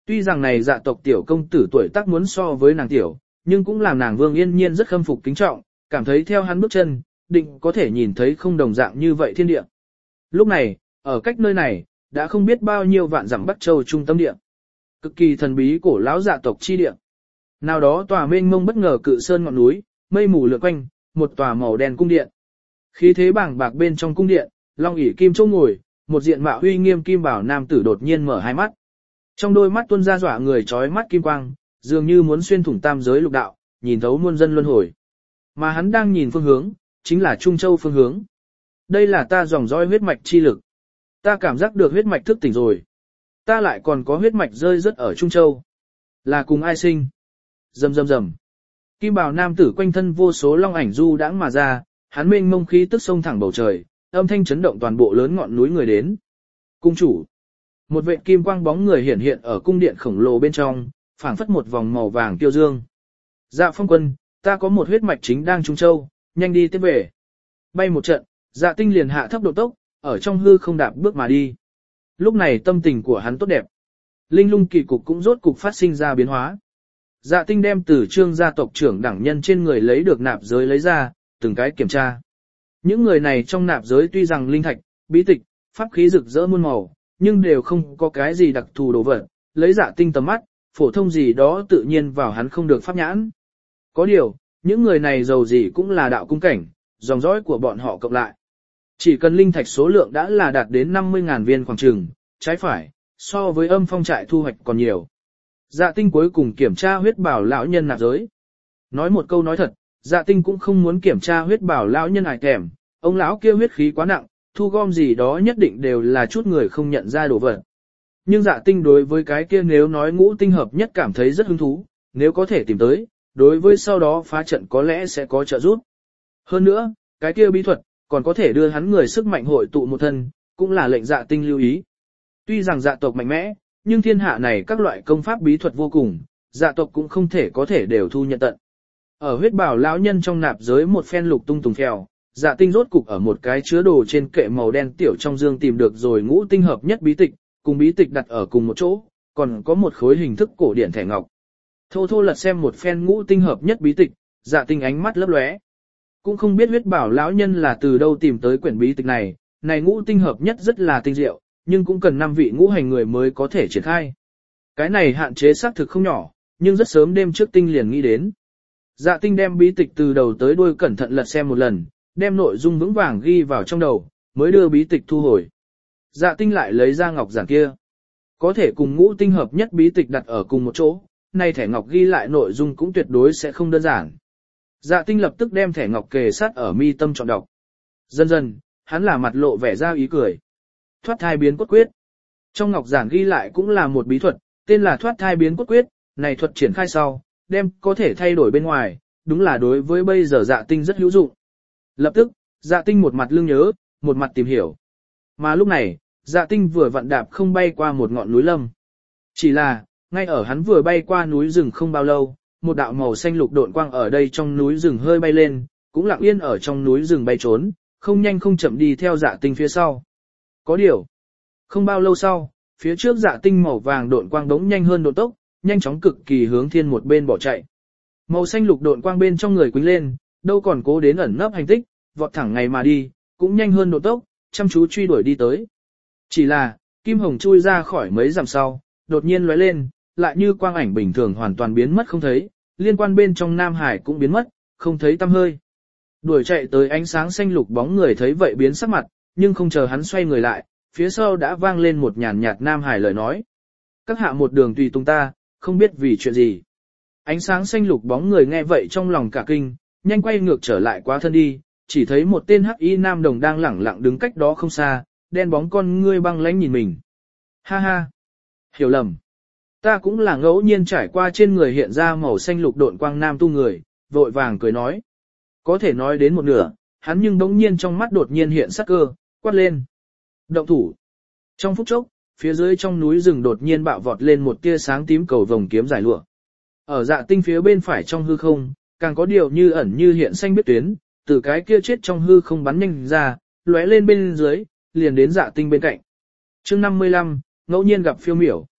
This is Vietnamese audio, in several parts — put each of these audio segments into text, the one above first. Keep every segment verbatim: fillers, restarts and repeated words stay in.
Tuy rằng này dạ tộc tiểu công tử tuổi tác muốn so với nàng tiểu, nhưng cũng làm nàng Vương Yên Nhiên rất khâm phục kính trọng, cảm thấy theo hắn bước chân, định có thể nhìn thấy không đồng dạng như vậy thiên địa. Lúc này, ở cách nơi này, đã không biết bao nhiêu vạn dặm Bắc Châu trung tâm địa. Cực kỳ thần bí cổ lão dạ tộc chi địa. Nào đó tòa mênh mông bất ngờ cự sơn ngọn núi, mây mù lượn quanh, một tòa màu đen cung điện. Khí thế bảng bạc bên trong cung điện, long ỷ kim châu ngồi, một diện mạo uy nghiêm kim bảo nam tử đột nhiên mở hai mắt. Trong đôi mắt tuôn ra dọa người chói mắt kim quang, dường như muốn xuyên thủng tam giới lục đạo, nhìn thấu muôn dân luân hồi. Mà hắn đang nhìn phương hướng, chính là Trung Châu phương hướng. Đây là ta dòng dõi huyết mạch chi lực. Ta cảm giác được huyết mạch thức tỉnh rồi. Ta lại còn có huyết mạch rơi rớt ở Trung Châu. Là cùng ai sinh? Rầm rầm rầm. Kim bào nam tử quanh thân vô số long ảnh du đãng mà ra, hắn mênh mông khí tức sông thẳng bầu trời, âm thanh chấn động toàn bộ lớn ngọn núi người đến. Cung chủ. Một vệ kim quang bóng người hiện hiện ở cung điện khổng lồ bên trong, phảng phất một vòng màu vàng tiêu dương. Dạ Phong quân, ta có một huyết mạch chính đang Trung Châu, nhanh đi tiếp về. Bay một trận, Dạ Tinh liền hạ thấp độ tốc, ở trong hư không đạp bước mà đi. Lúc này tâm tình của hắn tốt đẹp. Linh lung kỳ cục cũng rốt cục phát sinh ra biến hóa. Dạ Tinh đem từ Trương gia tộc trưởng đẳng nhân trên người lấy được nạp giới lấy ra, từng cái kiểm tra. Những người này trong nạp giới tuy rằng linh thạch, bí tịch, pháp khí rực rỡ muôn màu, nhưng đều không có cái gì đặc thù đồ vật, lấy Dạ Tinh tầm mắt, phổ thông gì đó tự nhiên vào hắn không được pháp nhãn. Có điều, những người này giàu gì cũng là đạo cung cảnh, dòng dõi của bọn họ cộng lại. Chỉ cần linh thạch số lượng đã là đạt đến năm mươi ngàn viên khoảng trường, trái phải, so với âm phong trại thu hoạch còn nhiều. Dạ Tinh cuối cùng kiểm tra huyết bảo lão nhân nạp giới. Nói một câu nói thật, Dạ Tinh cũng không muốn kiểm tra huyết bảo lão nhân ải kèm, ông lão kia huyết khí quá nặng, thu gom gì đó nhất định đều là chút người không nhận ra đồ vật. Nhưng Dạ Tinh đối với cái kia nếu nói ngũ tinh hợp nhất cảm thấy rất hứng thú, nếu có thể tìm tới, đối với sau đó phá trận có lẽ sẽ có trợ giúp. Hơn nữa, cái kia bí thuật, còn có thể đưa hắn người sức mạnh hội tụ một thân, cũng là lệnh Dạ Tinh lưu ý. Tuy rằng dạ tộc mạnh mẽ, nhưng thiên hạ này các loại công pháp bí thuật vô cùng, dạ tộc cũng không thể có thể đều thu nhận tận. Ở huyết bảo lão nhân trong nạp giới một phen lục tung tùng phèo, dạ tinh rốt cục ở một cái chứa đồ trên kệ màu đen tiểu trong dương tìm được rồi ngũ tinh hợp nhất bí tịch, cùng bí tịch đặt ở cùng một chỗ, còn có một khối hình thức cổ điển thẻ ngọc. Thô thô lật xem một phen ngũ tinh hợp nhất bí tịch, dạ tinh ánh mắt lấp lóe. Cũng không biết huyết bảo lão nhân là từ đâu tìm tới quyển bí tịch này, này ngũ tinh hợp nhất rất là tinh diệu, nhưng cũng cần năm vị ngũ hành người mới có thể triển khai. Cái này hạn chế xác thực không nhỏ, nhưng rất sớm đêm trước tinh liền nghĩ đến. Dạ tinh đem bí tịch từ đầu tới đuôi cẩn thận lật xem một lần, đem nội dung vững vàng ghi vào trong đầu, mới đưa bí tịch thu hồi. Dạ tinh lại lấy ra ngọc giản kia. Có thể cùng ngũ tinh hợp nhất bí tịch đặt ở cùng một chỗ, nay thẻ ngọc ghi lại nội dung cũng tuyệt đối sẽ không đơn giản. Dạ tinh lập tức đem thẻ ngọc kề sát ở mi tâm chọn đọc. Dần dần, hắn là mặt lộ vẻ ra ý cười. Thoát thai biến cốt quyết. Trong ngọc giản ghi lại cũng là một bí thuật, tên là thoát thai biến cốt quyết, này thuật triển khai sau, đem có thể thay đổi bên ngoài, đúng là đối với bây giờ dạ tinh rất hữu dụng. Lập tức, dạ tinh một mặt lương nhớ, một mặt tìm hiểu. Mà lúc này, dạ tinh vừa vặn đạp không bay qua một ngọn núi lâm. Chỉ là, ngay ở hắn vừa bay qua núi rừng không bao lâu, một đạo màu xanh lục độn quang ở đây trong núi rừng hơi bay lên, cũng lặng yên ở trong núi rừng bay trốn, không nhanh không chậm đi theo dạ tinh phía sau. Có điều, không bao lâu sau, phía trước dạ tinh màu vàng độn quang đống nhanh hơn độ tốc, nhanh chóng cực kỳ hướng thiên một bên bỏ chạy. Màu xanh lục độn quang bên trong người quýnh lên, đâu còn cố đến ẩn nấp hành tích, vọt thẳng ngày mà đi, cũng nhanh hơn độ tốc, chăm chú truy đuổi đi tới. Chỉ là, kim hồng chui ra khỏi mấy dặm sau, đột nhiên lóe lên, lại như quang ảnh bình thường hoàn toàn biến mất không thấy, liên quan bên trong Nam Hải cũng biến mất, không thấy tăm hơi. Đuổi chạy tới ánh sáng xanh lục bóng người thấy vậy biến sắc mặt, nhưng không chờ hắn xoay người lại, phía sau đã vang lên một nhàn nhạt Nam Hải lời nói. Các hạ một đường tùy tùng ta, không biết vì chuyện gì. Ánh sáng xanh lục bóng người nghe vậy trong lòng cả kinh, nhanh quay ngược trở lại quá thân đi, chỉ thấy một tên hắc y nam đồng đang lẳng lặng đứng cách đó không xa, đen bóng con ngươi băng lãnh nhìn mình. Ha ha, hiểu lầm. Ta cũng là ngẫu nhiên trải qua trên người hiện ra màu xanh lục độn quang nam tu người, vội vàng cười nói. Có thể nói đến một nửa, hắn nhưng đống nhiên trong mắt đột nhiên hiện sắc cơ, quát lên. Động thủ. Trong phút chốc, phía dưới trong núi rừng đột nhiên bạo vọt lên một tia sáng tím cầu vồng kiếm giải lụa. Ở dạ tinh phía bên phải trong hư không, càng có điều như ẩn như hiện xanh biết tuyến, từ cái kia chết trong hư không bắn nhanh ra, lóe lên bên dưới, liền đến dạ tinh bên cạnh. Chương năm mươi lăm, ngẫu nhiên gặp phiêu miểu.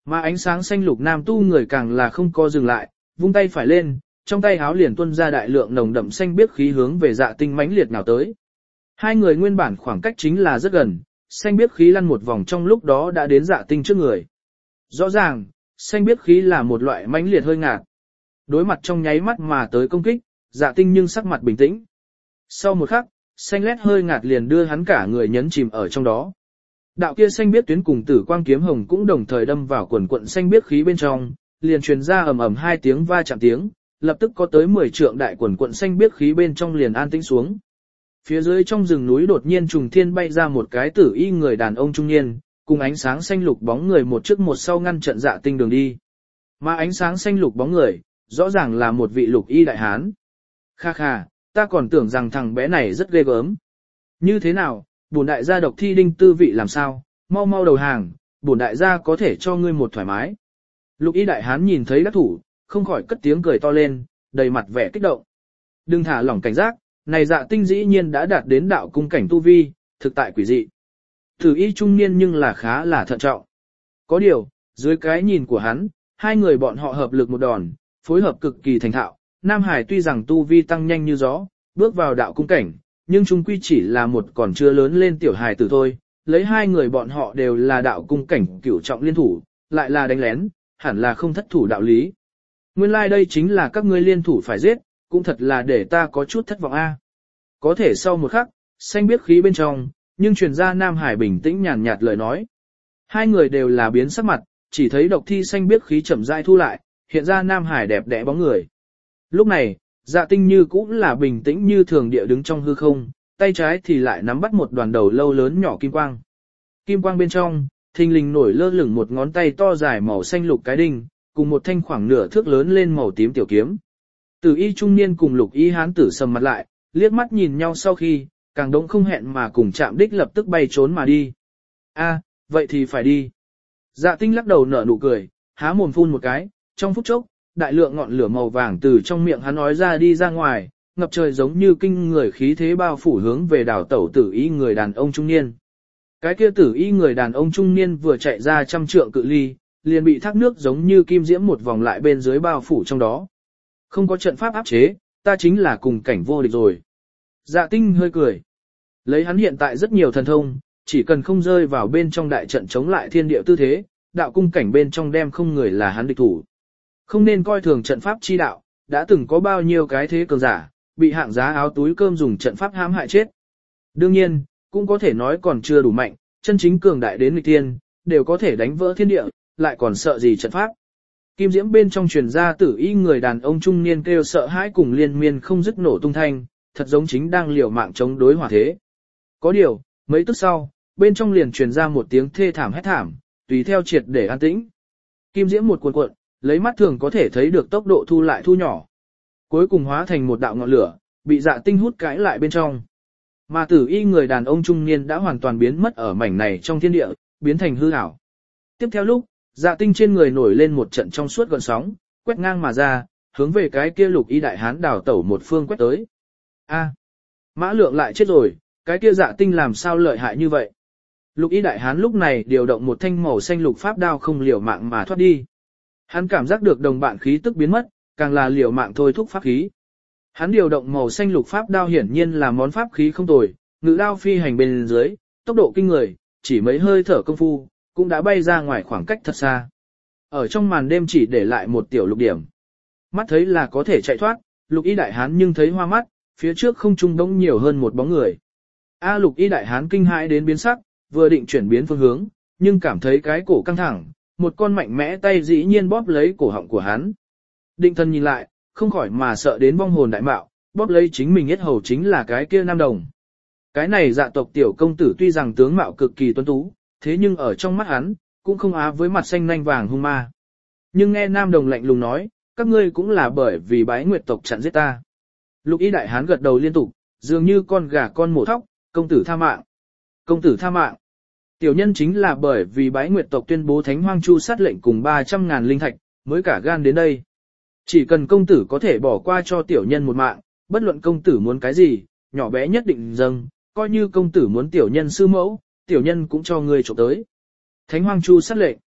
Mà ánh sáng xanh lục nam tu người càng là không co dừng lại, vung tay phải lên, trong tay háo liền tuôn ra đại lượng nồng đậm xanh biếc khí hướng về Dạ Tinh mãnh liệt nào tới. Hai người nguyên bản khoảng cách chính là rất gần, xanh biếc khí lăn một vòng trong lúc đó đã đến Dạ Tinh trước người. Rõ ràng, xanh biếc khí là một loại mãnh liệt hơi ngạt. Đối mặt trong nháy mắt mà tới công kích, Dạ Tinh nhưng sắc mặt bình tĩnh. Sau một khắc, xanh lét hơi ngạt liền đưa hắn cả người nhấn chìm ở trong đó. Đạo kia xanh biếc tuyến cùng tử quang kiếm hồng cũng đồng thời đâm vào quần quận xanh biếc khí bên trong, liền truyền ra ầm ầm hai tiếng va chạm tiếng, lập tức có tới mười trượng đại quần quận xanh biếc khí bên trong liền an tĩnh xuống. Phía dưới trong rừng núi đột nhiên trùng thiên bay ra một cái tử y người đàn ông trung niên, cùng ánh sáng xanh lục bóng người một trước một sau ngăn trận Dạ Tinh đường đi. Mà ánh sáng xanh lục bóng người, rõ ràng là một vị lục y đại hán. Kha kha, ta còn tưởng rằng thằng bé này rất ghê gớm. Như thế nào, bổn đại gia độc thi đinh tư vị làm sao, mau mau đầu hàng, bổn đại gia có thể cho ngươi một thoải mái. Lục y đại hán nhìn thấy đắc thủ, không khỏi cất tiếng cười to lên, đầy mặt vẻ kích động. Đừng thả lỏng cảnh giác, này Dạ Tinh dĩ nhiên đã đạt đến đạo cung cảnh tu vi, thực tại quỷ dị. Tử y trung niên nhưng là khá là thận trọng. Có điều, dưới cái nhìn của hắn, hai người bọn họ hợp lực một đòn, phối hợp cực kỳ thành thạo. Nam Hải tuy rằng tu vi tăng nhanh như gió, bước vào đạo cung cảnh, nhưng chung quy chỉ là một còn chưa lớn lên tiểu hài tử thôi. Lấy hai người bọn họ đều là đạo cung cảnh cửu trọng liên thủ, lại là đánh lén, hẳn là không thất thủ đạo lý. Nguyên lai like đây chính là các ngươi liên thủ phải giết, cũng thật là để ta có chút thất vọng a. Có thể sau một khắc, xanh biếc khí bên trong, nhưng truyền ra Nam Hải bình tĩnh nhàn nhạt lời nói. Hai người đều là biến sắc mặt, chỉ thấy độc thi xanh biếc khí chậm rãi thu lại, hiện ra Nam Hải đẹp đẽ bóng người. Lúc này, Dạ Tinh như cũng là bình tĩnh như thường địa đứng trong hư không, tay trái thì lại nắm bắt một đoàn đầu lâu lớn nhỏ kim quang. Kim quang bên trong, thình lình nổi lơ lửng một ngón tay to dài màu xanh lục cái đinh, cùng một thanh khoảng nửa thước lớn lên màu tím tiểu kiếm. Tử y trung niên cùng lục y hán tử sầm mặt lại, liếc mắt nhìn nhau sau khi, càng đống không hẹn mà cùng chạm đích lập tức bay trốn mà đi. A, vậy thì phải đi. Dạ Tinh lắc đầu nở nụ cười, há mồm phun một cái, trong phút chốc, đại lượng ngọn lửa màu vàng từ trong miệng hắn nói ra đi ra ngoài, ngập trời giống như kinh người khí thế bao phủ hướng về đảo tẩu tử y người đàn ông trung niên. Cái kia tử y người đàn ông trung niên vừa chạy ra trăm trượng cự ly, liền bị thác nước giống như kim diễm một vòng lại bên dưới bao phủ trong đó. Không có trận pháp áp chế, ta chính là cùng cảnh vô địch rồi. Dạ Tinh hơi cười. Lấy hắn hiện tại rất nhiều thần thông, chỉ cần không rơi vào bên trong đại trận chống lại thiên địa tư thế, đạo cung cảnh bên trong đem không người là hắn địch thủ. Không nên coi thường trận pháp chi đạo, đã từng có bao nhiêu cái thế cường giả, bị hạng giá áo túi cơm dùng trận pháp hãm hại chết. Đương nhiên, cũng có thể nói còn chưa đủ mạnh, chân chính cường đại đến nghịch thiên, đều có thể đánh vỡ thiên địa, lại còn sợ gì trận pháp. Kim diễm bên trong truyền ra tử y người đàn ông trung niên kêu sợ hãi cùng liên miên không dứt nổ tung thanh, thật giống chính đang liều mạng chống đối hỏa thế. Có điều, mấy tức sau, bên trong liền truyền ra một tiếng thê thảm hét thảm, tùy theo triệt để an tĩnh. Kim diễm một cuộn cuộn, lấy mắt thường có thể thấy được tốc độ thu lại thu nhỏ. Cuối cùng hóa thành một đạo ngọn lửa, bị Dạ Tinh hút cãi lại bên trong. Mà tử y người đàn ông trung niên đã hoàn toàn biến mất ở mảnh này trong thiên địa, biến thành hư ảo. Tiếp theo lúc, Dạ Tinh trên người nổi lên một trận trong suốt gợn sóng, quét ngang mà ra, hướng về cái kia lục y đại hán đảo tẩu một phương quét tới. A, Mã Lượng lại chết rồi, cái kia Dạ Tinh làm sao lợi hại như vậy? Lục y đại hán lúc này điều động một thanh màu xanh lục pháp đao không liều mạng mà thoát đi. Hắn cảm giác được đồng bạn khí tức biến mất, càng là liều mạng thôi thúc pháp khí. Hắn điều động màu xanh lục pháp đao hiển nhiên là món pháp khí không tồi, ngự đao phi hành bên dưới, tốc độ kinh người, chỉ mấy hơi thở công phu, cũng đã bay ra ngoài khoảng cách thật xa. Ở trong màn đêm chỉ để lại một tiểu lục điểm. Mắt thấy là có thể chạy thoát, lục y đại hán nhưng thấy hoa mắt, phía trước không trung đống nhiều hơn một bóng người. A lục y đại hán kinh hãi đến biến sắc, vừa định chuyển biến phương hướng, nhưng cảm thấy cái cổ căng thẳng, một con mạnh mẽ tay dĩ nhiên bóp lấy cổ họng của hắn. Định thần nhìn lại, không khỏi mà sợ đến vong hồn đại mạo, bóp lấy chính mình yết hầu chính là cái kia nam đồng. Cái này dạ tộc tiểu công tử tuy rằng tướng mạo cực kỳ tuấn tú, thế nhưng ở trong mắt hắn, cũng không á với mặt xanh nanh vàng hung ma. Nhưng nghe nam đồng lạnh lùng nói, các ngươi cũng là bởi vì bái nguyệt tộc chặn giết ta. Lục y đại hán gật đầu liên tục, dường như con gà con mổ thóc, công tử tha mạng. Công tử tha mạng. Tiểu nhân chính là bởi vì bái nguyệt tộc tuyên bố thánh hoang chu sát lệnh cùng ba trăm ngàn linh thạch, mới cả gan đến đây. Chỉ cần công tử có thể bỏ qua cho tiểu nhân một mạng, bất luận công tử muốn cái gì, nhỏ bé nhất định dâng, coi như công tử muốn tiểu nhân sư mẫu, tiểu nhân cũng cho người trộm tới. Thánh hoang chu sát lệnh.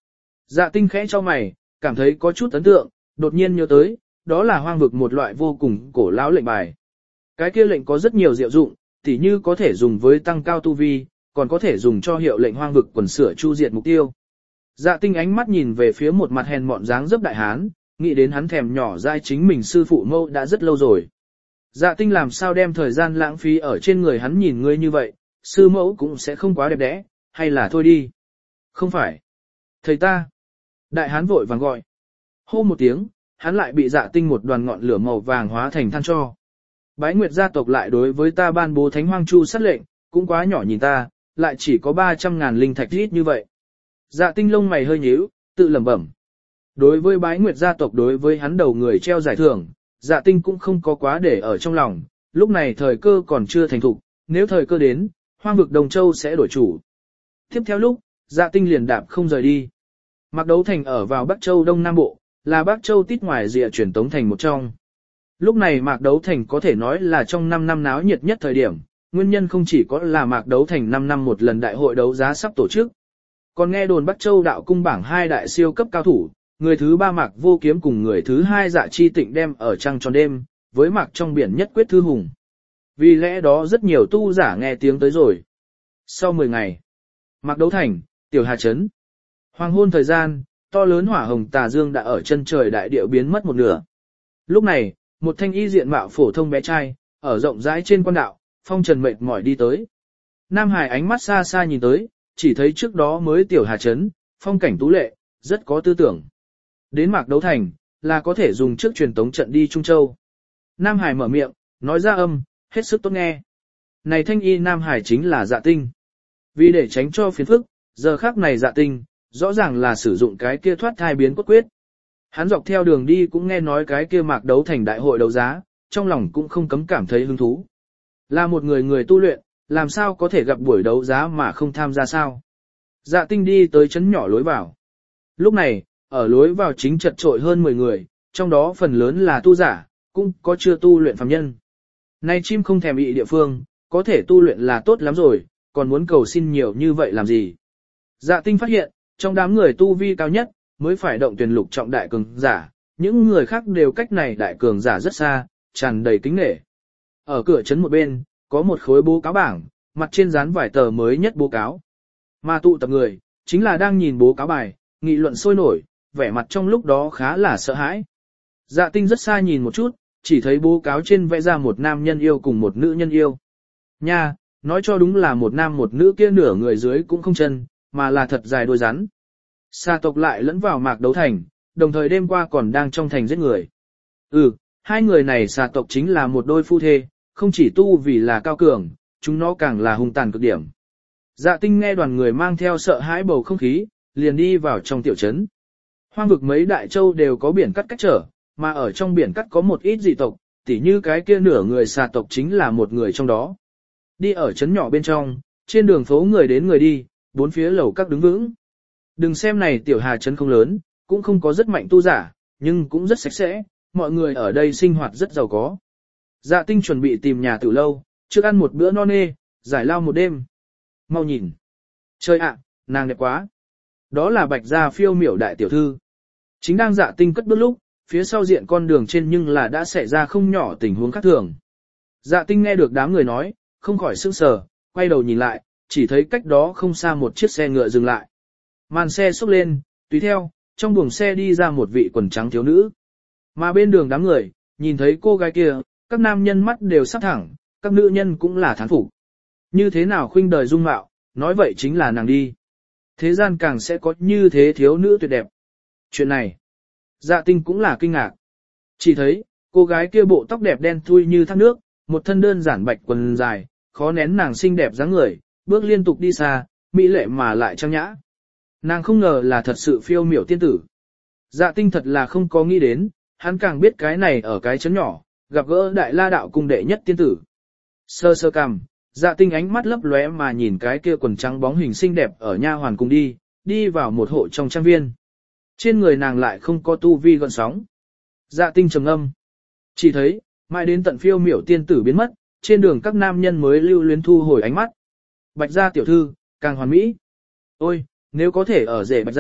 Dạ tinh khẽ cho mày, cảm thấy có chút ấn tượng, đột nhiên nhớ tới, đó là hoang vực một loại vô cùng cổ lão lệnh bài. Cái kia lệnh có rất nhiều diệu dụng, tỉ như có thể dùng với tăng cao tu vi, còn có thể dùng cho hiệu lệnh hoang vực quần sửa chu diệt mục tiêu. Dạ tinh ánh mắt nhìn về phía một mặt hèn mọn dáng dấp đại hán, nghĩ đến hắn thèm nhỏ dai chính mình sư phụ mâu đã rất lâu rồi. Dạ tinh làm sao đem thời gian lãng phí ở trên người hắn nhìn ngươi như vậy, sư mẫu cũng sẽ không quá đẹp đẽ, hay là thôi đi. Không phải. Thầy ta. Đại hán vội vàng gọi. Hô một tiếng, hắn lại bị dạ tinh một đoàn ngọn lửa màu vàng hóa thành than cho. Bái Nguyệt gia tộc lại đối với ta ban bố thánh hoang chu sát lệnh, cũng quá nhỏ nhìn ta, lại chỉ có ba trăm ngàn linh thạch ít như vậy. Dạ tinh lông mày hơi nhíu, tự lẩm bẩm. Đối với Bái Nguyệt gia tộc đối với hắn đầu người treo giải thưởng, dạ tinh cũng không có quá để ở trong lòng, lúc này thời cơ còn chưa thành thục, nếu thời cơ đến, hoang vực Đồng Châu sẽ đổi chủ. Tiếp theo lúc, dạ tinh liền đạp không rời đi. Mạc Đấu Thành ở vào Bắc Châu Đông Nam Bộ, là Bắc Châu tít ngoài rìa truyền tống thành một trong. Lúc này Mạc Đấu Thành có thể nói là trong năm năm náo nhiệt nhất thời điểm, nguyên nhân không chỉ có là Mạc Đấu Thành năm năm một lần đại hội đấu giá sắp tổ chức. Còn nghe đồn Bắc Châu đạo cung bảng hai đại siêu cấp cao thủ, người thứ ba Mạc Vô Kiếm cùng người thứ hai Dạ Chi Tịnh đem ở trăng tròn đêm, với Mạc trong biển nhất quyết thư hùng. Vì lẽ đó rất nhiều tu giả nghe tiếng tới rồi. Sau mười ngày, Mạc Đấu Thành, Tiểu Hà Trấn. Hoàng hôn thời gian, to lớn hỏa hồng tà dương đã ở chân trời đại địa biến mất một nửa. Lúc này, một thanh y diện mạo phổ thông bé trai, ở rộng rãi trên quan đạo, phong trần mệt mỏi đi tới. Nam Hải ánh mắt xa xa nhìn tới, chỉ thấy trước đó mới Tiểu Hà Trấn, phong cảnh tú lệ, rất có tư tưởng. Đến Mạc Đấu Thành, là có thể dùng trước truyền tống trận đi Trung Châu. Nam Hải mở miệng, nói ra âm, hết sức tốt nghe. Này thanh y Nam Hải chính là Dạ Tinh. Vì để tránh cho phiền phức, giờ khắc này Dạ Tinh, rõ ràng là sử dụng cái kia thoát thai biến cốt quyết. Hắn dọc theo đường đi cũng nghe nói cái kia Mạc Đấu Thành đại hội đấu giá, trong lòng cũng không cấm cảm thấy hứng thú. Là một người người tu luyện, làm sao có thể gặp buổi đấu giá mà không tham gia sao? Dạ Tinh đi tới chấn nhỏ lối vào. Lúc này, ở lối vào chính chật trội hơn mười người, trong đó phần lớn là tu giả, cũng có chưa tu luyện phàm nhân. Nay chim không thèm ị địa phương, có thể tu luyện là tốt lắm rồi, còn muốn cầu xin nhiều như vậy làm gì? Dạ Tinh phát hiện, trong đám người tu vi cao nhất, mới phải động tuyển lục trọng đại cường giả, những người khác đều cách này đại cường giả rất xa, tràn đầy kính nể. Ở cửa trấn một bên, có một khối bố cáo bảng, mặt trên dán vài tờ mới nhất bố cáo. Mà tụ tập người, chính là đang nhìn bố cáo bài, nghị luận sôi nổi, vẻ mặt trong lúc đó khá là sợ hãi. Dạ Tinh rất xa nhìn một chút, chỉ thấy bố cáo trên vẽ ra một nam nhân yêu cùng một nữ nhân yêu. Nha, nói cho đúng là một nam một nữ kia nửa người dưới cũng không chân, mà là thật dài đuôi rắn. Xà tộc lại lẫn vào Mạc Đấu Thành, đồng thời đêm qua còn đang trong thành giết người. Ừ, hai người này xà tộc chính là một đôi phu thê, không chỉ tu vì là cao cường, chúng nó càng là hung tàn cực điểm. Dạ Tinh nghe đoàn người mang theo sợ hãi bầu không khí, liền đi vào trong tiểu trấn. Hoang vực mấy đại châu đều có biển cắt cách trở, mà ở trong biển cắt có một ít dị tộc, tỉ như cái kia nửa người xà tộc chính là một người trong đó. Đi ở trấn nhỏ bên trong, trên đường phố người đến người đi, bốn phía lầu các đứng vững. Đừng xem này Tiểu Hà trấn không lớn, cũng không có rất mạnh tu giả, nhưng cũng rất sạch sẽ, mọi người ở đây sinh hoạt rất giàu có. Dạ Tinh chuẩn bị tìm nhà tử lâu, trước ăn một bữa no nê, giải lao một đêm. Mau nhìn. Trời ạ, nàng đẹp quá. Đó là Bạch gia phiêu miểu đại tiểu thư. Chính đang Dạ Tinh cất bước lúc, phía sau diện con đường trên nhưng là đã xảy ra không nhỏ tình huống khác thường. Dạ Tinh nghe được đám người nói, không khỏi sững sờ, quay đầu nhìn lại, chỉ thấy cách đó không xa một chiếc xe ngựa dừng lại. Màn xe xốc lên, tùy theo, trong buồng xe đi ra một vị quần trắng thiếu nữ. Mà bên đường đám người, nhìn thấy cô gái kia, các nam nhân mắt đều sắp thẳng, các nữ nhân cũng là thán phục. Như thế nào khuynh đời dung mạo, nói vậy chính là nàng đi. Thế gian càng sẽ có như thế thiếu nữ tuyệt đẹp. Chuyện này, Dạ Tinh cũng là kinh ngạc. Chỉ thấy, cô gái kia bộ tóc đẹp đen thui như thác nước, một thân đơn giản bạch quần dài, khó nén nàng xinh đẹp dáng người, bước liên tục đi xa, mỹ lệ mà lại trang nhã. Nàng không ngờ là thật sự phiêu miểu tiên tử. Dạ Tinh thật là không có nghĩ đến, hắn càng biết cái này ở cái chấn nhỏ, gặp gỡ đại la đạo cung đệ nhất tiên tử. Sơ sơ cằm, Dạ Tinh ánh mắt lấp lóe mà nhìn cái kia quần trắng bóng hình xinh đẹp ở nha hoàn cùng đi, đi vào một hộ trong trang viên. Trên người nàng lại không có tu vi gợn sóng. Dạ Tinh trầm ngâm. Chỉ thấy, mãi đến tận phiêu miểu tiên tử biến mất, trên đường các nam nhân mới lưu luyến thu hồi ánh mắt. Bạch gia tiểu thư, càng hoàn mỹ. Ôi, nếu có thể ở rể Bạch gia,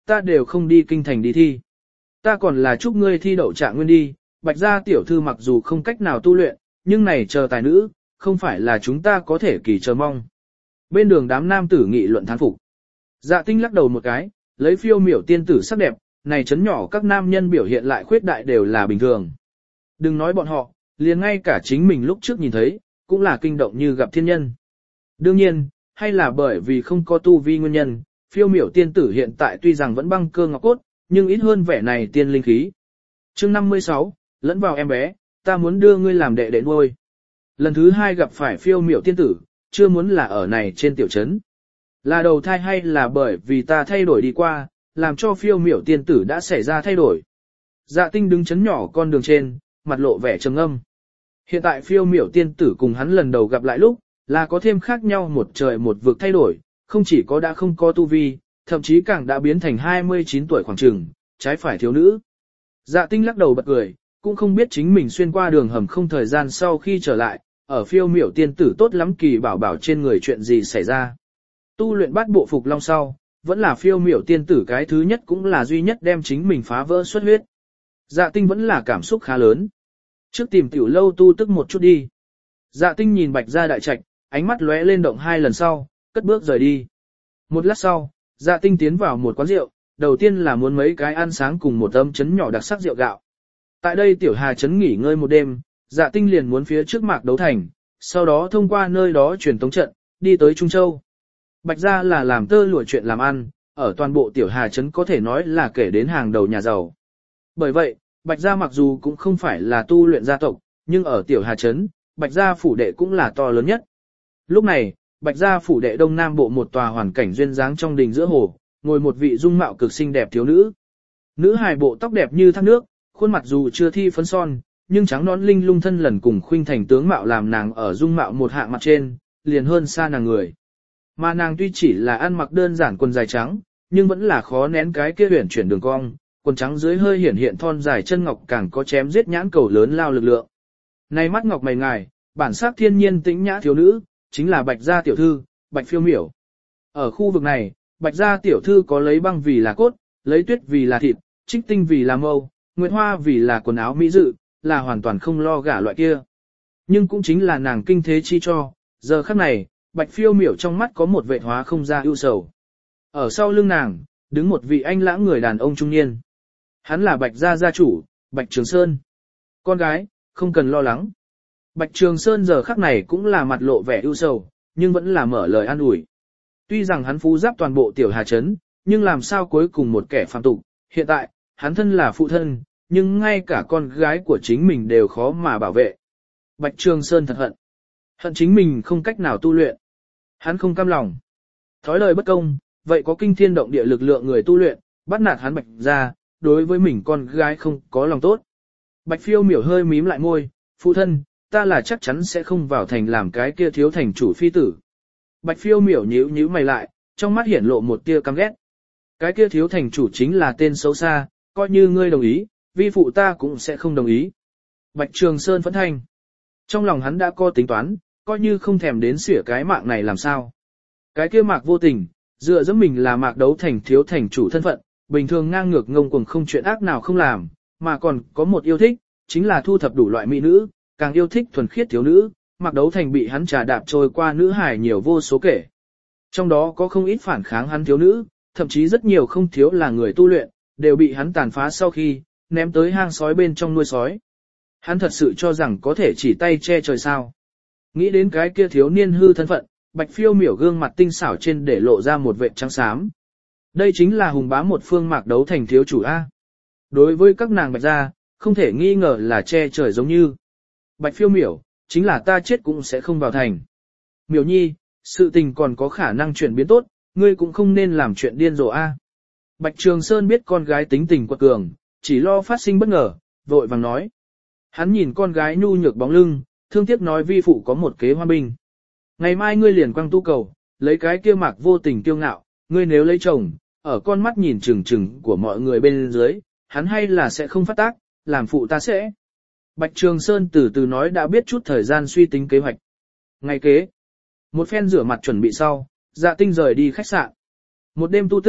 ta đều không đi kinh thành đi thi. Ta còn là chúc ngươi thi đậu trạng nguyên đi, Bạch gia tiểu thư mặc dù không cách nào tu luyện, nhưng này chờ tài nữ, không phải là chúng ta có thể kỳ chờ mong. Bên đường đám nam tử nghị luận thán phục. Dạ Tinh lắc đầu một cái, lấy phiêu miểu tiên tử sắc đẹp, này chấn nhỏ các nam nhân biểu hiện lại khuyết đại đều là bình thường. Đừng nói bọn họ, liền ngay cả chính mình lúc trước nhìn thấy, cũng là kinh động như gặp thiên nhân. Đương nhiên, hay là bởi vì không có tu vi nguyên nhân, phiêu miểu tiên tử hiện tại tuy rằng vẫn băng cơ ngọc cốt, nhưng ít hơn vẻ này tiên linh khí. Chương năm mươi sáu, lẫn vào em bé, ta muốn đưa ngươi làm đệ đệ nuôi. Lần thứ hai gặp phải phiêu miểu tiên tử, chưa muốn là ở này trên tiểu trấn. Là đầu thai hay là bởi vì ta thay đổi đi qua, làm cho phiêu miểu tiên tử đã xảy ra thay đổi. Dạ Tinh đứng chấn nhỏ con đường trên, mặt lộ vẻ trầm ngâm. Hiện tại phiêu miểu tiên tử cùng hắn lần đầu gặp lại lúc, là có thêm khác nhau một trời một vực thay đổi, không chỉ có đã không có tu vi, thậm chí càng đã biến thành hai mươi chín tuổi khoảng chừng, trái phải thiếu nữ. Dạ Tinh lắc đầu bật cười, cũng không biết chính mình xuyên qua đường hầm không thời gian sau khi trở lại, ở phiêu miểu tiên tử tốt lắm kỳ bảo bảo trên người chuyện gì xảy ra. Tu luyện bát bộ phục long sau, vẫn là phiêu miểu tiên tử cái thứ nhất cũng là duy nhất đem chính mình phá vỡ xuất huyết. Dạ Tinh vẫn là cảm xúc khá lớn. Trước tìm tiểu lâu tu tức một chút đi. Dạ Tinh nhìn Bạch gia đại trạch, ánh mắt lóe lên động hai lần sau, cất bước rời đi. Một lát sau, Dạ Tinh tiến vào một quán rượu, đầu tiên là muốn mấy cái ăn sáng cùng một ấm chấn nhỏ đặc sắc rượu gạo. Tại đây tiểu hà chấn nghỉ ngơi một đêm, Dạ Tinh liền muốn phía trước Mạc Đấu Thành, sau đó thông qua nơi đó truyền tống trận, đi tới Trung Châu. Bạch gia là làm tơ lụa chuyện làm ăn, ở toàn bộ tiểu hà chấn có thể nói là kể đến hàng đầu nhà giàu. Bởi vậy, Bạch gia mặc dù cũng không phải là tu luyện gia tộc, nhưng ở tiểu hà chấn, Bạch gia phủ đệ cũng là to lớn nhất. Lúc này, Bạch gia phủ đệ đông nam bộ một tòa hoàn cảnh duyên dáng trong đình giữa hồ, ngồi một vị dung mạo cực xinh đẹp thiếu nữ. Nữ hài bộ tóc đẹp như thác nước, khuôn mặt dù chưa thi phấn son, nhưng trắng nõn linh lung thân lần cùng khuynh thành tướng mạo làm nàng ở dung mạo một hạng mặt trên, liền hơn xa nàng người. Mà nàng tuy chỉ là ăn mặc đơn giản quần dài trắng, nhưng vẫn là khó nén cái kia huyền chuyển đường cong, quần trắng dưới hơi hiển hiện thon dài chân ngọc càng có chém giết nhãn cầu lớn lao lực lượng. Này mắt ngọc mày ngài, bản sắc thiên nhiên tĩnh nhã thiếu nữ, chính là Bạch gia tiểu thư, Bạch Phiêu Miểu. Ở khu vực này, Bạch gia tiểu thư có lấy băng vì là cốt, lấy tuyết vì là thịt, trích tinh vì là mâu, nguyệt hoa vì là quần áo mỹ dự, là hoàn toàn không lo gả loại kia. Nhưng cũng chính là nàng kinh thế chi cho, giờ khắc này, Bạch Phiêu Miểu trong mắt có một vệ hóa không ra ưu sầu. Ở sau lưng nàng, đứng một vị anh lãng người đàn ông trung niên. Hắn là Bạch gia gia chủ, Bạch Trường Sơn. Con gái, không cần lo lắng. Bạch Trường Sơn giờ khắc này cũng là mặt lộ vẻ ưu sầu, nhưng vẫn là mở lời an ủi. Tuy rằng hắn phú giáp toàn bộ tiểu hà trấn, nhưng làm sao cuối cùng một kẻ phàm tục, hiện tại, hắn thân là phụ thân, nhưng ngay cả con gái của chính mình đều khó mà bảo vệ. Bạch Trường Sơn thật hận. Hận chính mình không cách nào tu luyện. Hắn không cam lòng. Thói lời bất công, vậy có kinh thiên động địa lực lượng người tu luyện, bắt nạt hắn Bạch gia, đối với mình con gái không có lòng tốt. Bạch Phiêu Miểu hơi mím lại môi, phụ thân, ta là chắc chắn sẽ không vào thành làm cái kia thiếu thành chủ phi tử. Bạch Phiêu Miểu nhíu nhíu mày lại, trong mắt hiển lộ một tia căm ghét. Cái kia thiếu thành chủ chính là tên xấu xa, coi như ngươi đồng ý, vi phụ ta cũng sẽ không đồng ý. Bạch Trường Sơn phẫn thanh. Trong lòng hắn đã có tính toán, coi như không thèm đến xỉa cái mạng này làm sao. Cái kia Mạc vô tình, dựa dẫm mình là Mạc Đấu Thành thiếu thành chủ thân phận, bình thường ngang ngược ngông cuồng không chuyện ác nào không làm, mà còn có một yêu thích, chính là thu thập đủ loại mỹ nữ, càng yêu thích thuần khiết thiếu nữ, Mạc Đấu Thành bị hắn trà đạp trôi qua nữ hài nhiều vô số kể. Trong đó có không ít phản kháng hắn thiếu nữ, thậm chí rất nhiều không thiếu là người tu luyện, đều bị hắn tàn phá sau khi, ném tới hang sói bên trong nuôi sói. Hắn thật sự cho rằng có thể chỉ tay che trời sao. Nghĩ đến cái kia thiếu niên hư thân phận, Bạch Phiêu Miểu gương mặt tinh xảo trên để lộ ra một vệt trắng xám. Đây chính là hùng bá một phương Mạc Đấu Thành thiếu chủ A. Đối với các nàng Bạch gia, không thể nghi ngờ là che trời giống như. Bạch Phiêu Miểu, chính là ta chết cũng sẽ không vào thành. Miểu nhi, sự tình còn có khả năng chuyển biến tốt, ngươi cũng không nên làm chuyện điên rồ A. Bạch Trường Sơn biết con gái tính tình quật cường, chỉ lo phát sinh bất ngờ, vội vàng nói. Hắn nhìn con gái nhu nhược bóng lưng, thương tiếc nói vi phụ có một kế hoa binh. Ngày mai ngươi liền quăng tu cầu, lấy cái kia Mạc vô tình kiêu ngạo, ngươi nếu lấy chồng, ở con mắt nhìn chừng chừng của mọi người bên dưới, hắn hay là sẽ không phát tác, làm phụ ta sẽ. Bạch Trường Sơn từ từ nói đã biết chút thời gian suy tính kế hoạch. Ngày kế, một phen rửa mặt chuẩn bị sau, Dạ Tinh rời đi khách sạn. Một đêm tu tức,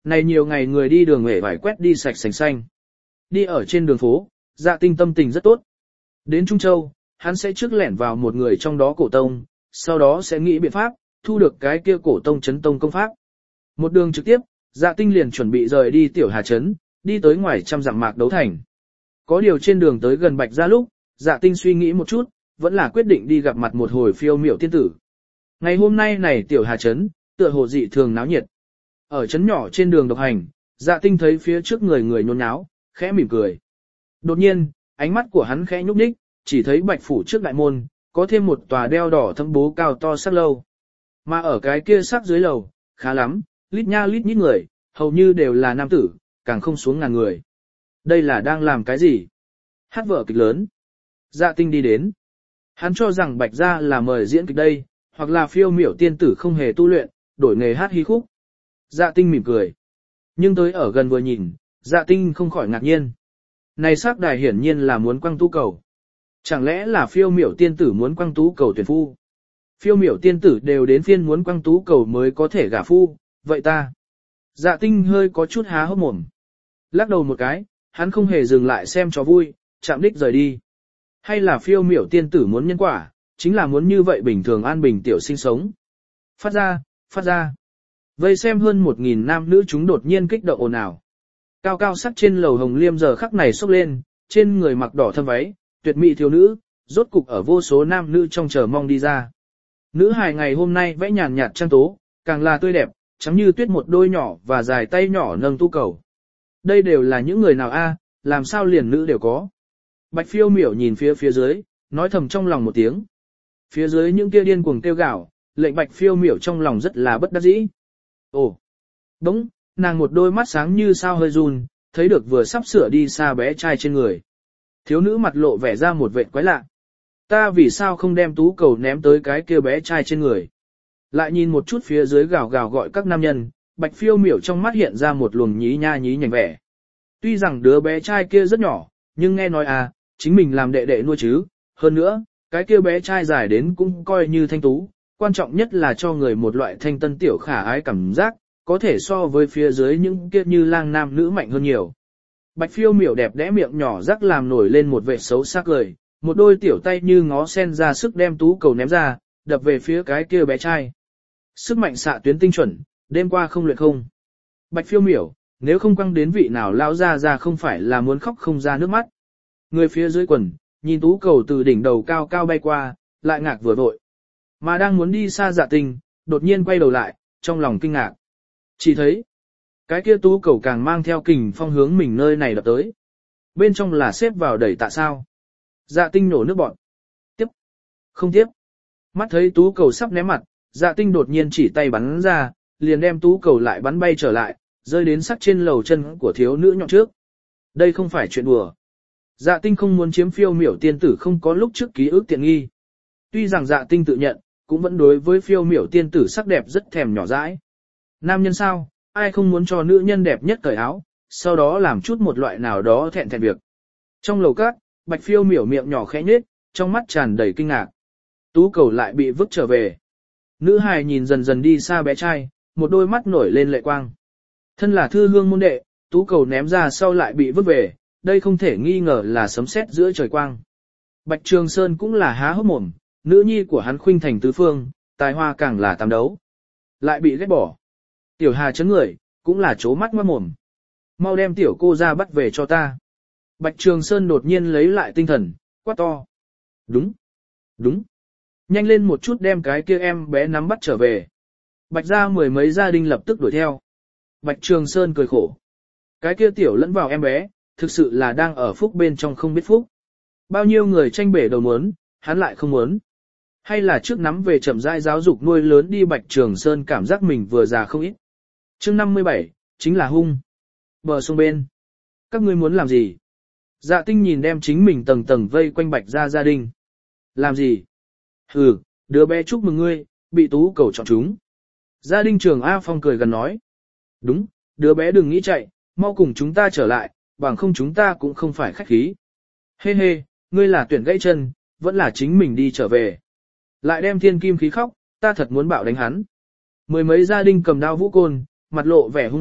Này nhiều ngày người đi đường hể vải quét đi sạch sành xanh. Đi ở trên đường phố, Dạ Tinh tâm tình rất tốt. Đến Trung Châu, hắn sẽ trước lẻn vào một người trong đó cổ tông, sau đó sẽ nghĩ biện pháp, thu được cái kia cổ tông chấn tông công pháp. Một đường trực tiếp, Dạ Tinh liền chuẩn bị rời đi Tiểu Hà Trấn, đi tới ngoài trăm dặm mạc đấu thành. Có điều trên đường tới gần Bạch Gia lúc, Dạ Tinh suy nghĩ một chút, vẫn là quyết định đi gặp mặt một hồi phiêu miểu tiên tử. Ngày hôm nay này Tiểu Hà Trấn, tựa hồ dị thường náo nhiệt. Ở trấn nhỏ trên đường độc hành, Dạ Tinh thấy phía trước người người nhốn nháo, khẽ mỉm cười. Đột nhiên, ánh mắt của hắn khẽ nhúc nhích, chỉ thấy Bạch phủ trước đại môn, có thêm một tòa đeo đỏ thâm bố cao to sắc lâu. Mà ở cái kia sắc dưới lầu, khá lắm, lít nha lít nhít người, hầu như đều là nam tử, càng không xuống ngàn người. Đây là đang làm cái gì? Hát vở kịch lớn. Dạ Tinh đi đến. Hắn cho rằng Bạch Gia là mời diễn kịch đây, hoặc là phiêu miểu tiên tử không hề tu luyện, đổi nghề hát hí khúc. Dạ Tinh mỉm cười. Nhưng tới ở gần vừa nhìn, Dạ Tinh không khỏi ngạc nhiên. Này sắc đài hiển nhiên là muốn quăng tú cầu. Chẳng lẽ là phiêu miểu tiên tử muốn quăng tú cầu tuyển phu? Phiêu miểu tiên tử đều đến phiên muốn quăng tú cầu mới có thể gả phu, vậy ta? Dạ Tinh hơi có chút há hốc mồm. Lắc đầu một cái, hắn không hề dừng lại xem cho vui, chạm đích rời đi. Hay là phiêu miểu tiên tử muốn nhân quả, chính là muốn như vậy bình thường an bình tiểu sinh sống. Phát ra, phát ra. Vây xem hơn một nghìn nam nữ chúng đột nhiên kích động ồn ào. Cao cao sắc trên lầu hồng liêm giờ khắc này sốc lên, trên người mặc đỏ thâm váy, tuyệt mỹ thiếu nữ, rốt cục ở vô số nam nữ trong chờ mong đi ra. Nữ hài ngày hôm nay vẽ nhàn nhạt trang tố, càng là tươi đẹp, trắng như tuyết một đôi nhỏ và dài tay nhỏ nâng tu cầu. Đây đều là những người nào a, làm sao liền nữ đều có. Bạch phiêu miểu nhìn phía phía dưới, nói thầm trong lòng một tiếng. Phía dưới những kia điên cuồng kêu gào, lệnh bạch phiêu miểu trong lòng rất là bất đắc dĩ. Ồ, đúng, nàng một đôi mắt sáng như sao hơi run, thấy được vừa sắp sửa đi xa bé trai trên người. Thiếu nữ mặt lộ vẻ ra một vệt quái lạ. Ta vì sao không đem tú cầu ném tới cái kia bé trai trên người. Lại nhìn một chút phía dưới gào gào gọi các nam nhân, bạch phiêu miểu trong mắt hiện ra một luồng nhí nha nhí nhảnh vẻ. Tuy rằng đứa bé trai kia rất nhỏ, nhưng nghe nói à, chính mình làm đệ đệ nuôi chứ. Hơn nữa, cái kia bé trai dài đến cũng coi như thanh tú, quan trọng nhất là cho người một loại thanh tân tiểu khả ái cảm giác, có thể so với phía dưới những kia như lang nam nữ mạnh hơn nhiều. Bạch phiêu miểu đẹp đẽ miệng nhỏ rắc làm nổi lên một vẻ xấu sắc cười, một đôi tiểu tay như ngó sen ra sức đem tú cầu ném ra, đập về phía cái kia bé trai. Sức mạnh xạ tuyến tinh chuẩn, đêm qua không luyện không. Bạch phiêu miểu, nếu không quăng đến vị nào lao ra ra không phải là muốn khóc không ra nước mắt. Người phía dưới quần, nhìn tú cầu từ đỉnh đầu cao cao bay qua, lại ngạc vừa vội. Mà đang muốn đi xa Dạ Tinh, đột nhiên quay đầu lại, trong lòng kinh ngạc. Chỉ thấy, cái kia tú cầu càng mang theo kình phong hướng mình nơi này đập tới. Bên trong là xếp vào đẩy tạ sao. Dạ Tinh nổ nước bọt. Tiếp. Không tiếp. Mắt thấy tú cầu sắp ném mặt, Dạ Tinh đột nhiên chỉ tay bắn ra, liền đem tú cầu lại bắn bay trở lại, rơi đến sắc trên lầu chân của thiếu nữ nhọn trước. Đây không phải chuyện đùa. Dạ Tinh không muốn chiếm phiêu miểu tiên tử không có lúc trước ký ức tiện nghi. Tuy rằng Dạ Tinh tự nhận, cũng vẫn đối với phiêu miểu tiên tử sắc đẹp rất thèm nhỏ dãi. Nam nhân sao, ai không muốn cho nữ nhân đẹp nhất cởi áo, sau đó làm chút một loại nào đó thẹn thẹn việc. Trong lầu cát, bạch phiêu miểu miệng nhỏ khẽ nhếch, trong mắt tràn đầy kinh ngạc. Tú cầu lại bị vứt trở về. Nữ hài nhìn dần dần đi xa bé trai, một đôi mắt nổi lên lệ quang. Thân là thư hương môn đệ, tú cầu ném ra sau lại bị vứt về, đây không thể nghi ngờ là sấm sét giữa trời quang. Bạch Trường Sơn cũng là há hốc mồm, nữ nhi của hắn khuynh thành tứ phương, tài hoa càng là tam đấu. Lại bị ghét bỏ. Tiểu Hà chấn người, cũng là chố mắt ngoát mồm. Mau đem tiểu cô ra bắt về cho ta. Bạch Trường Sơn đột nhiên lấy lại tinh thần, quát to. Đúng, đúng. Nhanh lên một chút đem cái kia em bé nắm bắt trở về. Bạch ra mười mấy gia đình lập tức đuổi theo. Bạch Trường Sơn cười khổ. Cái kia tiểu lẫn vào em bé, thực sự là đang ở phúc bên trong không biết phúc. Bao nhiêu người tranh bể đầu muốn, hắn lại không muốn. Hay là trước nắm về chậm rãi giáo dục nuôi lớn đi. Bạch Trường Sơn cảm giác mình vừa già không ít. Chương năm mươi bảy, chính là hung. Bờ sông bên. Các ngươi muốn làm gì? Dạ Tinh nhìn đem chính mình tầng tầng vây quanh Bạch gia gia đình. Làm gì? Hừ, đứa bé chúc mừng ngươi, bị tú cầu chọn chúng. Gia đình Trường A Phong cười gần nói. Đúng, đứa bé đừng nghĩ chạy, mau cùng chúng ta trở lại, bằng không chúng ta cũng không phải khách khí. Hê hê, ngươi là tuyển gãy chân, vẫn là chính mình đi trở về. Lại đem thiên kim khí khóc, ta thật muốn bạo đánh hắn. Mười mấy gia đình cầm đao vũ côn, mặt lộ vẻ hung ác,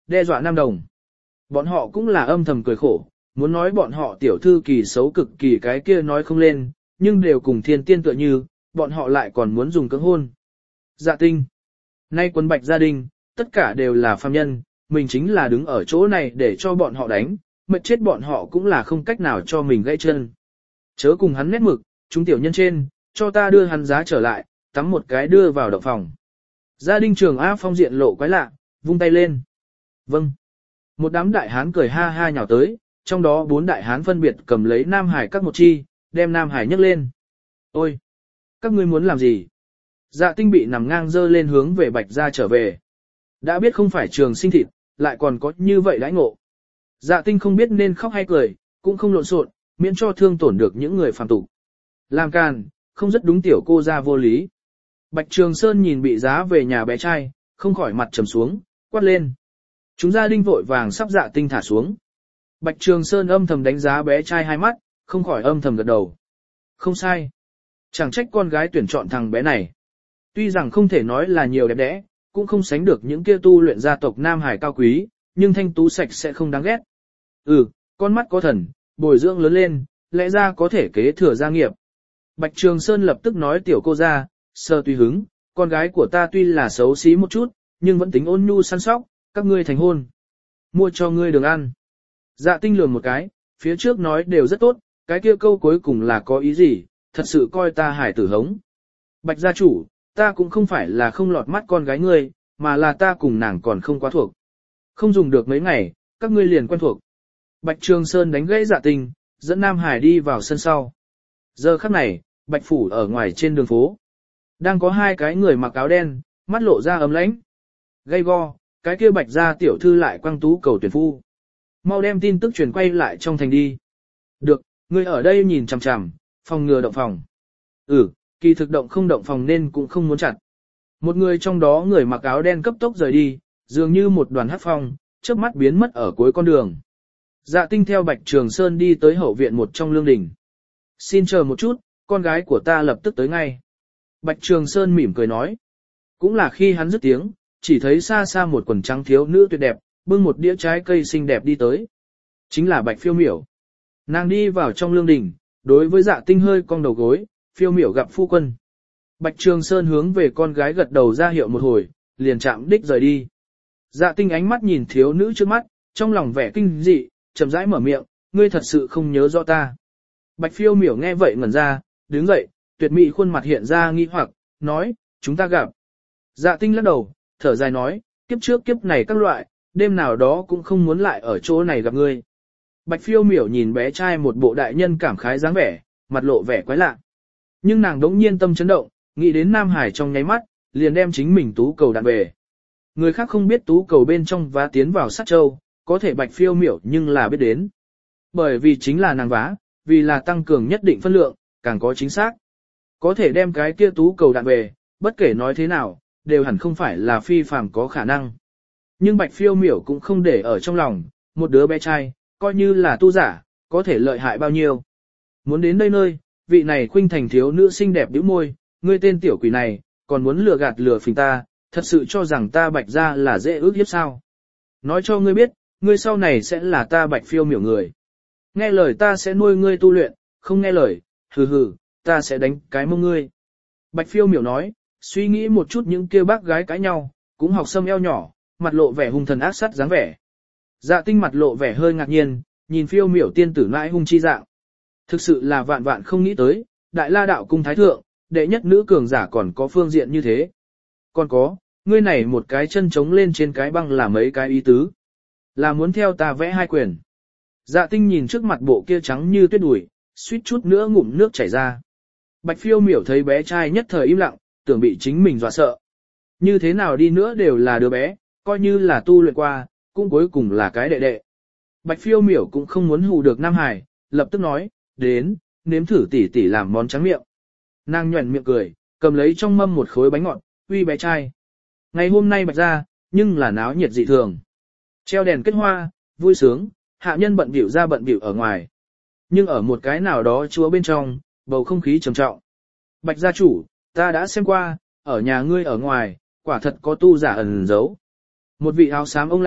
đe dọa nam đồng. Bọn họ cũng là âm thầm cười khổ, muốn nói bọn họ tiểu thư kỳ xấu cực kỳ cái kia nói không lên, nhưng đều cùng thiên tiên tựa như, bọn họ lại còn muốn dùng cưỡng hôn. Dạ tinh. Nay quân bạch gia đình, tất cả đều là phàm nhân, mình chính là đứng ở chỗ này để cho bọn họ đánh, mệt chết bọn họ cũng là không cách nào cho mình gãy chân. Chớ cùng hắn nét mực, chúng tiểu nhân trên, cho ta đưa hắn giá trở lại, tắm một cái đưa vào động phòng. Gia đình Trường A Phong diện lộ quái lạ, vung tay lên. Vâng. Một đám đại hán cười ha ha nhào tới, trong đó bốn đại hán phân biệt cầm lấy Nam Hải các một chi, đem Nam Hải nhấc lên. Ôi! Các ngươi muốn làm gì? Dạ tinh bị nằm ngang dơ lên hướng về Bạch gia trở về. Đã biết không phải trường sinh thịt, lại còn có như vậy đãi ngộ. Dạ tinh không biết nên khóc hay cười, cũng không lộn xộn, miễn cho thương tổn được những người phàm tục. Làm càn, không rất đúng tiểu cô ra vô lý. Bạch Trường Sơn nhìn bị giá về nhà bé trai, không khỏi mặt trầm xuống, quát lên. Chúng gia đình vội vàng sắp Dạ tinh thả xuống. Bạch Trường Sơn âm thầm đánh giá bé trai hai mắt, không khỏi âm thầm gật đầu. Không sai. Chẳng trách con gái tuyển chọn thằng bé này. Tuy rằng không thể nói là nhiều đẹp đẽ, cũng không sánh được những kia tu luyện gia tộc Nam Hải cao quý, nhưng thanh tú sạch sẽ không đáng ghét. Ừ, con mắt có thần, bồi dưỡng lớn lên, lẽ ra có thể kế thừa gia nghiệp. Bạch Trường Sơn lập tức nói tiểu cô ra, sơ tùy hứng, con gái của ta tuy là xấu xí một chút, nhưng vẫn tính ôn nhu săn sóc, các ngươi thành hôn. Mua cho ngươi đường ăn. Dạ tinh lườm một cái, phía trước nói đều rất tốt, cái kia câu cuối cùng là có ý gì, thật sự coi ta hải tử hống. Bạch gia chủ, ta cũng không phải là không lọt mắt con gái ngươi, mà là ta cùng nàng còn không quá thuộc. Không dùng được mấy ngày, các ngươi liền quen thuộc. Bạch Trường Sơn đánh gãy Dạ tinh, dẫn Nam Hải đi vào sân sau. Giờ khắc này, Bạch phủ ở ngoài trên đường phố. Đang có hai cái người mặc áo đen, mắt lộ ra ấm lãnh. Gay go, cái kia Bạch gia tiểu thư lại quăng tú cầu tuyển phu. Mau đem tin tức truyền quay lại trong thành đi. Được, ngươi ở đây nhìn chằm chằm, phòng ngừa động phòng. Ừ, kỳ thực động không động phòng nên cũng không muốn chặt. Một người trong đó người mặc áo đen cấp tốc rời đi, dường như một đoàn hắc phong, chớp mắt biến mất ở cuối con đường. Dạ tinh theo Bạch Trường Sơn đi tới hậu viện một trong lương đình. Xin chờ một chút, con gái của ta lập tức tới ngay. Bạch Trường Sơn mỉm cười nói. Cũng là khi hắn dứt tiếng, chỉ thấy xa xa một quần trắng thiếu nữ tuyệt đẹp, bưng một đĩa trái cây xinh đẹp đi tới. Chính là Bạch Phiêu Miểu. Nàng đi vào trong lương đình, đối với Dạ tinh hơi cong đầu gối, Phiêu Miểu gặp phu quân. Bạch Trường Sơn hướng về con gái gật đầu ra hiệu một hồi, liền chạm đích rời đi. Dạ tinh ánh mắt nhìn thiếu nữ trước mắt, trong lòng vẻ kinh dị, chậm rãi mở miệng, ngươi thật sự không nhớ rõ ta. Bạch Phiêu Miểu nghe vậy ngẩn ra, đứng dậy, tuyệt mỹ khuôn mặt hiện ra nghi hoặc, nói, chúng ta gặp. Dạ tinh lắc đầu, thở dài nói, kiếp trước kiếp này các loại, đêm nào đó cũng không muốn lại ở chỗ này gặp ngươi. Bạch Phiêu Miểu nhìn bé trai một bộ đại nhân cảm khái dáng vẻ, mặt lộ vẻ quái lạ. Nhưng nàng đống nhiên tâm chấn động, nghĩ đến Nam Hải trong nháy mắt, liền đem chính mình tú cầu đạn về. Người khác không biết tú cầu bên trong vá tiến vào sát châu, có thể Bạch Phiêu Miểu nhưng là biết đến. Bởi vì chính là nàng vá, vì là tăng cường nhất định phân lượng, càng có chính xác. Có thể đem cái kia tú cầu đạn về, bất kể nói thế nào, đều hẳn không phải là phi phàm có khả năng. Nhưng Bạch Phiêu Miểu cũng không để ở trong lòng, một đứa bé trai, coi như là tu giả, có thể lợi hại bao nhiêu. Muốn đến đây nơi, vị này khuynh thành thiếu nữ xinh đẹp bĩu môi, ngươi tên tiểu quỷ này, còn muốn lừa gạt lừa phình ta, thật sự cho rằng ta Bạch gia là dễ ước hiếp sao. Nói cho ngươi biết, ngươi sau này sẽ là ta Bạch Phiêu Miểu người. Nghe lời ta sẽ nuôi ngươi tu luyện, không nghe lời, hừ hừ, ta sẽ đánh cái mông ngươi. Bạch Phiêu Miểu nói, suy nghĩ một chút những kia bác gái cãi nhau, cũng học xâm eo nhỏ, mặt lộ vẻ hung thần ác sát dáng vẻ. Dạ tinh mặt lộ vẻ hơi ngạc nhiên, nhìn Phiêu Miểu tiên tử nãi hung chi dạng. Thực sự là vạn vạn không nghĩ tới, Đại La đạo cung thái thượng, đệ nhất nữ cường giả còn có phương diện như thế. Còn có, ngươi này một cái chân trống lên trên cái băng là mấy cái ý tứ. Là muốn theo ta vẽ hai quyền. Dạ tinh nhìn trước mặt bộ kia trắng như tuyết đùi, suýt chút nữa ngụm nước chảy ra. Bạch Phiêu Miểu thấy bé trai nhất thời im lặng, tưởng bị chính mình dọa sợ. Như thế nào đi nữa đều là đứa bé, coi như là tu luyện qua, cũng cuối cùng là cái đệ đệ. Bạch Phiêu Miểu cũng không muốn hù được Nam Hải, lập tức nói, đến, nếm thử tỉ tỉ làm món trắng miệng. Nàng nhuẩn miệng cười, cầm lấy trong mâm một khối bánh ngọt, uy bé trai. Ngày hôm nay Bạch gia, nhưng là náo nhiệt dị thường. Treo đèn kết hoa, vui sướng, hạ nhân bận bịu ra bận bịu ở ngoài. Nhưng ở một cái nào đó chúa bên trong, bầu không khí trầm trọng. Bạch gia chủ, ta đã xem qua, ở nhà ngươi ở ngoài, quả thật có tu giả ẩn giấu. Một vị áo xám ông lão,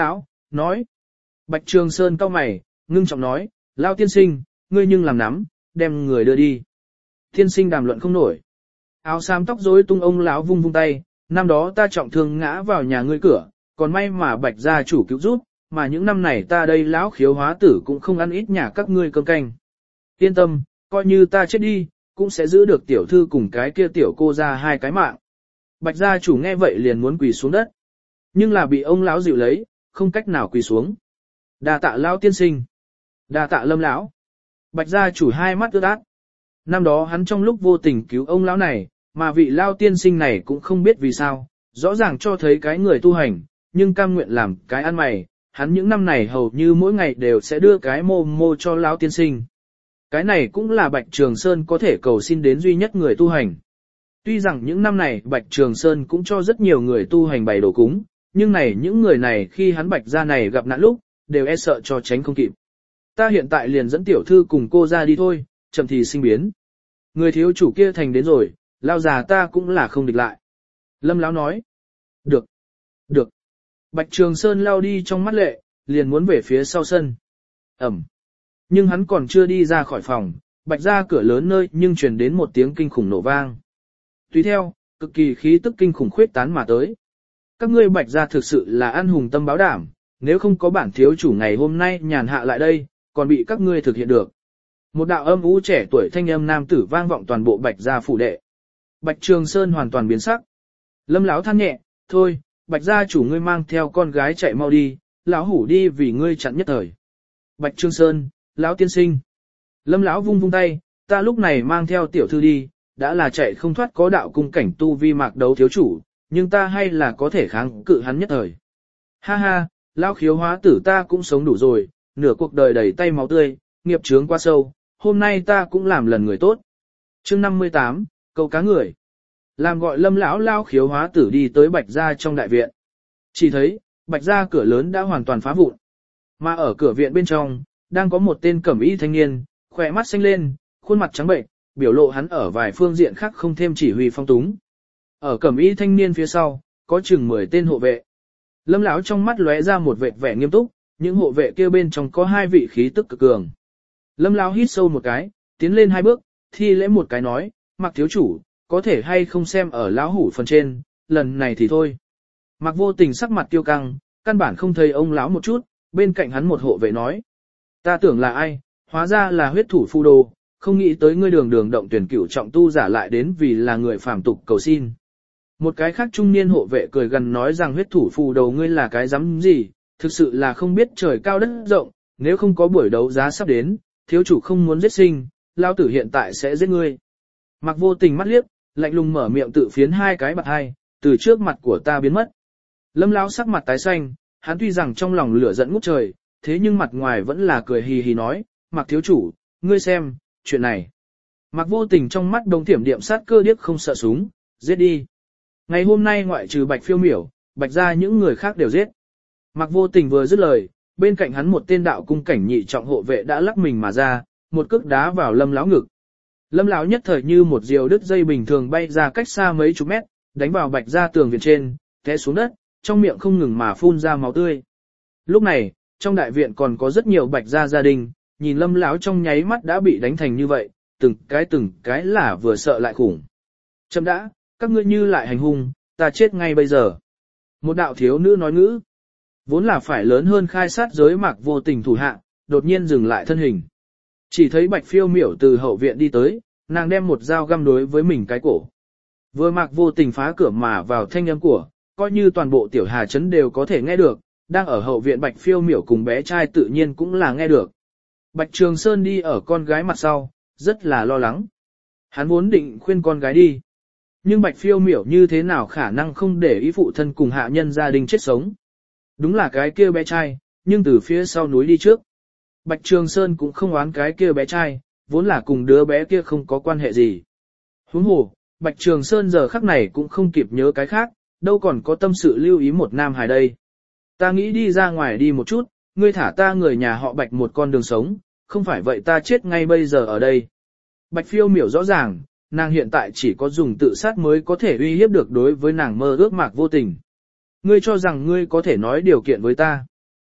nói. Bạch Trường Sơn cau mày, ngưng trọng nói, Lao tiên sinh, ngươi nhưng làm nắm, đem người đưa đi. Tiên sinh đàm luận không nổi. Áo xám tóc rối tung ông lão vung vung tay, năm đó ta trọng thương ngã vào nhà ngươi cửa, còn may mà Bạch gia chủ cứu giúp, mà những năm này ta đây lão khiếu hóa tử cũng không ăn ít nhà các ngươi cơm canh. Yên tâm, coi như ta chết đi, cũng sẽ giữ được tiểu thư cùng cái kia tiểu cô ra hai cái mạng. Bạch gia chủ nghe vậy liền muốn quỳ xuống đất, nhưng là bị ông lão dịu lấy, không cách nào quỳ xuống. Đa tạ lão tiên sinh, đa tạ Lâm lão. Bạch gia chủ hai mắt ướt át. Năm đó hắn trong lúc vô tình cứu ông lão này, mà vị lão tiên sinh này cũng không biết vì sao, rõ ràng cho thấy cái người tu hành, nhưng cam nguyện làm cái ăn mày, hắn những năm này hầu như mỗi ngày đều sẽ đưa cái mô mô cho lão tiên sinh. Cái này cũng là Bạch Trường Sơn có thể cầu xin đến duy nhất người tu hành. Tuy rằng những năm này Bạch Trường Sơn cũng cho rất nhiều người tu hành bày đồ cúng, nhưng này những người này khi hắn Bạch gia này gặp nạn lúc, đều e sợ cho tránh không kịp. Ta hiện tại liền dẫn tiểu thư cùng cô ra đi thôi, chậm thì sinh biến. Người thiếu chủ kia thành đến rồi, lao già ta cũng là không địch lại. Lâm lão nói. Được. Được. Bạch Trường Sơn lao đi trong mắt lệ, liền muốn về phía sau sân. Ẩm. Nhưng hắn còn chưa đi ra khỏi phòng, Bạch ra cửa lớn nơi nhưng truyền đến một tiếng kinh khủng nổ vang. Tùy theo, cực kỳ khí tức kinh khủng khuyết tán mà tới. Các ngươi Bạch ra thực sự là ăn hùng tâm báo đảm, nếu không có bản thiếu chủ ngày hôm nay nhàn hạ lại đây, còn bị các ngươi thực hiện được. Một đạo âm u trẻ tuổi thanh âm nam tử vang vọng toàn bộ Bạch gia phủ đệ. Bạch Trường Sơn hoàn toàn biến sắc. Lâm lão than nhẹ, thôi, Bạch gia chủ ngươi mang theo con gái chạy mau đi, lão hủ đi vì ngươi chặn nhất thời. Bạch Trường Sơn, lão tiên sinh. Lâm lão vung vung tay, ta lúc này mang theo tiểu thư đi, đã là chạy không thoát có đạo cung cảnh tu vi mạc đấu thiếu chủ, nhưng ta hay là có thể kháng cự hắn nhất thời. Ha ha, lão khiếu hóa tử ta cũng sống đủ rồi, nửa cuộc đời đầy tay máu tươi, nghiệp chướng quá sâu, hôm nay ta cũng làm lần người tốt. Chương năm mươi tám, câu cá người. Làm gọi Lâm lão lao khiếu hóa tử đi tới Bạch gia trong đại viện. Chỉ thấy, Bạch gia cửa lớn đã hoàn toàn phá vụn. Mà ở cửa viện bên trong, đang có một tên cẩm y thanh niên, khỏe mắt xanh lên, khuôn mặt trắng bệnh, biểu lộ hắn ở vài phương diện khác không thêm chỉ huy phong túng. Ở cẩm y thanh niên phía sau, có chừng mười tên hộ vệ. Lâm lão trong mắt lóe ra một vẻ vẻ nghiêm túc, những hộ vệ kia bên trong có hai vị khí tức cực cường. Lâm lão hít sâu một cái, tiến lên hai bước, thi lễ một cái nói, Mạc thiếu chủ, có thể hay không xem ở lão hủ phần trên, lần này thì thôi. Mạc vô tình sắc mặt tiêu căng, căn bản không thấy ông lão một chút, bên cạnh hắn một hộ vệ nói. Ta tưởng là ai, hóa ra là huyết thủ phu đồ, không nghĩ tới ngươi đường đường động tuyển cửu trọng tu giả lại đến vì là người phàm tục cầu xin. Một cái khác trung niên hộ vệ cười gần nói rằng huyết thủ phù đầu ngươi là cái dám gì, thực sự là không biết trời cao đất rộng, nếu không có buổi đấu giá sắp đến, thiếu chủ không muốn giết sinh, lao tử hiện tại sẽ giết ngươi. Mặc vô tình mắt liếc, lạnh lùng mở miệng tự phiến hai cái bạc hai, từ trước mặt của ta biến mất. Lâm lão sắc mặt tái xanh, hắn tuy rằng trong lòng lửa giận ngút trời, thế nhưng mặt ngoài vẫn là cười hì hì nói, Mặc thiếu chủ, ngươi xem, chuyện này. Mặc vô tình trong mắt đồng thiểm điệm sát cơ điếc không sợ súng, giết đi. Ngày hôm nay ngoại trừ Bạch Phiêu Miểu, Bạch ra những người khác đều giết. Mặc vô tình vừa dứt lời, bên cạnh hắn một tên đạo cung cảnh nhị trọng hộ vệ đã lắc mình mà ra, một cước đá vào Lâm lão ngực. Lâm lão nhất thời như một diều đứt dây bình thường bay ra cách xa mấy chục mét, đánh vào Bạch ra tường viện trên, té xuống đất, trong miệng không ngừng mà phun ra máu tươi. Lúc này, trong đại viện còn có rất nhiều Bạch gia gia đình, nhìn Lâm lão trong nháy mắt đã bị đánh thành như vậy, từng cái từng cái là vừa sợ lại khủng. Chấm đã, các ngươi như lại hành hung, ta chết ngay bây giờ. Một đạo thiếu nữ nói ngữ, vốn là phải lớn hơn khai sát giới Mạc vô tình thủ hạ, đột nhiên dừng lại thân hình. Chỉ thấy Bạch Phiêu Miểu từ hậu viện đi tới, nàng đem một dao găm đối với mình cái cổ. Vừa Mạc vô tình phá cửa mà vào thanh âm của, coi như toàn bộ tiểu hà trấn đều có thể nghe được, đang ở hậu viện Bạch Phiêu Miểu cùng bé trai tự nhiên cũng là nghe được. Bạch Trường Sơn đi ở con gái mặt sau, rất là lo lắng. Hắn vốn định khuyên con gái đi. Nhưng Bạch Phiêu Miểu như thế nào khả năng không để ý phụ thân cùng hạ nhân gia đình chết sống. Đúng là cái kia bé trai, nhưng từ phía sau núi đi trước. Bạch Trường Sơn cũng không oán cái kia bé trai, vốn là cùng đứa bé kia không có quan hệ gì. Huống hồ, Bạch Trường Sơn giờ khắc này cũng không kịp nhớ cái khác, đâu còn có tâm sự lưu ý một nam hài đây. Ta nghĩ đi ra ngoài đi một chút, ngươi thả ta người nhà họ Bạch một con đường sống, không phải vậy ta chết ngay bây giờ ở đây. Bạch Phiêu Miểu rõ ràng, nàng hiện tại chỉ có dùng tự sát mới có thể uy hiếp được đối với nàng mơ ước Mạc vô tình. Ngươi cho rằng ngươi có thể nói điều kiện với ta.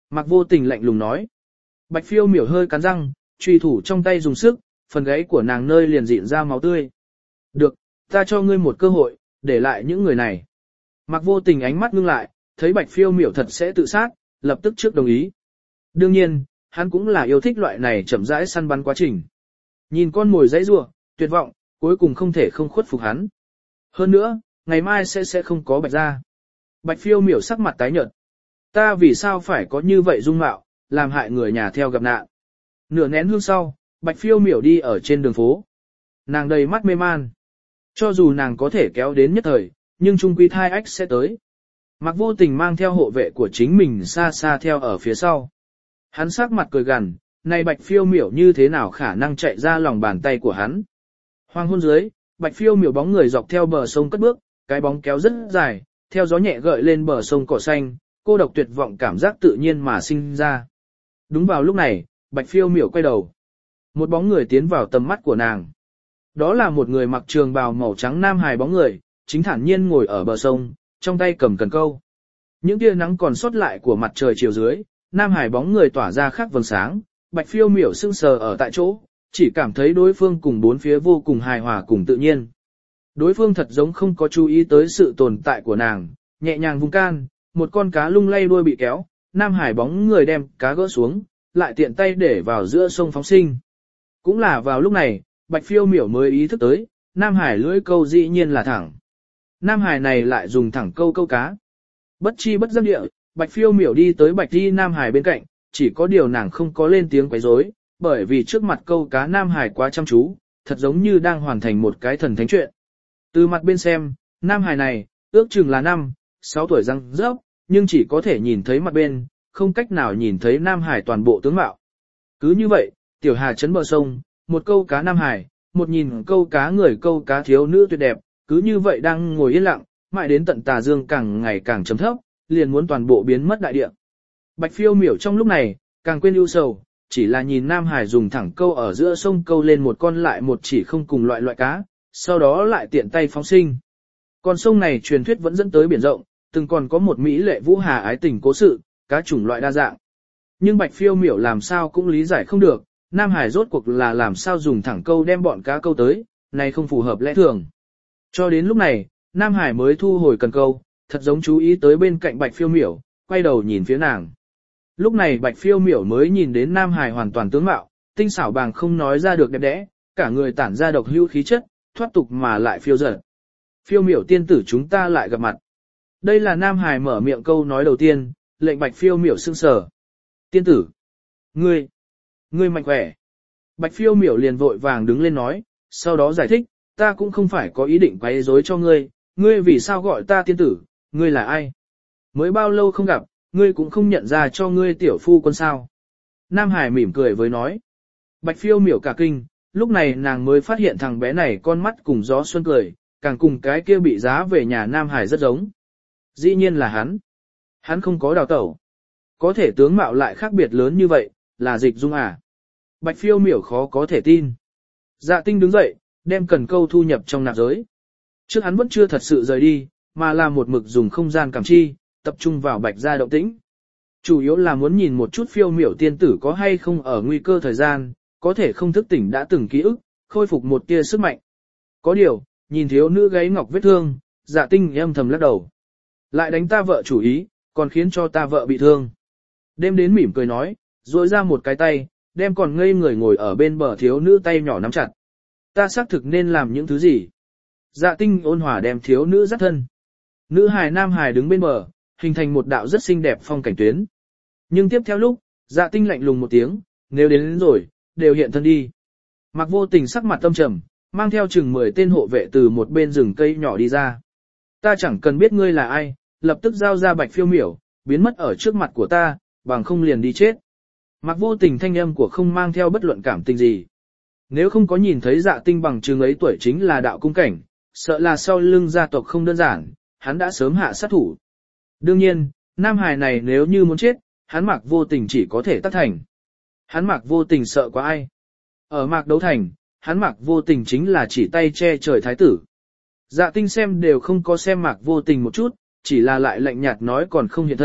Mạc Vô Tình lạnh lùng nói. Bạch Phiêu Miểu hơi cắn răng, truy thủ trong tay dùng sức, phần gáy của nàng nơi liền dịn ra máu tươi. Được, ta cho ngươi một cơ hội, để lại những người này. Mạc Vô Tình ánh mắt ngưng lại, thấy Bạch Phiêu Miểu thật sẽ tự sát, lập tức trước đồng ý. Đương nhiên, hắn cũng là yêu thích loại này chậm rãi săn bắn quá trình. Nhìn con mồi dãy rủa, tuyệt vọng, cuối cùng không thể không khuất phục hắn. Hơn nữa, ngày mai sẽ sẽ không có Bạch gia. Bạch Phiêu Miểu sắc mặt tái nhợt. Ta vì sao phải có như vậy dung mạo, làm hại người nhà theo gặp nạn. Nửa nén hương sau, Bạch Phiêu Miểu đi ở trên đường phố. Nàng đầy mắt mê man. Cho dù nàng có thể kéo đến nhất thời, nhưng chung quy thai ách sẽ tới. Mạc Vô Tình mang theo hộ vệ của chính mình xa xa theo ở phía sau. Hắn sắc mặt cười gằn, này Bạch Phiêu Miểu như thế nào khả năng chạy ra lòng bàn tay của hắn. Hoàng hôn dưới, Bạch Phiêu Miểu bóng người dọc theo bờ sông cất bước, cái bóng kéo rất dài, theo gió nhẹ gợi lên bờ sông cỏ xanh, cô độc tuyệt vọng cảm giác tự nhiên mà sinh ra. Đúng vào lúc này, Bạch Phiêu Miểu quay đầu. Một bóng người tiến vào tầm mắt của nàng. Đó là một người mặc trường bào màu trắng nam hài bóng người, chính thản nhiên ngồi ở bờ sông, trong tay cầm cần câu. Những tia nắng còn sót lại của mặt trời chiều dưới, nam hải bóng người tỏa ra khác vầng sáng, Bạch Phiêu Miểu sững sờ ở tại chỗ, chỉ cảm thấy đối phương cùng bốn phía vô cùng hài hòa cùng tự nhiên. Đối phương thật giống không có chú ý tới sự tồn tại của nàng, nhẹ nhàng vung can, một con cá lung lay đuôi bị kéo, nam hải bóng người đem cá gỡ xuống, lại tiện tay để vào giữa sông phóng sinh. Cũng là vào lúc này, Bạch Phiêu Miểu mới ý thức tới, nam hải lưỡi câu dĩ nhiên là thẳng. Nam hải này lại dùng thẳng câu câu cá. Bất chi bất giác địa, Bạch Phiêu Miểu đi tới Bạch Di Nam Hải bên cạnh, chỉ có điều nàng không có lên tiếng quấy rối, bởi vì trước mặt câu cá Nam Hải quá chăm chú, thật giống như đang hoàn thành một cái thần thánh chuyện. Từ mặt bên xem, Nam Hải này, ước chừng là năm, sáu tuổi răng rớp, nhưng chỉ có thể nhìn thấy mặt bên, không cách nào nhìn thấy Nam Hải toàn bộ tướng mạo. Cứ như vậy, tiểu hà chấn bờ sông, một câu cá Nam Hải, một nhìn câu cá người câu cá thiếu nữ tuyệt đẹp, cứ như vậy đang ngồi yên lặng, mãi đến tận tà dương càng ngày càng chấm thấp, liền muốn toàn bộ biến mất đại địa. Bạch Phiêu Miểu trong lúc này, càng quên ưu sầu, chỉ là nhìn Nam Hải dùng thẳng câu ở giữa sông câu lên một con lại một chỉ không cùng loại loại cá, sau đó lại tiện tay phóng sinh. Con sông này truyền thuyết vẫn dẫn tới biển rộng, từng còn có một mỹ lệ vũ hà ái tình cố sự, cá chủng loại đa dạng. Nhưng Bạch Phiêu Miểu làm sao cũng lý giải không được, Nam Hải rốt cuộc là làm sao dùng thẳng câu đem bọn cá câu tới, này không phù hợp lẽ thường. Cho đến lúc này, Nam Hải mới thu hồi cần câu, thật giống chú ý tới bên cạnh Bạch Phiêu Miểu, quay đầu nhìn phía nàng. Lúc này Bạch Phiêu Miểu mới nhìn đến Nam Hải hoàn toàn tướng mạo, tinh xảo bàng không nói ra được đẹp đẽ, cả người tản ra độc hữu khí chất, thoát tục mà lại phiêu dật. Phiêu Miểu tiên tử chúng ta lại gặp mặt. Đây là Nam Hải mở miệng câu nói đầu tiên, lệnh Bạch Phiêu Miểu sững sờ. Tiên tử, ngươi, ngươi mạnh khỏe. Bạch Phiêu Miểu liền vội vàng đứng lên nói, sau đó giải thích, ta cũng không phải có ý định quấy rối cho ngươi, ngươi vì sao gọi ta tiên tử, ngươi là ai? Mới bao lâu không gặp, ngươi cũng không nhận ra cho ngươi tiểu phu quân sao? Nam Hải mỉm cười với nói. Bạch Phiêu Miểu cả kinh, lúc này nàng mới phát hiện thằng bé này con mắt cùng gió xuân cười, càng cùng cái kia bị giá về nhà Nam Hải rất giống. Dĩ nhiên là hắn. Hắn không có đào tẩu. Có thể tướng mạo lại khác biệt lớn như vậy, là Dịch Dung à? Bạch Phiêu Miểu khó có thể tin. Dạ Tinh đứng dậy, đem cần câu thu nhập trong nạp giới. Trước hắn vẫn chưa thật sự rời đi, mà là một mực dùng không gian cảm chi, tập trung vào Bạch gia động tĩnh. Chủ yếu là muốn nhìn một chút Phiêu Miểu tiên tử có hay không ở nguy cơ thời gian, có thể không thức tỉnh đã từng ký ức, khôi phục một tia sức mạnh. Có điều, nhìn thiếu nữ gáy ngọc vết thương, Dạ Tinh âm thầm lắc đầu. Lại đánh ta vợ chủ ý, còn khiến cho ta vợ bị thương. Đêm đến mỉm cười nói, duỗi ra một cái tay, đem còn ngây người ngồi ở bên bờ thiếu nữ tay nhỏ nắm chặt. Ta xác thực nên làm những thứ gì? Dạ Tinh ôn hòa đem thiếu nữ dắt thân. Nữ hài nam hài đứng bên bờ, hình thành một đạo rất xinh đẹp phong cảnh tuyến. Nhưng tiếp theo lúc, Dạ Tinh lạnh lùng một tiếng, nếu đến, đến rồi, đều hiện thân đi. Mặc Vô Tình sắc mặt tâm trầm, mang theo chừng mười tên hộ vệ từ một bên rừng cây nhỏ đi ra. Ta chẳng cần biết ngươi là ai, lập tức giao ra Bạch Phiêu Miểu, biến mất ở trước mặt của ta, bằng không liền đi chết. Mặc Vô Tình thanh âm của không mang theo bất luận cảm tình gì. Nếu không có nhìn thấy Dạ Tinh bằng chừng ấy tuổi chính là đạo cung cảnh, sợ là sau lưng gia tộc không đơn giản, hắn đã sớm hạ sát thủ. Đương nhiên, nam hài này nếu như muốn chết, hắn Mạc Vô Tình chỉ có thể tác thành. Hắn Mạc Vô Tình sợ quá ai? Ở Mạc Đấu Thành, hắn Mạc Vô Tình chính là chỉ tay che trời thái tử. Dạ Tinh xem đều không có xem Mạc Vô Tình một chút, chỉ là lại lạnh nhạt nói còn không hiện thân,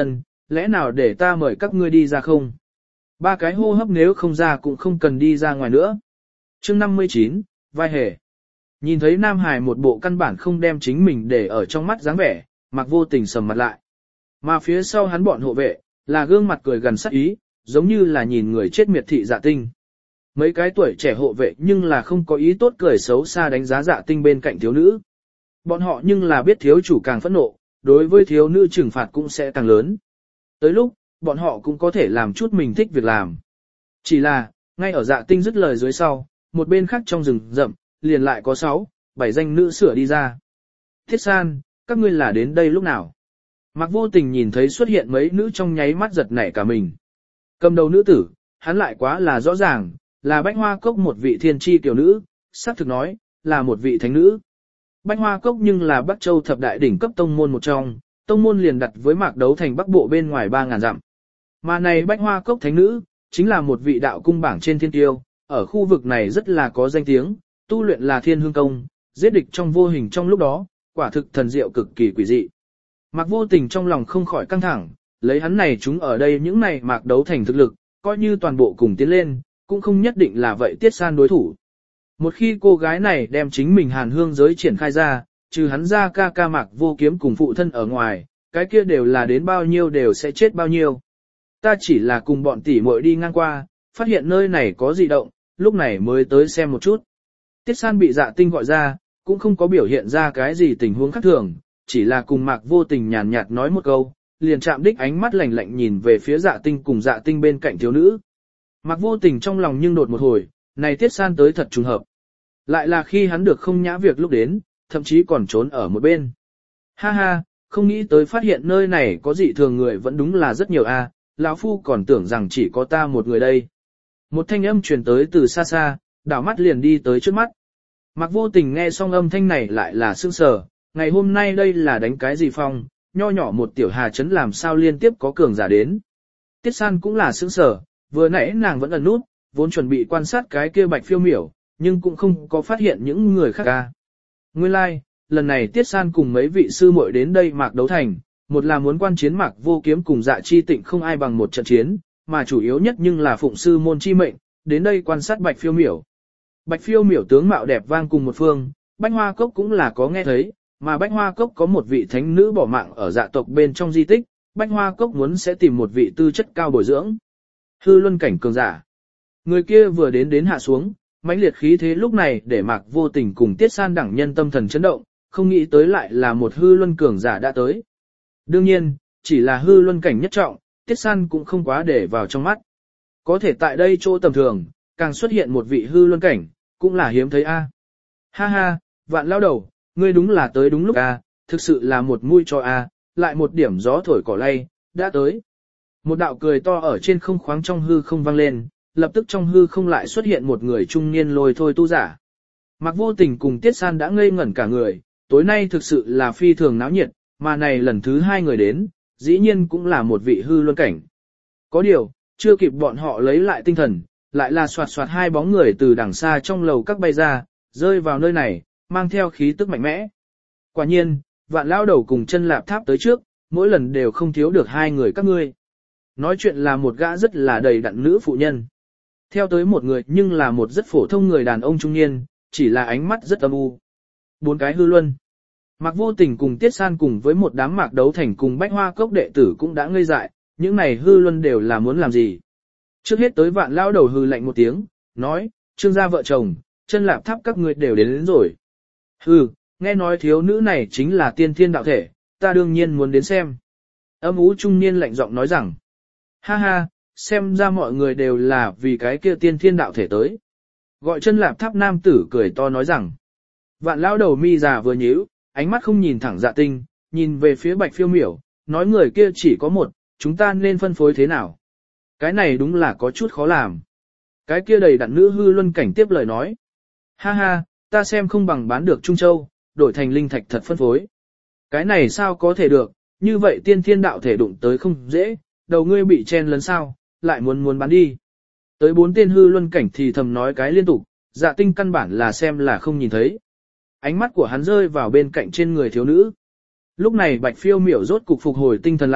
lẽ nào để ta mời các ngươi đi ra không? Ba cái hô hấp nếu không ra cũng không cần đi ra ngoài nữa. Chương năm mươi chín, vai hề. Nhìn thấy Nam Hải một bộ căn bản không đem chính mình để ở trong mắt dáng vẻ, Mạc Vô Tình sầm mặt lại. Mà phía sau hắn bọn hộ vệ, là gương mặt cười gần sắc ý, giống như là nhìn người chết miệt thị Dạ Tinh. Mấy cái tuổi trẻ hộ vệ nhưng là không có ý tốt cười xấu xa đánh giá Dạ Tinh bên cạnh thiếu nữ. Bọn họ nhưng là biết thiếu chủ càng phẫn nộ, đối với thiếu nữ trừng phạt cũng sẽ càng lớn. Tới lúc, bọn họ cũng có thể làm chút mình thích việc làm. Chỉ là, ngay ở Dạ Tinh dứt lời dưới sau, một bên khác trong rừng rậm, liền lại có sáu, bảy danh nữ sửa đi ra. Thiết San, các ngươi là đến đây lúc nào? Mạc Vô Tình nhìn thấy xuất hiện mấy nữ trong nháy mắt giật nảy cả mình. Cầm đầu nữ tử, hắn lại quá là rõ ràng, là Bách Hoa Cốc một vị thiên tri tiểu nữ, xác thực nói, là một vị thánh nữ. Bách Hoa Cốc nhưng là Bắc Châu thập đại đỉnh cấp tông môn một trong, tông môn liền đặt với Mạc Đấu Thành Bắc Bộ bên ngoài ba ngàn dặm. Mà này Bách Hoa Cốc thánh nữ, chính là một vị đạo cung bảng trên thiên tiêu, ở khu vực này rất là có danh tiếng, tu luyện là thiên hương công, giết địch trong vô hình trong lúc đó, quả thực thần diệu cực kỳ quỷ dị. Mạc Vô Tình trong lòng không khỏi căng thẳng, lấy hắn này chúng ở đây những này Mạc Đấu Thành thực lực, coi như toàn bộ cùng tiến lên, cũng không nhất định là vậy Tiết San đối thủ. Một khi cô gái này đem chính mình Hàn Hương giới triển khai ra, trừ hắn ra ca ca Mạc Vô Kiếm cùng phụ thân ở ngoài, cái kia đều là đến bao nhiêu đều sẽ chết bao nhiêu. Ta chỉ là cùng bọn tỷ muội đi ngang qua, phát hiện nơi này có dị động, lúc này mới tới xem một chút. Tiết San bị Dạ Tinh gọi ra, cũng không có biểu hiện ra cái gì tình huống khác thường, chỉ là cùng Mạc Vô Tình nhàn nhạt nói một câu, liền chạm đích ánh mắt lạnh lạnh nhìn về phía Dạ Tinh cùng Dạ Tinh bên cạnh thiếu nữ. Mạc Vô Tình trong lòng nhưng đột một hồi, này Tiết San tới thật trùng hợp. Lại là khi hắn được không nhã việc lúc đến, thậm chí còn trốn ở một bên. Ha ha, không nghĩ tới phát hiện nơi này có dị thường người vẫn đúng là rất nhiều a, lão phu còn tưởng rằng chỉ có ta một người đây. Một thanh âm truyền tới từ xa xa, đảo mắt liền đi tới trước mắt. Mạc Vô Tình nghe xong âm thanh này lại là sững sờ, ngày hôm nay đây là đánh cái gì phong, nho nhỏ một tiểu hà trấn làm sao liên tiếp có cường giả đến. Tiết San cũng là sững sờ, vừa nãy nàng vẫn ẩn nút, vốn chuẩn bị quan sát cái kia Bạch Phiêu Miểu, nhưng cũng không có phát hiện những người khác ca. Nguyên lai, like, lần này Tiết San cùng mấy vị sư muội đến đây Mạc Đấu Thành, một là muốn quan chiến Mạc Vô Kiếm cùng Dạ Chi Tịnh không ai bằng một trận chiến, mà chủ yếu nhất nhưng là phụng sư môn chi mệnh, đến đây quan sát Bạch Phiêu Miểu. Bạch Phiêu Miểu tướng mạo đẹp vang cùng một phương, Bách Hoa Cốc cũng là có nghe thấy, mà Bách Hoa Cốc có một vị thánh nữ bỏ mạng ở dạ tộc bên trong di tích, Bách Hoa Cốc muốn sẽ tìm một vị tư chất cao bồi dưỡng. Hư luân cảnh cường giả. Người kia vừa đến đến hạ xuống, mãnh liệt khí thế lúc này để Mạc Vô Tình cùng Tiết San đẳng nhân tâm thần chấn động, không nghĩ tới lại là một hư luân cường giả đã tới. Đương nhiên, chỉ là hư luân cảnh nhất trọng, Tiết San cũng không quá để vào trong mắt. Có thể tại đây chỗ tầm thường, càng xuất hiện một vị hư luân cảnh, cũng là hiếm thấy a. Ha ha, Vạn lao đầu, ngươi đúng là tới đúng lúc a, thực sự là một mũi cho a, lại một điểm gió thổi cỏ lay, đã tới. Một đạo cười to ở trên không khoáng trong hư không vang lên, lập tức trong hư không lại xuất hiện một người trung niên lôi thôi tu giả. Mạc Vô Tình cùng Tiết San đã ngây ngẩn cả người, tối nay thực sự là phi thường náo nhiệt, mà này lần thứ hai người đến, dĩ nhiên cũng là một vị hư luân cảnh. Có điều, chưa kịp bọn họ lấy lại tinh thần, lại là soạt soạt hai bóng người từ đằng xa trong lầu các bay ra, rơi vào nơi này, mang theo khí tức mạnh mẽ. Quả nhiên, Vạn lao đầu cùng Chân Lạp Tháp tới trước, mỗi lần đều không thiếu được hai người các ngươi. Nói chuyện là một gã rất là đầy đặn nữ phụ nhân. Theo tới một người nhưng là một rất phổ thông người đàn ông trung niên, chỉ là ánh mắt rất âm u. Bốn cái hư luân. Mạc Vô Tình cùng Tiết San cùng với một đám Mạc Đấu Thành cùng Bách Hoa Cốc đệ tử cũng đã ngây dại, những này hư luân đều là muốn làm gì. Trước hết tới Vạn lao đầu hư lạnh một tiếng, nói, Trương gia vợ chồng, Chân Lạp Tháp các ngươi đều đến, đến rồi. Hừ, nghe nói thiếu nữ này chính là tiên thiên đạo thể, ta đương nhiên muốn đến xem. Âm ú trung niên lạnh giọng nói rằng, ha ha, xem ra mọi người đều là vì cái kia tiên thiên đạo thể tới. Gọi Chân Lạp Tháp nam tử cười to nói rằng, Vạn lão đầu mi già vừa nhíu, ánh mắt không nhìn thẳng Dạ Tinh, nhìn về phía Bạch Phiêu Miểu, nói người kia chỉ có một, chúng ta nên phân phối thế nào? Cái này đúng là có chút khó làm. Cái kia đầy đặn nữ hư luân cảnh tiếp lời nói, ha ha, ta xem không bằng bán được Trung Châu, đổi thành linh thạch thật phân phối. Cái này sao có thể được, như vậy tiên thiên đạo thể đụng tới không dễ, đầu ngươi bị chen lấn sao, lại muốn muốn bán đi. Tới bốn tên hư luân cảnh thì thầm nói cái liên tục, Dạ Tinh căn bản là xem là không nhìn thấy. Ánh mắt của hắn rơi vào bên cạnh trên người thiếu nữ. Lúc này Bạch Phiêu Miểu rốt cục phục hồi tinh thần lại,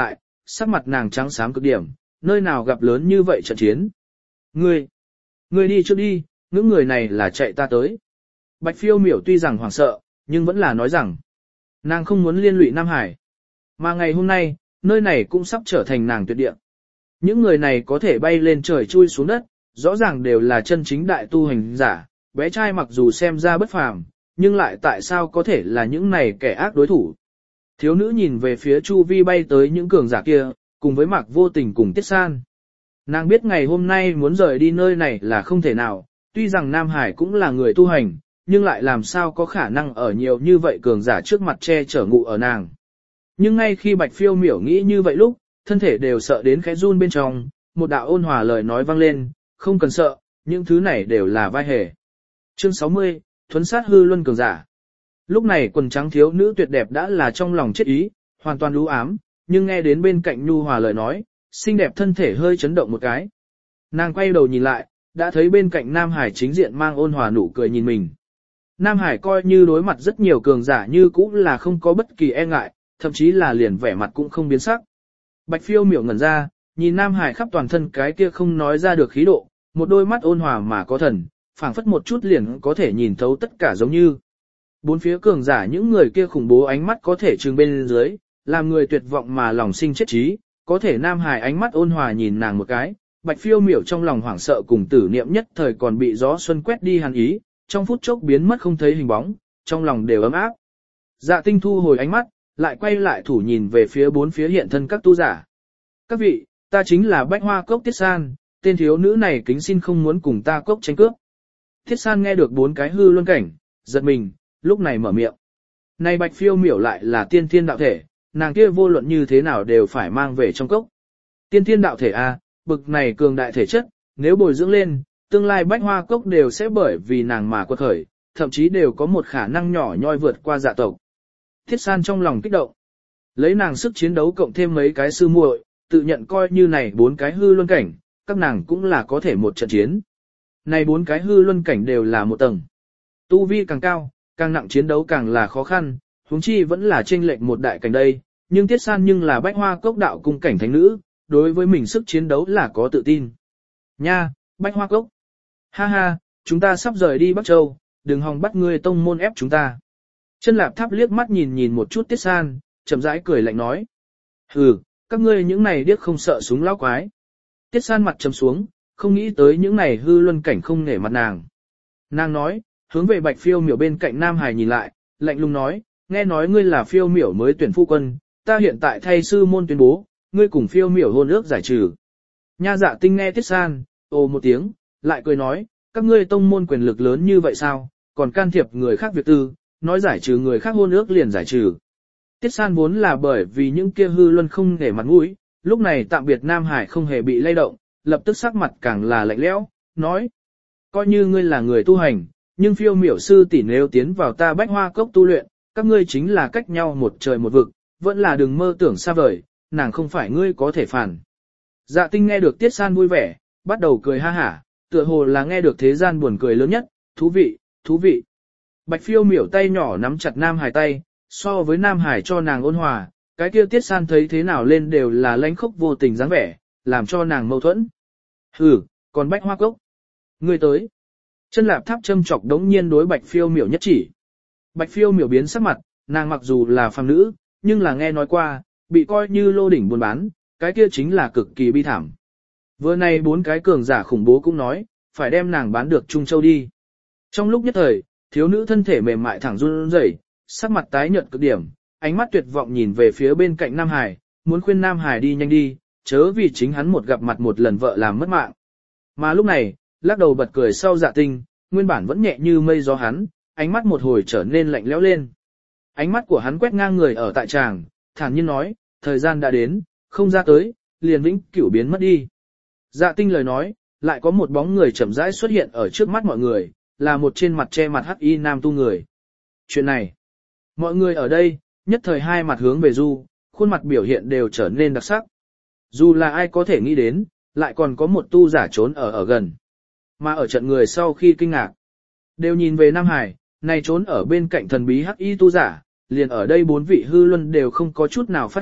sắc mặt nàng trắng xám cực điểm, nơi nào gặp lớn như vậy trận chiến. Ngươi, ngươi đi trước đi, những người này là chạy ta tới. Bạch Phiêu Miểu tuy rằng hoảng sợ, nhưng vẫn là nói rằng, nàng không muốn liên lụy Nam Hải. Mà ngày hôm nay, nơi này cũng sắp trở thành nàng tuyệt địa. Những người này có thể bay lên trời chui xuống đất, rõ ràng đều là chân chính đại tu hành giả, bé trai mặc dù xem ra bất phàm, nhưng lại tại sao có thể là những này kẻ ác đối thủ. Thiếu nữ nhìn về phía chu vi bay tới những cường giả kia, cùng với Mạc Vô Tình cùng Tiết San. Nàng biết ngày hôm nay muốn rời đi nơi này là không thể nào, tuy rằng Nam Hải cũng là người tu hành, nhưng lại làm sao có khả năng ở nhiều như vậy cường giả trước mặt che chở ngụ ở nàng. Nhưng ngay khi Bạch Phiêu Miểu nghĩ như vậy lúc, thân thể đều sợ đến khẽ run bên trong, một đạo ôn hòa lời nói vang lên, không cần sợ, những thứ này đều là vai hề. Chương sáu mươi, thuấn sát hư luân cường giả. Lúc này quần trắng thiếu nữ tuyệt đẹp đã là trong lòng chết ý, hoàn toàn u ám, nhưng nghe đến bên cạnh nhu hòa lời nói, xinh đẹp thân thể hơi chấn động một cái. Nàng quay đầu nhìn lại, đã thấy bên cạnh Nam Hải chính diện mang ôn hòa nụ cười nhìn mình. Nam Hải coi như đối mặt rất nhiều cường giả như cũng là không có bất kỳ e ngại, thậm chí là liền vẻ mặt cũng không biến sắc. Bạch Phiêu Miểu ngẩn ra, nhìn Nam Hải khắp toàn thân cái kia không nói ra được khí độ, một đôi mắt ôn hòa mà có thần, phảng phất một chút liền có thể nhìn thấu tất cả giống như. Bốn phía cường giả những người kia khủng bố ánh mắt có thể trừng bên dưới, làm người tuyệt vọng mà lòng sinh chết trí, có thể Nam Hải ánh mắt ôn hòa nhìn nàng một cái, Bạch Phiêu Miểu trong lòng hoảng sợ cùng tử niệm nhất thời còn bị gió xuân quét đi hàn ý, trong phút chốc biến mất không thấy hình bóng, trong lòng đều ấm áp. Dạ Tinh thu hồi ánh mắt, lại quay lại thủ nhìn về phía bốn phía hiện thân các tu giả. Các vị, ta chính là Bách Hoa Cốc Tiết San, tên thiếu nữ này kính xin không muốn cùng ta cốc tranh cướp. Tiết San nghe được bốn cái hư luân cảnh, giật mình, lúc này mở miệng. Này Bạch Phiêu Miểu lại là tiên thiên đạo thể, nàng kia vô luận như thế nào đều phải mang về trong cốc. Tiên thiên đạo thể a, bực này cường đại thể chất, nếu bồi dưỡng lên, tương lai Bách Hoa Cốc đều sẽ bởi vì nàng mà quật khởi, thậm chí đều có một khả năng nhỏ nhoi vượt qua dạ tộc. Thiết San trong lòng kích động. Lấy nàng sức chiến đấu cộng thêm mấy cái sư muội, tự nhận coi như này bốn cái hư luân cảnh, các nàng cũng là có thể một trận chiến. Này bốn cái hư luân cảnh đều là một tầng. Tu vi càng cao, càng nặng chiến đấu càng là khó khăn, huống chi vẫn là chênh lệch một đại cảnh đây, nhưng Tiết San nhưng là Bách Hoa Cốc đạo cung cảnh thánh nữ, đối với mình sức chiến đấu là có tự tin. Nha, Bách Hoa Cốc. Ha ha, chúng ta sắp rời đi Bắc Châu, đừng hòng bắt ngươi tông môn ép chúng ta. Chân Lạp Tháp liếc mắt nhìn nhìn một chút Tiết San, chậm rãi cười lạnh nói. Hừ, các ngươi những này điếc không sợ súng lão quái. Tiết San mặt trầm xuống, không nghĩ tới những này hư luân cảnh không nể mặt nàng. Nàng nói, hướng về Bạch Phiêu Miểu bên cạnh Nam Hải nhìn lại, lạnh lùng nói, nghe nói ngươi là Phiêu Miểu mới tuyển phu quân, ta hiện tại thay sư môn tuyên bố, ngươi cùng Phiêu Miểu hôn ước giải trừ. Nha Dạ Tinh nghe Tiết San, ồ một tiếng, lại cười nói, các ngươi tông môn quyền lực lớn như vậy sao, còn can thiệp người khác việc tư, nói giải trừ người khác hôn ước liền giải trừ. Tiết San vốn là bởi vì những kia hư luân không để mặt mũi, lúc này tạm biệt Nam Hải không hề bị lay động, lập tức sắc mặt càng là lạnh lẽo, nói, coi như ngươi là người tu hành, nhưng Phiêu Miểu sư tỷ nếu tiến vào ta Bách Hoa Cốc tu luyện, các ngươi chính là cách nhau một trời một vực, vẫn là đừng mơ tưởng xa vời, nàng không phải ngươi có thể phản. Dạ Tinh nghe được Tiết San vui vẻ, bắt đầu cười ha hả, tựa hồ là nghe được thế gian buồn cười lớn nhất, thú vị, thú vị. Bạch Phiêu Miểu tay nhỏ nắm chặt Nam Hải tay, so với Nam Hải cho nàng ôn hòa, cái kia Tiết San thấy thế nào lên đều là lãnh khốc vô tình dáng vẻ, làm cho nàng mâu thuẫn. Hừ, còn Bách Hoa Cốc. Ngươi tới. Chân Lạp Tháp châm chọc đống nhiên đối Bạch Phiêu Miểu nhất chỉ. Bạch Phiêu Miểu biến sắc mặt, nàng mặc dù là phàm nữ, nhưng là nghe nói qua, bị coi như lô đỉnh buôn bán, cái kia chính là cực kỳ bi thảm. Vừa này bốn cái cường giả khủng bố cũng nói, phải đem nàng bán được Trung Châu đi. Trong lúc nhất thời, thiếu nữ thân thể mềm mại thẳng run rẩy, sắc mặt tái nhợt cực điểm, ánh mắt tuyệt vọng nhìn về phía bên cạnh Nam Hải, muốn khuyên Nam Hải đi nhanh đi, chớ vì chính hắn một gặp mặt một lần vợ làm mất mạng. Mà lúc này, lắc đầu bật cười sau Dạ Tinh, nguyên bản vẫn nhẹ như mây gió hắn, ánh mắt một hồi trở nên lạnh lẽo lên. Ánh mắt của hắn quét ngang người ở tại tràng, thản nhiên nói, thời gian đã đến, không ra tới, liền vĩnh cửu biến mất đi. Dạ Tinh lời nói, lại có một bóng người chậm rãi xuất hiện ở trước mắt mọi người, là một trên mặt che mặt hắc y nam tu người. Chuyện này, mọi người ở đây, nhất thời hai mặt hướng về Du, khuôn mặt biểu hiện đều trở nên đặc sắc. Dù là ai có thể nghĩ đến, lại còn có một tu giả trốn ở ở gần. Mà ở trận người sau khi kinh ngạc, đều nhìn về Nam Hải, này trốn ở bên cạnh thần bí hắc y tu giả, liền ở đây bốn vị hư luân đều không có chút nào phát hiện,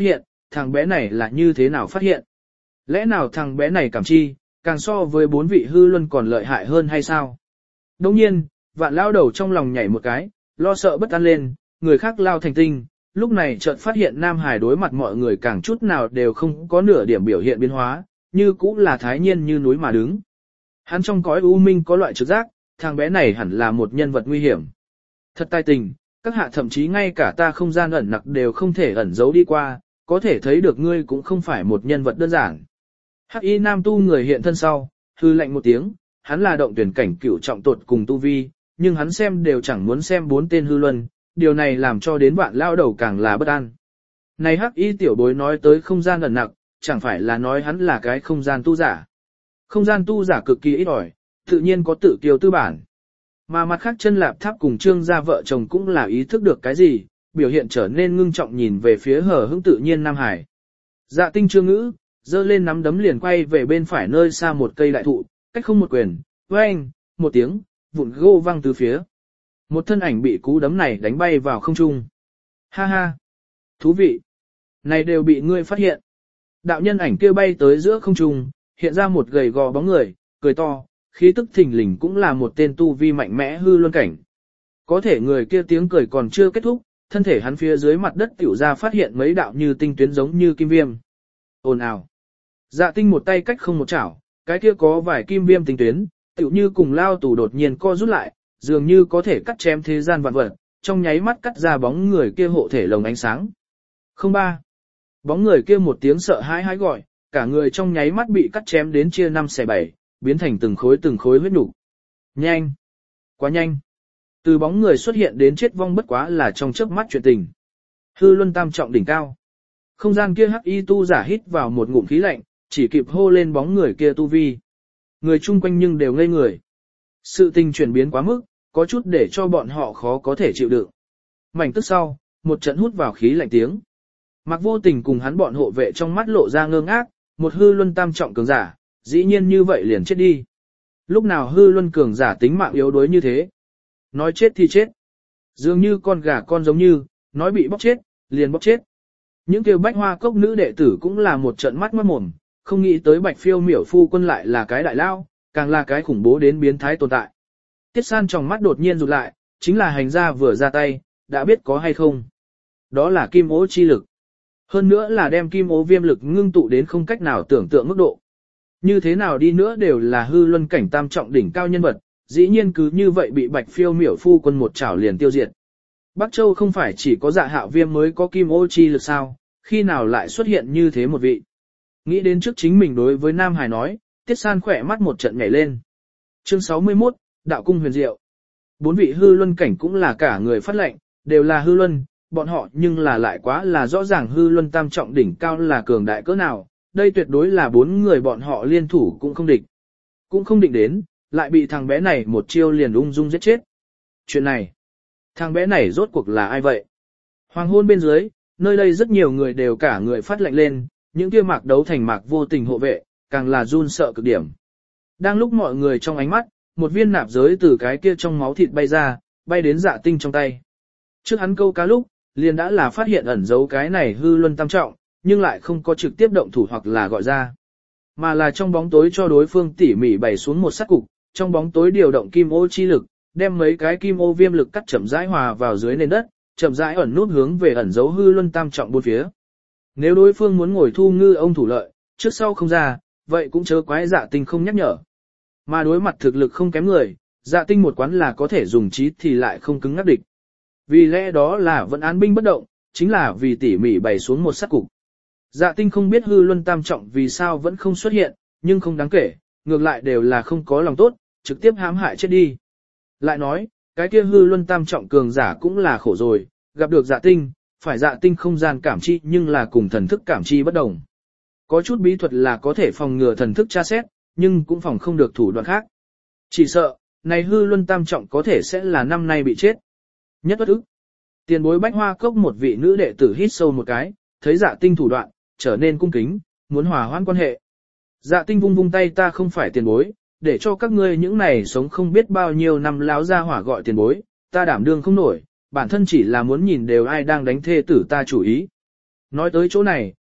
thằng bé này là như thế nào phát hiện? Lẽ nào thằng bé này cảm chi, càng so với bốn vị hư luân còn lợi hại hơn hay sao? Đồng nhiên, vạn lao đầu trong lòng nhảy một cái, lo sợ bất an lên, người khác lao thành tinh, lúc này chợt phát hiện Nam Hải đối mặt mọi người càng chút nào đều không có nửa điểm biểu hiện biến hóa, như cũng là thái nhiên như núi mà đứng. Hắn trong cõi u minh có loại trực giác, thằng bé này hẳn là một nhân vật nguy hiểm. Thật tài tình, các hạ thậm chí ngay cả ta không gian ẩn nặc đều không thể ẩn giấu đi qua, có thể thấy được ngươi cũng không phải một nhân vật đơn giản. Hắc y nam tu người hiện thân sau, hư lạnh một tiếng, hắn là động tuyển cảnh cửu trọng tột cùng tu vi, nhưng hắn xem đều chẳng muốn xem bốn tên hư luân, điều này làm cho đến bạn lao đầu càng là bất an. Này hắc y tiểu bối nói tới không gian ẩn nặc, chẳng phải là nói hắn là cái không gian tu giả. Không gian tu giả cực kỳ ít ỏi, tự nhiên có tự kiêu tư bản. Mà mặt khác chân lạp tháp cùng trương gia vợ chồng cũng là ý thức được cái gì, biểu hiện trở nên ngưng trọng nhìn về phía hờ hững tự nhiên Nam Hải. Dạ tinh trương ngữ, giơ lên nắm đấm liền quay về bên phải nơi xa một cây đại thụ, cách không một quyền, oeng, một tiếng, vụn gỗ văng từ phía. Một thân ảnh bị cú đấm này đánh bay vào không trung. Ha ha! Thú vị! Này đều bị ngươi phát hiện. Đạo nhân ảnh kia bay tới giữa không trung, hiện ra một gầy gò bóng người, cười to, khí tức thình lình cũng là một tên tu vi mạnh mẽ hư luân cảnh. Có thể người kia tiếng cười còn chưa kết thúc, thân thể hắn phía dưới mặt đất tiểu ra phát hiện mấy đạo như tinh tuyến giống như kim viêm. Ồn ào. Dạ tinh một tay cách không một chảo, cái kia có vài kim viêm tinh tuyến, tiểu như cùng lao tù đột nhiên co rút lại, dường như có thể cắt chém thế gian vạn vật, trong nháy mắt cắt ra bóng người kia hộ thể lồng ánh sáng. Không ba. Bóng người kia một tiếng sợ hãi hãi gọi, cả người trong nháy mắt bị cắt chém đến chia năm xẻ bảy, biến thành từng khối từng khối huyết nục. Nhanh! Quá nhanh! Từ bóng người xuất hiện đến chết vong bất quá là trong chớp mắt chuyện tình. Hư luân tam trọng đỉnh cao. Không gian kia hắc y tu giả hít vào một ngụm khí lạnh, chỉ kịp hô lên bóng người kia tu vi. Người chung quanh nhưng đều ngây người. Sự tình chuyển biến quá mức, có chút để cho bọn họ khó có thể chịu đựng. Mảnh tức sau, một trận hút vào khí lạnh tiếng. Mặc Vô Tình cùng hắn bọn hộ vệ trong mắt lộ ra ngơ ngác, một hư luân tam trọng cường giả, dĩ nhiên như vậy liền chết đi. Lúc nào hư luân cường giả tính mạng yếu đuối như thế? Nói chết thì chết. Dường như con gà con giống như, nói bị bóc chết, liền bóc chết. Những kêu bách hoa cốc nữ đệ tử cũng là một trận mắt mất mồm, không nghĩ tới bạch phiêu miểu phu quân lại là cái đại lao, càng là cái khủng bố đến biến thái tồn tại. Tiết San trong mắt đột nhiên rụt lại, chính là hành gia vừa ra tay, đã biết có hay không. Đó là kim ố chi lực. Hơn nữa là đem kim ố viêm lực ngưng tụ đến không cách nào tưởng tượng mức độ. Như thế nào đi nữa đều là hư luân cảnh tam trọng đỉnh cao nhân vật, dĩ nhiên cứ như vậy bị bạch phiêu miểu phu quân một chảo liền tiêu diệt. Bắc Châu không phải chỉ có dạ hạo viêm mới có kim ô chi lực sao, khi nào lại xuất hiện như thế một vị. Nghĩ đến trước chính mình đối với Nam Hải nói, Tiết San khỏe mắt một trận nhảy lên. Chương sáu mươi mốt, Đạo Cung Huyền Diệu. Bốn vị hư luân cảnh cũng là cả người phát lệnh, đều là hư luân, bọn họ nhưng là lại quá là rõ ràng hư luân tam trọng đỉnh cao là cường đại cỡ nào, đây tuyệt đối là bốn người bọn họ liên thủ cũng không địch. Cũng không định đến, lại bị thằng bé này một chiêu liền ung dung giết chết. Chuyện này, thằng bé này rốt cuộc là ai vậy? Hoàng hôn bên dưới, nơi đây rất nhiều người đều cả người phát lệnh lên, những kia mạc đấu thành mạc vô tình hộ vệ, càng là run sợ cực điểm. Đang lúc mọi người trong ánh mắt, một viên nạp giới từ cái kia trong máu thịt bay ra, bay đến Dạ Tinh trong tay. Trước hắn câu cá lúc, liền đã là phát hiện ẩn giấu cái này hư luân tam trọng, nhưng lại không có trực tiếp động thủ hoặc là gọi ra. Mà là trong bóng tối cho đối phương tỉ mỉ bày xuống một sát cục, trong bóng tối điều động kim ô chi lực, đem mấy cái kim ô viêm lực cắt chậm rãi hòa vào dưới nền đất, chậm rãi ẩn nút hướng về ẩn giấu hư luân tam trọng bốn phía. Nếu đối phương muốn ngồi thu ngư ông thủ lợi, trước sau không ra, vậy cũng chớ quái Dạ Tinh không nhắc nhở. Mà đối mặt thực lực không kém người, Dạ Tinh một quán là có thể dùng trí thì lại không cứng ngắc địch. Vì lẽ đó là vẫn án binh bất động, chính là vì tỉ mỉ bày xuống một sát cục. Dạ Tinh không biết hư luân tam trọng vì sao vẫn không xuất hiện, nhưng không đáng kể, ngược lại đều là không có lòng tốt, trực tiếp hãm hại chết đi. Lại nói, cái kia hư luân tam trọng cường giả cũng là khổ rồi, gặp được Dạ Tinh, phải Dạ Tinh không gian cảm chi nhưng là cùng thần thức cảm chi bất đồng. Có chút bí thuật là có thể phòng ngừa thần thức tra xét, nhưng cũng phòng không được thủ đoạn khác. Chỉ sợ, này hư luân tam trọng có thể sẽ là năm nay bị chết. Nhất bất ức. Tiền bối bách hoa cốc một vị nữ đệ tử hít sâu một cái, thấy Dạ Tinh thủ đoạn, trở nên cung kính, muốn hòa hoãn quan hệ. Dạ Tinh vung vung tay, ta không phải tiền bối, để cho các ngươi những này sống không biết bao nhiêu năm láo ra hỏa gọi tiền bối, ta đảm đương không nổi, bản thân chỉ là muốn nhìn đều ai đang đánh thê tử ta chủ ý. Nói tới chỗ này,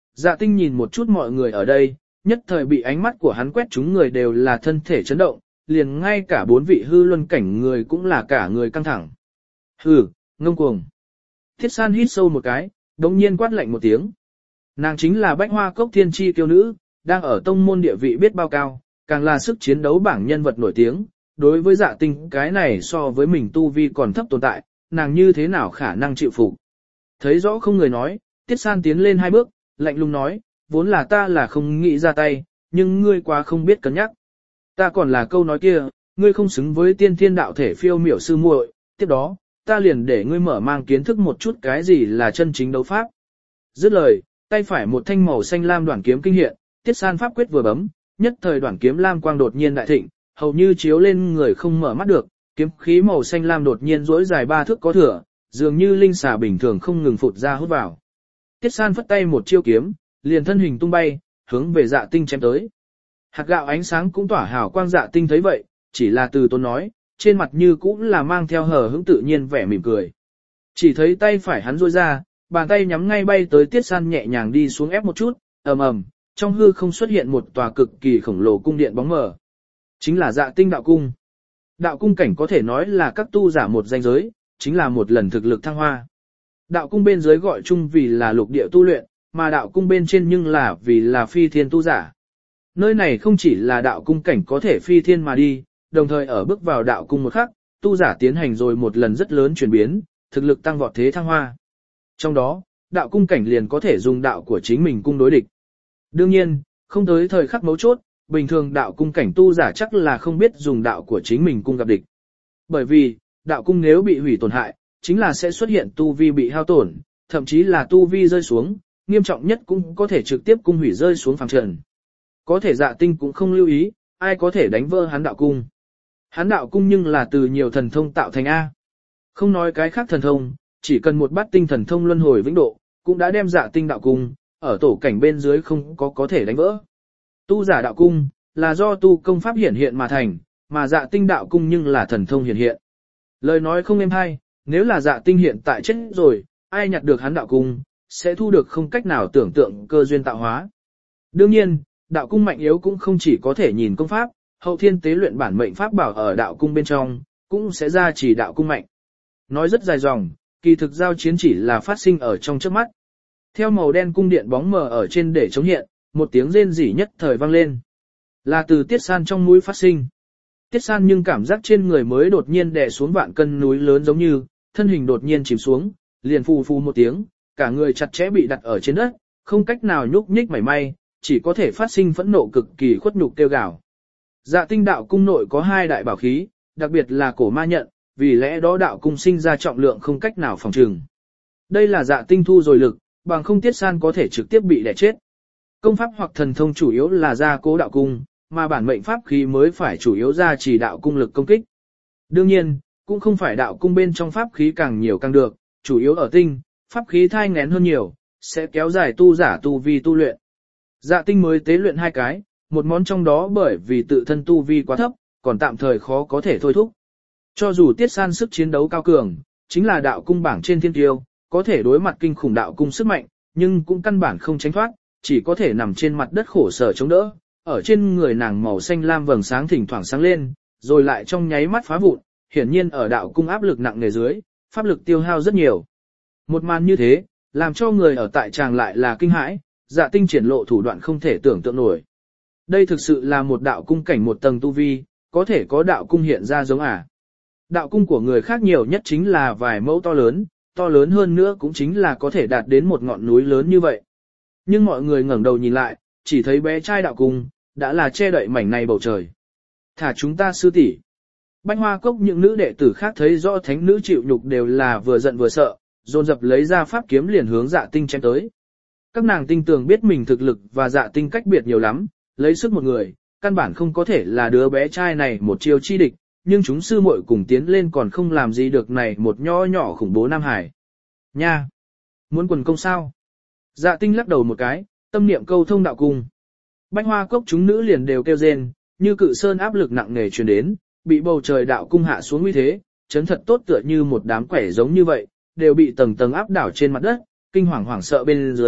Dạ Tinh nhìn một chút mọi người ở đây, nhất thời bị ánh mắt của hắn quét chúng người đều là thân thể chấn động, liền ngay cả bốn vị hư luân cảnh người cũng là cả người căng thẳng. Hừ, ngông cuồng. Thiết San hít sâu một cái, đồng nhiên quát lạnh một tiếng. Nàng chính là Bách Hoa Cốc Thiên Chi kiêu nữ, đang ở tông môn địa vị biết bao cao, càng là sức chiến đấu bảng nhân vật nổi tiếng. Đối với Dạ Tinh cái này so với mình tu vi còn thấp tồn tại, nàng như thế nào khả năng chịu phục. Thấy rõ không người nói, Tiết San tiến lên hai bước, lạnh lùng nói, vốn là ta là không nghĩ ra tay, nhưng ngươi quá không biết cân nhắc. Ta còn là câu nói kia, ngươi không xứng với tiên thiên đạo thể phiêu miểu sư muội, tiếp đó, ta liền để ngươi mở mang kiến thức một chút cái gì là chân chính đấu pháp. Dứt lời, tay phải một thanh màu xanh lam đoạn kiếm kinh hiện, Tiết San pháp quyết vừa bấm, nhất thời đoạn kiếm lam quang đột nhiên đại thịnh, hầu như chiếu lên người không mở mắt được, kiếm khí màu xanh lam đột nhiên duỗi dài ba thước có thừa, dường như linh xà bình thường không ngừng phụt ra hút vào. Tiết San phất tay một chiêu kiếm, liền thân hình tung bay, hướng về Dạ Tinh chém tới. Hạt gạo ánh sáng cũng tỏa hào quang. Dạ Tinh thấy vậy, chỉ là từ tốn nói, trên mặt như cũng là mang theo hờ hững tự nhiên vẻ mỉm cười. Chỉ thấy tay phải hắn duỗi ra, bàn tay nhắm ngay bay tới Tiết San nhẹ nhàng đi xuống ép một chút, ầm ầm, trong hư không xuất hiện một tòa cực kỳ khổng lồ cung điện bóng mờ. Chính là Dạ Tinh đạo cung. Đạo cung cảnh có thể nói là các tu giả một danh giới, chính là một lần thực lực thăng hoa. Đạo cung bên dưới gọi chung vì là lục địa tu luyện, mà đạo cung bên trên nhưng là vì là phi thiên tu giả. Nơi này không chỉ là đạo cung cảnh có thể phi thiên mà đi, đồng thời ở bước vào đạo cung một khắc, tu giả tiến hành rồi một lần rất lớn chuyển biến, thực lực tăng vọt thế thăng hoa. Trong đó, đạo cung cảnh liền có thể dùng đạo của chính mình cung đối địch. Đương nhiên, không tới thời khắc mấu chốt, bình thường đạo cung cảnh tu giả chắc là không biết dùng đạo của chính mình cung gặp địch. Bởi vì, đạo cung nếu bị hủy tổn hại, chính là sẽ xuất hiện tu vi bị hao tổn, thậm chí là tu vi rơi xuống, nghiêm trọng nhất cũng có thể trực tiếp cung hủy rơi xuống phàm trần. Có thể Dạ Tinh cũng không lưu ý, ai có thể đánh vỡ hắn đạo cung. Hắn đạo cung nhưng là từ nhiều thần thông tạo thành A. Không nói cái khác thần thông, chỉ cần một bát tinh thần thông luân hồi vĩnh độ, cũng đã đem Dạ Tinh đạo cung, ở tổ cảnh bên dưới không có có thể đánh vỡ. Tu giả đạo cung, là do tu công pháp hiển hiện mà thành, mà Dạ Tinh đạo cung nhưng là thần thông hiển hiện. Lời nói không êm hay, nếu là Dạ Tinh hiện tại chết rồi, ai nhặt được hắn đạo cung, sẽ thu được không cách nào tưởng tượng cơ duyên tạo hóa. Đương nhiên, đạo cung mạnh yếu cũng không chỉ có thể nhìn công pháp, hậu thiên tế luyện bản mệnh pháp bảo ở đạo cung bên trong, cũng sẽ ra chỉ đạo cung mạnh. Nói rất dài dòng, kỳ thực giao chiến chỉ là phát sinh ở trong chớp mắt. Theo màu đen cung điện bóng mờ ở trên để chống hiện, một tiếng rên rỉ nhất thời vang lên. Là từ Tiết San trong mũi phát sinh. Tiết San nhưng cảm giác trên người mới đột nhiên đè xuống vạn cân núi lớn giống như, thân hình đột nhiên chìm xuống, liền phù phù một tiếng, cả người chặt chẽ bị đặt ở trên đất, không cách nào nhúc nhích mảy may, chỉ có thể phát sinh phẫn nộ cực kỳ khuất nhục kêu gào. Dạ Tinh đạo cung nội có hai đại bảo khí, đặc biệt là cổ ma nhận, vì lẽ đó đạo cung sinh ra trọng lượng không cách nào phòng trừng. Đây là Dạ Tinh thu rồi lực, bằng không Tiết San có thể trực tiếp bị đè chết. Công pháp hoặc thần thông chủ yếu là gia cố đạo cung, mà bản mệnh pháp khí mới phải chủ yếu ra chỉ đạo cung lực công kích. Đương nhiên, cũng không phải đạo cung bên trong pháp khí càng nhiều càng được, chủ yếu ở tinh, pháp khí thai nghén hơn nhiều, sẽ kéo dài tu giả tu vi tu luyện. Dạ Tinh mới tế luyện hai cái, một món trong đó bởi vì tự thân tu vi quá thấp, còn tạm thời khó có thể thôi thúc. Cho dù Tiết San sức chiến đấu cao cường, chính là đạo cung bảng trên thiên tiêu, có thể đối mặt kinh khủng đạo cung sức mạnh, nhưng cũng căn bản không tránh thoát, chỉ có thể nằm trên mặt đất khổ sở chống đỡ. Ở trên người nàng màu xanh lam vầng sáng thỉnh thoảng sáng lên, rồi lại trong nháy mắt phá vụn, hiển nhiên ở đạo cung áp lực nặng nề dưới, pháp lực tiêu hao rất nhiều. Một màn như thế, làm cho người ở tại tràng lại là kinh hãi, Dạ Tinh triển lộ thủ đoạn không thể tưởng tượng nổi. Đây thực sự là một đạo cung cảnh một tầng tu vi, có thể có đạo cung hiện ra giống à. Đạo cung của người khác nhiều nhất chính là vài mẫu to lớn, to lớn hơn nữa cũng chính là có thể đạt đến một ngọn núi lớn như vậy. Nhưng mọi người ngẩng đầu nhìn lại, chỉ thấy bé trai đạo cung, đã là che đậy mảnh này bầu trời. Thả chúng ta sư tỷ. Bách Hoa Cốc những nữ đệ tử khác thấy rõ thánh nữ chịu nhục đều là vừa giận vừa sợ, dồn dập lấy ra pháp kiếm liền hướng Dạ Tinh chém tới. Các nàng tinh tường biết mình thực lực và Dạ Tinh cách biệt nhiều lắm, lấy sức một người, căn bản không có thể là đứa bé trai này một chiêu chi địch, nhưng chúng sư muội cùng tiến lên còn không làm gì được này một nho nhỏ khủng bố Nam Hải. Nha! Muốn quần công sao? Dạ Tinh lắc đầu một cái, tâm niệm câu thông đạo cung. Bách Hoa Cốc chúng nữ liền đều kêu rên, như cự sơn áp lực nặng nề truyền đến, bị bầu trời đạo cung hạ xuống uy thế, chấn thật tốt tựa như một đám quẻ giống như vậy, đều bị tầng tầng áp đảo trên mặt đất, kinh hoàng hoảng sợ bên dưới,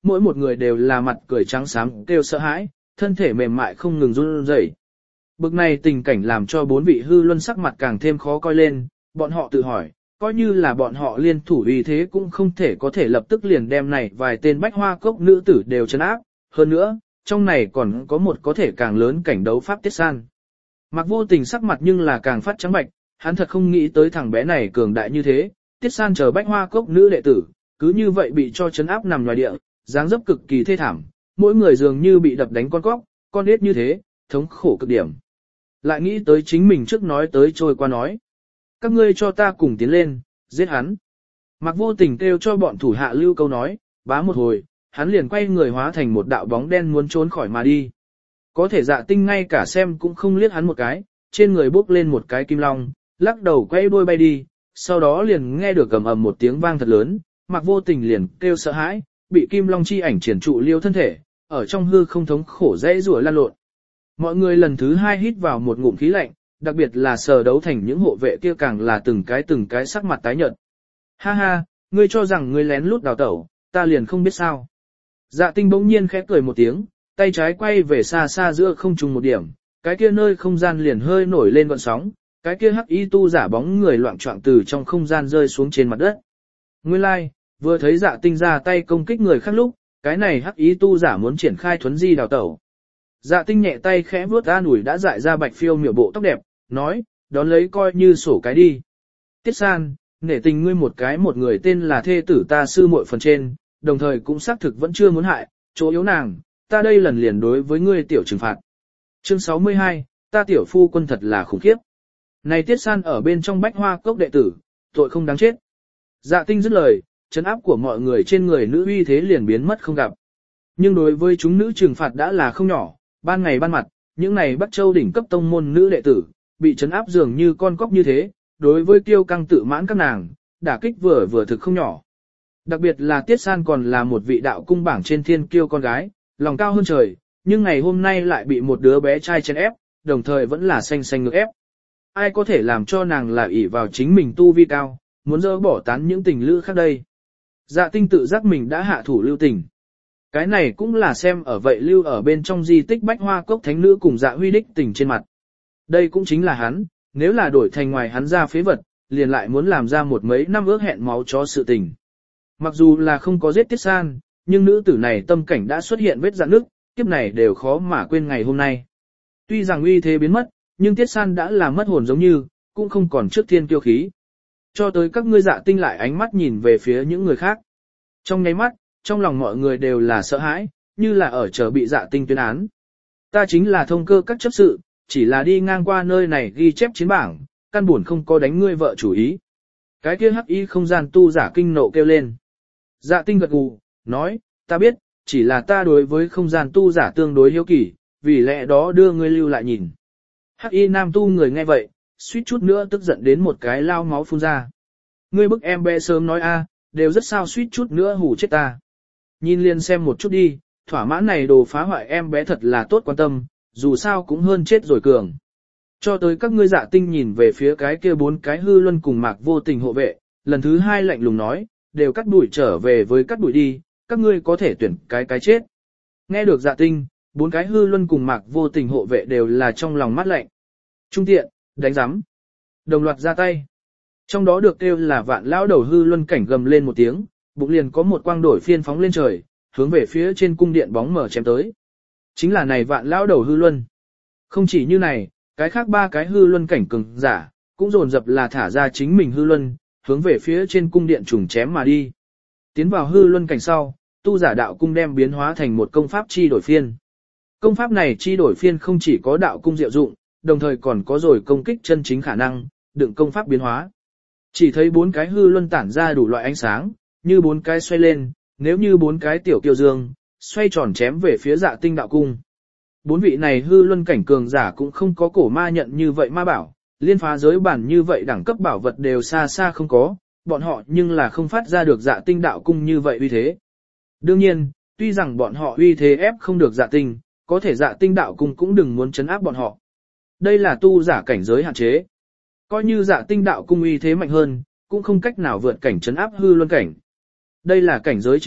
mỗi một người đều là mặt cười trắng xám kêu sợ hãi, thân thể mềm mại không ngừng run rẩy. Bực này tình cảnh làm cho bốn vị hư luân sắc mặt càng thêm khó coi lên, bọn họ tự hỏi, coi như là bọn họ liên thủ uy thế cũng không thể có thể lập tức liền đem này vài tên bách hoa cốc nữ tử đều trấn áp, hơn nữa, trong này còn có một có thể càng lớn cảnh đấu pháp Tiết San. Mặc Vô Tình sắc mặt nhưng là càng phát trắng bạch, hắn thật không nghĩ tới thằng bé này cường đại như thế, Tiết San chờ bách hoa cốc nữ đệ tử, cứ như vậy bị cho trấn áp nằm ngoài địa, dáng dấp cực kỳ thê thảm, mỗi người dường như bị đập đánh con cóc, con nết như thế, thống khổ cực điểm. Lại nghĩ tới chính mình trước nói tới trôi qua nói. Các ngươi cho ta cùng tiến lên, giết hắn. Mặc Vô Tình kêu cho bọn thủ hạ lưu câu nói, bá một hồi, hắn liền quay người hóa thành một đạo bóng đen muốn trốn khỏi mà đi. Có thể Dạ Tinh ngay cả xem cũng không liếc hắn một cái, trên người bốc lên một cái kim long, lắc đầu quay đuôi bay đi, sau đó liền nghe được ầm ầm một tiếng vang thật lớn, Mặc Vô Tình liền kêu sợ hãi, bị kim long chi ảnh triển trụ liêu thân thể, ở trong hư không thống khổ dễ rủa lan lộn. Mọi người lần thứ hai hít vào một ngụm khí lạnh, đặc biệt là sờ đấu thành những hộ vệ kia càng là từng cái từng cái sắc mặt tái nhợt. Ha ha, ngươi cho rằng ngươi lén lút đào tẩu, ta liền không biết sao. Dạ Tinh bỗng nhiên khẽ cười một tiếng, tay trái quay về xa xa giữa không trung một điểm, cái kia nơi không gian liền hơi nổi lên gợn sóng, cái kia hắc y tu giả bóng người loạng choạng từ trong không gian rơi xuống trên mặt đất. Nguyên lai, like, vừa thấy Dạ Tinh ra tay công kích người khác lúc, cái này hắc y tu giả muốn triển khai thuấn di đào tẩu. Dạ Tinh nhẹ tay khẽ vuốt an ủi đã dại ra bạch phiêu miểu bộ tóc đẹp, nói, đón lấy coi như sổ cái đi. Tiết San, nể tình ngươi một cái một người tên là thê tử ta sư muội phần trên, đồng thời cũng xác thực vẫn chưa muốn hại, chỗ yếu nàng, ta đây lần liền đối với ngươi tiểu trừng phạt. Chương sáu mươi hai, ta tiểu phu quân thật là khủng khiếp. Này Tiết San ở bên trong bách hoa cốc đệ tử, tội không đáng chết. Dạ Tinh dứt lời, trấn áp của mọi người trên người nữ uy thế liền biến mất không gặp. Nhưng đối với chúng nữ trừng phạt đã là không nhỏ, ban ngày ban mặt, những này Bắc Châu đỉnh cấp tông môn nữ đệ tử, bị trấn áp dường như con cóc như thế, đối với kiêu căng tự mãn các nàng, đả kích vừa vừa thực không nhỏ. Đặc biệt là Tiết San còn là một vị đạo cung bảng trên thiên kiêu con gái, lòng cao hơn trời, nhưng ngày hôm nay lại bị một đứa bé trai chèn ép, đồng thời vẫn là xanh xanh ngược ép. Ai có thể làm cho nàng là ỷ vào chính mình tu vi cao, muốn dỡ bỏ tán những tình lữ khác đây. Dạ Tinh tự giác mình đã hạ thủ lưu tình. Cái này cũng là xem ở vậy lưu ở bên trong di tích bách hoa cốc thánh nữ cùng Dạ Huy đích tình trên mặt. Đây cũng chính là hắn, nếu là đổi thành ngoài hắn ra phế vật, liền lại muốn làm ra một mấy năm ước hẹn máu cho sự tình. Mặc dù là không có giết Tiết San, nhưng nữ tử này tâm cảnh đã xuất hiện vết rạn nứt, kiếp này đều khó mà quên ngày hôm nay. Tuy rằng uy thế biến mất, nhưng Tiết San đã là mất hồn giống như, cũng không còn trước thiên kiêu khí. Cho tới các ngươi Dạ Tinh lại ánh mắt nhìn về phía những người khác. Trong nháy mắt, trong lòng mọi người đều là sợ hãi, như là ở chờ bị Dạ Tinh tuyên án. Ta chính là thông cơ các chấp sự, chỉ là đi ngang qua nơi này ghi chép chiến bảng, căn buồn không có đánh ngươi vợ chủ ý. Cái kia hắc y không gian tu giả kinh nộ kêu lên. Dạ Tinh gật gù, nói, ta biết, chỉ là ta đối với không gian tu giả tương đối hiếu kỳ, vì lẽ đó đưa ngươi lưu lại nhìn. Hắc y nam tu người nghe vậy, suýt chút nữa tức giận đến một cái lao máu phun ra. Ngươi bức em bé sớm nói a, đều rất sao suýt chút nữa hù chết ta. Nhìn liền xem một chút đi, thỏa mãn này đồ phá hoại em bé thật là tốt quan tâm, dù sao cũng hơn chết rồi cường. Cho tới các ngươi Dạ Tinh nhìn về phía cái kia bốn cái hư luân cùng Mạc Vô Tình hộ vệ, lần thứ hai lạnh lùng nói, đều cắt đuổi trở về với cắt đuổi đi, các ngươi có thể tuyển cái cái chết. Nghe được Dạ Tinh, bốn cái hư luân cùng Mạc Vô Tình hộ vệ đều là trong lòng mát lạnh. Trung tiện, đánh giám. Đồng loạt ra tay. Trong đó được kêu là vạn lão đầu hư luân cảnh gầm lên một tiếng, bụng liền có một quang đổi phiên phóng lên trời, hướng về phía trên cung điện bóng mở chém tới. Chính là này vạn lão đầu hư luân. Không chỉ như này, cái khác ba cái hư luân cảnh cường giả, cũng dồn dập là thả ra chính mình hư luân, hướng về phía trên cung điện trùng chém mà đi. Tiến vào hư luân cảnh sau, tu giả đạo cung đem biến hóa thành một công pháp chi đổi phiên. Công pháp này chi đổi phiên không chỉ có đạo cung diệu dụng, đồng thời còn có rồi công kích chân chính khả năng, đựng công pháp biến hóa. Chỉ thấy bốn cái hư luân tản ra đủ loại ánh sáng, như bốn cái xoay lên, nếu như bốn cái tiểu kiều dương, xoay tròn chém về phía Dạ Tinh đạo cung. Bốn vị này hư luân cảnh cường giả cũng không có cổ ma nhận như vậy ma bảo, liên phá giới bản như vậy đẳng cấp bảo vật đều xa xa không có, bọn họ nhưng là không phát ra được Dạ Tinh đạo cung như vậy uy thế. Đương nhiên, tuy rằng bọn họ uy thế ép không được Dạ Tinh, có thể Dạ Tinh đạo cung cũng đừng muốn chấn áp bọn họ. Đây là tu giả cảnh giới hạn chế. Coi như Dạ Tinh đạo cung uy thế mạnh hơn, cũng không cách nào vượt cảnh chấn áp hư luân cảnh. Đây là cảnh giới chênh lệch,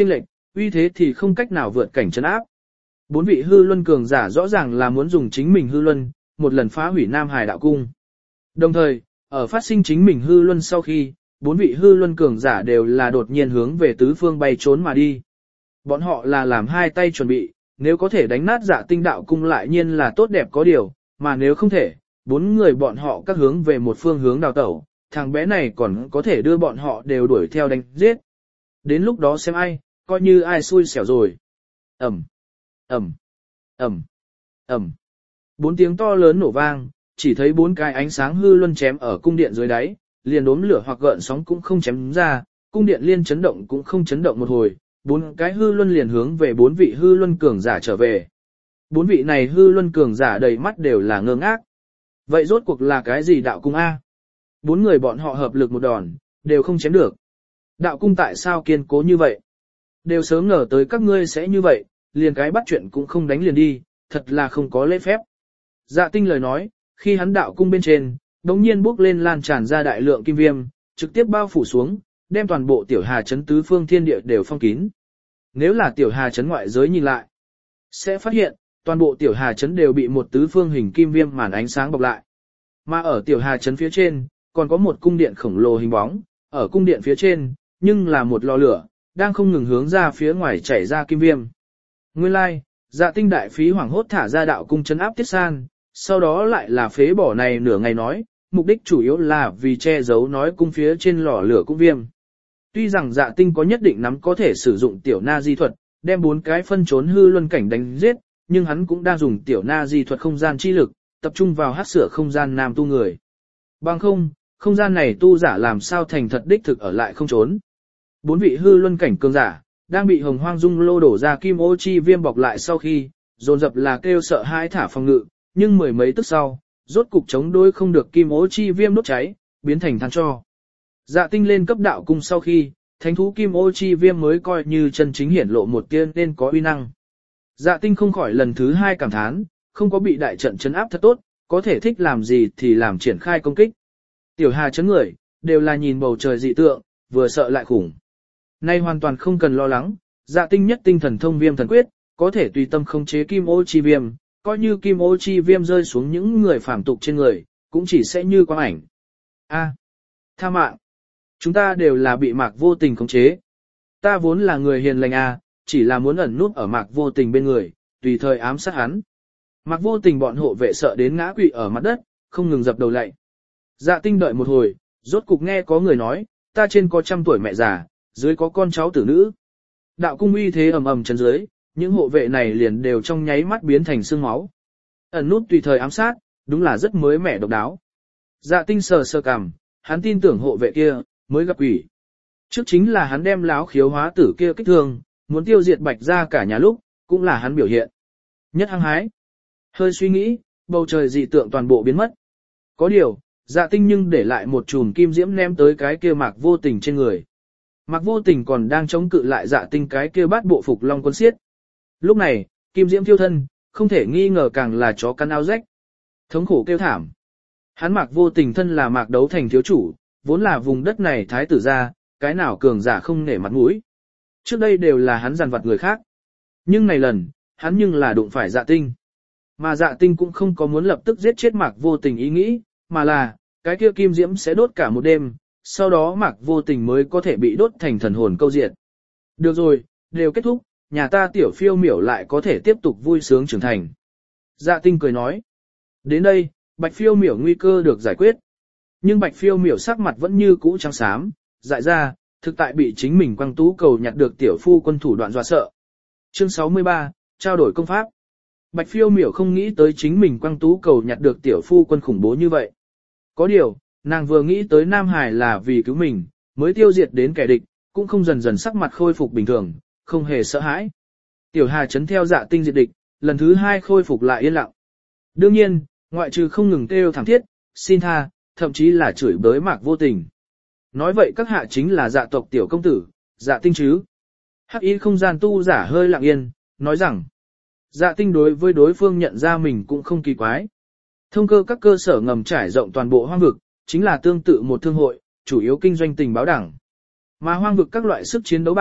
uy thế thì không cách nào vượt cảnh trấn áp. Bốn vị hư luân cường giả rõ ràng là muốn dùng chính mình hư luân, một lần phá hủy Nam Hải đạo cung. Đồng thời, ở phát sinh chính mình hư luân sau khi, bốn vị hư luân cường giả đều là đột nhiên hướng về tứ phương bay trốn mà đi. Bọn họ là làm hai tay chuẩn bị, nếu có thể đánh nát Dạ Tinh đạo cung lại nhiên là tốt đẹp có điều, mà nếu không thể, bốn người bọn họ các hướng về một phương hướng đào tẩu, thằng bé này còn có thể đưa bọn họ đều đuổi theo đánh giết. Đến lúc đó xem ai, coi như ai xui xẻo rồi. Ẩm, Ẩm, Ẩm, Ẩm. Bốn tiếng to lớn nổ vang, chỉ thấy bốn cái ánh sáng hư luân chém ở cung điện dưới đáy, liền đốm lửa hoặc gợn sóng cũng không chém ra, cung điện liên chấn động cũng không chấn động một hồi, bốn cái hư luân liền hướng về bốn vị hư luân cường giả trở về. Bốn vị này hư luân cường giả đầy mắt đều là ngơ ngác. Vậy rốt cuộc là cái gì đạo cung A? Bốn người bọn họ hợp lực một đòn, đều không chém được. Đạo cung tại sao kiên cố như vậy? Đều sớm ngờ tới các ngươi sẽ như vậy, liền cái bắt chuyện cũng không đánh liền đi, thật là không có lễ phép. Dạ Tinh lời nói, khi hắn đạo cung bên trên, đống nhiên bốc lên lan tràn ra đại lượng kim viêm, trực tiếp bao phủ xuống, đem toàn bộ tiểu hà trấn tứ phương thiên địa đều phong kín. Nếu là tiểu hà trấn ngoại giới nhìn lại, sẽ phát hiện, toàn bộ tiểu hà trấn đều bị một tứ phương hình kim viêm màn ánh sáng bọc lại. Mà ở tiểu hà trấn phía trên, còn có một cung điện khổng lồ hình bóng, ở cung điện phía trên, nhưng là một lò lửa, đang không ngừng hướng ra phía ngoài chảy ra kim viêm. Nguyên lai, like, Dạ Tinh đại phí hoảng hốt thả ra đạo cung trấn áp Tiết San, sau đó lại là phế bỏ này nửa ngày nói, mục đích chủ yếu là vì che giấu nói cung phía trên lò lửa cung viêm. Tuy rằng Dạ Tinh có nhất định nắm có thể sử dụng tiểu na di thuật, đem bốn cái phân trốn hư luân cảnh đánh giết, nhưng hắn cũng đang dùng tiểu na di thuật không gian chi lực, tập trung vào hắc sửa không gian nam tu người. Bằng không, không gian này tu giả làm sao thành thật đích thực ở lại không trốn. Bốn vị hư luân cảnh cường giả, đang bị hồng hoang dung lô đổ ra kim ô chi viêm bọc lại sau khi, dồn dập là kêu sợ hãi thả phòng ngự, nhưng mười mấy tức sau, rốt cục chống đối không được kim ô chi viêm đốt cháy, biến thành than cho. Dạ Tinh lên cấp đạo cung sau khi, thánh thú kim ô chi viêm mới coi như chân chính hiển lộ một tiên nên có uy năng. Dạ Tinh không khỏi lần thứ hai cảm thán, không có bị đại trận chấn áp thật tốt, có thể thích làm gì thì làm triển khai công kích. Tiểu hà chấn người, đều là nhìn bầu trời dị tượng, vừa sợ lại khủng. Nay hoàn toàn không cần lo lắng, Dạ Tinh nhất tinh thần thông viêm thần quyết, có thể tùy tâm khống chế kim ô chi viêm, coi như kim ô chi viêm rơi xuống những người phàm tục trên người, cũng chỉ sẽ như quang ảnh. A, tha mạng, chúng ta đều là bị Mạc Vô Tình khống chế. Ta vốn là người hiền lành a, chỉ là muốn ẩn núp ở Mạc Vô Tình bên người, tùy thời ám sát hắn. Mạc Vô Tình bọn hộ vệ sợ đến ngã quỵ ở mặt đất, không ngừng dập đầu lạy. Dạ Tinh đợi một hồi, rốt cục nghe có người nói, ta trên có trăm tuổi mẹ già, dưới có con cháu tử nữ. Đạo cung uy thế ầm ầm chân dưới, những hộ vệ này liền đều trong nháy mắt biến thành xương máu. Ẩn nút tùy thời ám sát, đúng là rất mới mẻ độc đáo. Dạ Tinh sờ sờ cằm, hắn tin tưởng hộ vệ kia mới gặp quỷ. Trước chính là hắn đem láo khiếu hóa tử kia kích thương, muốn tiêu diệt Bạch gia cả nhà lúc, cũng là hắn biểu hiện. Nhất hăng hái. Hơi suy nghĩ, bầu trời dị tượng toàn bộ biến mất. Có điều, Dạ Tinh nhưng để lại một chùm kim diễm ném tới cái kia Mạc Vô Tình trên người. Mạc Vô Tình còn đang chống cự lại Dạ Tinh cái kia bát bộ phục long quân xiết. Lúc này, kim diễm thiêu thân, không thể nghi ngờ càng là chó cắn áo rách. Thống khổ kêu thảm. Hắn Mạc Vô Tình thân là Mạc Đấu Thành thiếu chủ, vốn là vùng đất này thái tử gia, cái nào cường giả không nể mặt mũi. Trước đây đều là hắn dằn vặt người khác. Nhưng này lần, hắn nhưng là đụng phải Dạ Tinh. Mà Dạ Tinh cũng không có muốn lập tức giết chết Mạc Vô Tình ý nghĩ, mà là, cái kia kim diễm sẽ đốt cả một đêm, sau đó Mạc Vô Tình mới có thể bị đốt thành thần hồn câu diệt. Được rồi, đều kết thúc, nhà ta tiểu phiêu miểu lại có thể tiếp tục vui sướng trưởng thành. Dạ Tinh cười nói. Đến đây, Bạch phiêu miểu nguy cơ được giải quyết. Nhưng Bạch phiêu miểu sắc mặt vẫn như cũ trắng xám, dại ra, thực tại bị chính mình quăng tú cầu nhặt được tiểu phu quân thủ đoạn dọa sợ. Chương sáu mươi ba, trao đổi công pháp. Bạch phiêu miểu không nghĩ tới chính mình quăng tú cầu nhặt được tiểu phu quân khủng bố như vậy. Có điều, nàng vừa nghĩ tới Nam Hải là vì cứu mình, mới tiêu diệt đến kẻ địch, cũng không dần dần sắc mặt khôi phục bình thường, không hề sợ hãi. Tiểu Hà chấn theo Dạ Tinh diệt địch, lần thứ hai khôi phục lại yên lặng. Đương nhiên, ngoại trừ không ngừng kêu thảm thiết, xin tha, thậm chí là chửi bới Mạc Vô Tình. Nói vậy các hạ chính là Dạ tộc tiểu công tử, Dạ Tinh chứ. Hắc y không gian tu giả hơi lặng yên, nói rằng, Dạ Tinh đối với đối phương nhận ra mình cũng không kỳ quái. Thông cơ các cơ sở ngầm trải rộng toàn bộ hoang vực, chính là tương tự một thương hội, chủ yếu kinh doanh tình báo đảng. Mà hoang vực các loại sức chiến đấu bảng,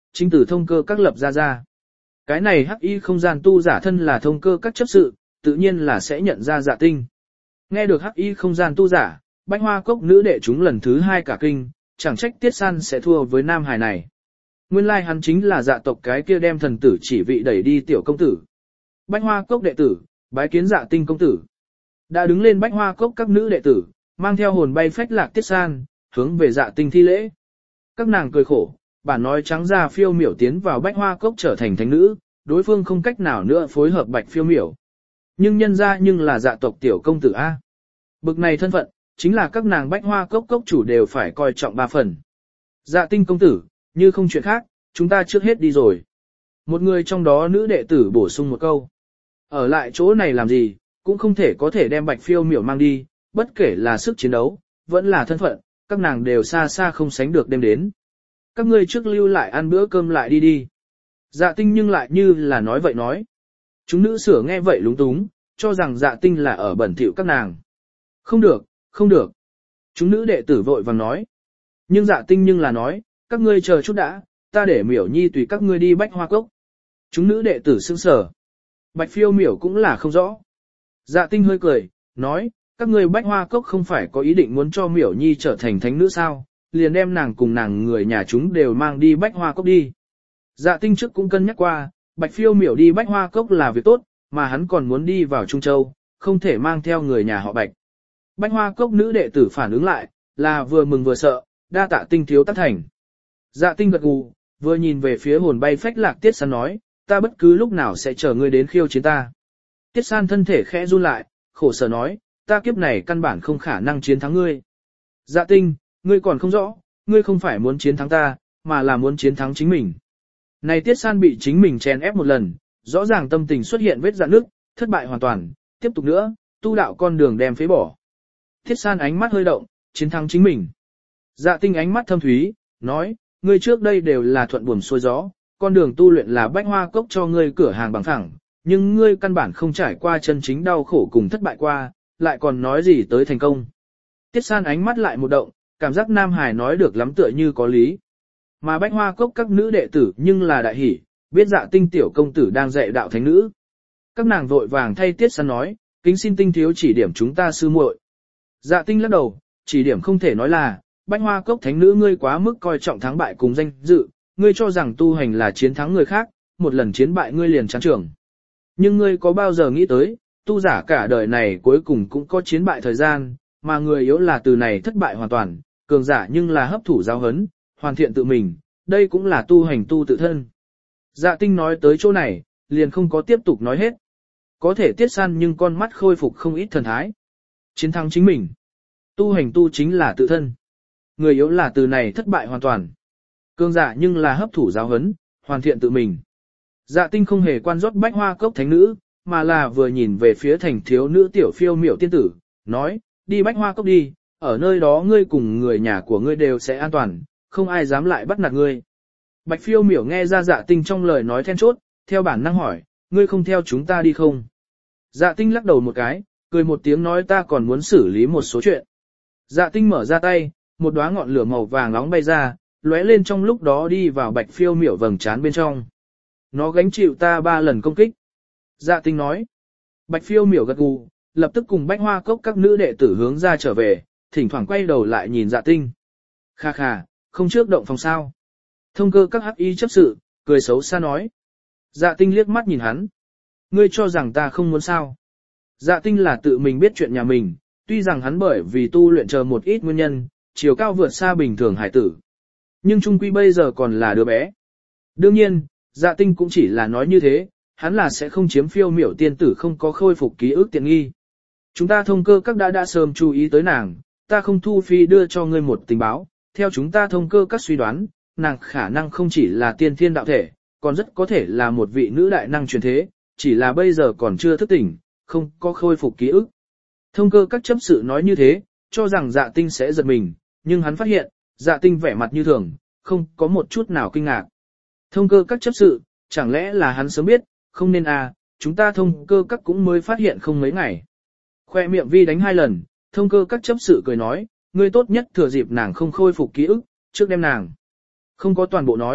chính từ thông cơ các lập ra ra. Cái này hắc y không gian tu giả thân là thông cơ các chấp sự, tự nhiên là sẽ nhận ra Dạ Tinh. Nghe được hắc y không gian tu giả, Bách Hoa Cốc nữ đệ chúng lần thứ hai cả kinh, chẳng trách Tiết San sẽ thua với Nam Hải này. Nguyên lai hắn chính là Dạ tộc cái kia đem thần tử chỉ vị đẩy đi tiểu công tử. Bách Hoa Cốc đệ tử, bái kiến Dạ Tinh công tử. Đã đứng lên Bách Hoa Cốc các nữ đệ tử, mang theo hồn bay phách lạc Tiết San, hướng về Dạ Tinh thi lễ. Các nàng cười khổ, bản nói trắng ra phiêu miểu tiến vào Bách Hoa Cốc trở thành thánh nữ, đối phương không cách nào nữa phối hợp bạch phiêu miểu. Nhưng nhân ra nhưng là Dạ tộc tiểu công tử A. Bực này thân phận, chính là các nàng Bách Hoa Cốc cốc chủ đều phải coi trọng ba phần. Dạ Tinh công tử, như không chuyện khác, chúng ta trước hết đi rồi. Một người trong đó nữ đệ tử bổ sung một câu. Ở lại chỗ này làm gì, cũng không thể có thể đem bạch phiêu miểu mang đi, bất kể là sức chiến đấu, vẫn là thân phận, các nàng đều xa xa không sánh được đem đến. Các ngươi trước lưu lại ăn bữa cơm lại đi đi. Dạ Tinh nhưng lại như là nói vậy nói. Chúng nữ sửa nghe vậy lúng túng, cho rằng Dạ Tinh là ở bẩn thỉu các nàng. Không được, không được. Chúng nữ đệ tử vội vàng nói. Nhưng Dạ Tinh nhưng là nói, các ngươi chờ chút đã, ta để miểu nhi tùy các ngươi đi Bách Hoa Cốc. Chúng nữ đệ tử sững sờ. Bạch phiêu miểu cũng là không rõ. Dạ Tinh hơi cười, nói, các ngươi Bách Hoa Cốc không phải có ý định muốn cho miểu nhi trở thành thánh nữ sao, liền đem nàng cùng nàng người nhà chúng đều mang đi Bách Hoa Cốc đi. Dạ Tinh trước cũng cân nhắc qua, Bạch phiêu miểu đi Bách Hoa Cốc là việc tốt, mà hắn còn muốn đi vào Trung Châu, không thể mang theo người nhà họ Bạch. Bách Hoa Cốc nữ đệ tử phản ứng lại, là vừa mừng vừa sợ, đa tạ Tinh thiếu tác thành. Dạ Tinh gật gù, vừa nhìn về phía hồn bay phách lạc Tiết San nói, ta bất cứ lúc nào sẽ chờ ngươi đến khiêu chiến ta. Tiết San thân thể khẽ run lại, khổ sở nói, ta kiếp này căn bản không khả năng chiến thắng ngươi. Dạ Tinh, ngươi còn không rõ, ngươi không phải muốn chiến thắng ta, mà là muốn chiến thắng chính mình. Này Tiết San bị chính mình chèn ép một lần, rõ ràng tâm tình xuất hiện vết rạn nước, thất bại hoàn toàn, tiếp tục nữa, tu đạo con đường đem phế bỏ. Tiết San ánh mắt hơi động, chiến thắng chính mình. Dạ Tinh ánh mắt thâm thúy, nói, ngươi trước đây đều là thuận buồm xuôi gió, con đường tu luyện là Bách Hoa Cốc cho ngươi cửa hàng bằng phẳng, nhưng ngươi căn bản không trải qua chân chính đau khổ cùng thất bại qua, lại còn nói gì tới thành công. Tiết San ánh mắt lại một động, cảm giác Nam Hải nói được lắm tựa như có lý. Mà Bách Hoa Cốc các nữ đệ tử nhưng là đại hỷ, biết Dạ Tinh tiểu công tử đang dạy đạo thánh nữ. Các nàng vội vàng thay Tiết San nói, kính xin Tinh thiếu chỉ điểm chúng ta sư muội. Dạ Tinh lắc đầu, chỉ điểm không thể nói là, Bách Hoa Cốc thánh nữ ngươi quá mức coi trọng thắng bại cùng danh dự, ngươi cho rằng tu hành là chiến thắng người khác, một lần chiến bại ngươi liền chán trường. Nhưng ngươi có bao giờ nghĩ tới, tu giả cả đời này cuối cùng cũng có chiến bại thời gian, mà người yếu là từ này thất bại hoàn toàn, cường giả nhưng là hấp thụ giáo hấn, hoàn thiện tự mình, đây cũng là tu hành tu tự thân. Dạ Tinh nói tới chỗ này, liền không có tiếp tục nói hết. Có thể Tiết San nhưng con mắt khôi phục không ít thần thái. Chiến thắng chính mình. Tu hành tu chính là tự thân. Người yếu là từ này thất bại hoàn toàn. Cường giả nhưng là hấp thụ giáo hấn, hoàn thiện tự mình. Dạ Tinh không hề quan rót Bách Hoa Cốc thánh nữ, mà là vừa nhìn về phía thành thiếu nữ tiểu phiêu miểu tiên tử, nói, đi Bách Hoa Cốc đi, ở nơi đó ngươi cùng người nhà của ngươi đều sẽ an toàn, không ai dám lại bắt nạt ngươi. Bạch phiêu miểu nghe ra Dạ Tinh trong lời nói then chốt, theo bản năng hỏi, ngươi không theo chúng ta đi không? Dạ Tinh lắc đầu một cái, cười một tiếng nói ta còn muốn xử lý một số chuyện. Dạ Tinh mở ra tay, một đóa ngọn lửa màu vàng nóng bay ra, lóe lên trong lúc đó đi vào bạch phiêu miểu vầng trán bên trong. Nó gánh chịu ta ba lần công kích. Dạ Tinh nói. Bạch phiêu miểu gật gù, lập tức cùng Bách Hoa Cốc các nữ đệ tử hướng ra trở về, thỉnh thoảng quay đầu lại nhìn Dạ Tinh. Kha kha, không trước động phòng sao. Thông cơ các hắc y chấp sự, cười xấu xa nói. Dạ Tinh liếc mắt nhìn hắn. Ngươi cho rằng ta không muốn sao. Dạ Tinh là tự mình biết chuyện nhà mình, tuy rằng hắn bởi vì tu luyện chờ một ít nguyên nhân, chiều cao vượt xa bình thường hải tử. Nhưng trung quy bây giờ còn là đứa bé. Đương nhiên, Dạ Tinh cũng chỉ là nói như thế, hắn là sẽ không chiếm phiêu miểu tiên tử không có khôi phục ký ức tiện nghi. Chúng ta thông cơ các đã đã sớm chú ý tới nàng, ta không thu phi đưa cho ngươi một tình báo, theo chúng ta thông cơ các suy đoán, nàng khả năng không chỉ là tiên thiên đạo thể, còn rất có thể là một vị nữ đại năng truyền thế, chỉ là bây giờ còn chưa thức tỉnh, không có khôi phục ký ức. Thông cơ các chấp sự nói như thế, cho rằng Dạ Tinh sẽ giật mình, nhưng hắn phát hiện, Dạ Tinh vẻ mặt như thường, không có một chút nào kinh ngạc. Thông cơ các chấp sự, chẳng lẽ là hắn sớm biết, không nên à, chúng ta thông cơ các cũng mới phát hiện không mấy ngày. Khoe miệng vi đánh hai lần, thông cơ các chấp sự cười nói, ngươi tốt nhất thừa dịp nàng không khôi phục ký ức, trước đem nàng. Không có toàn bộ nói,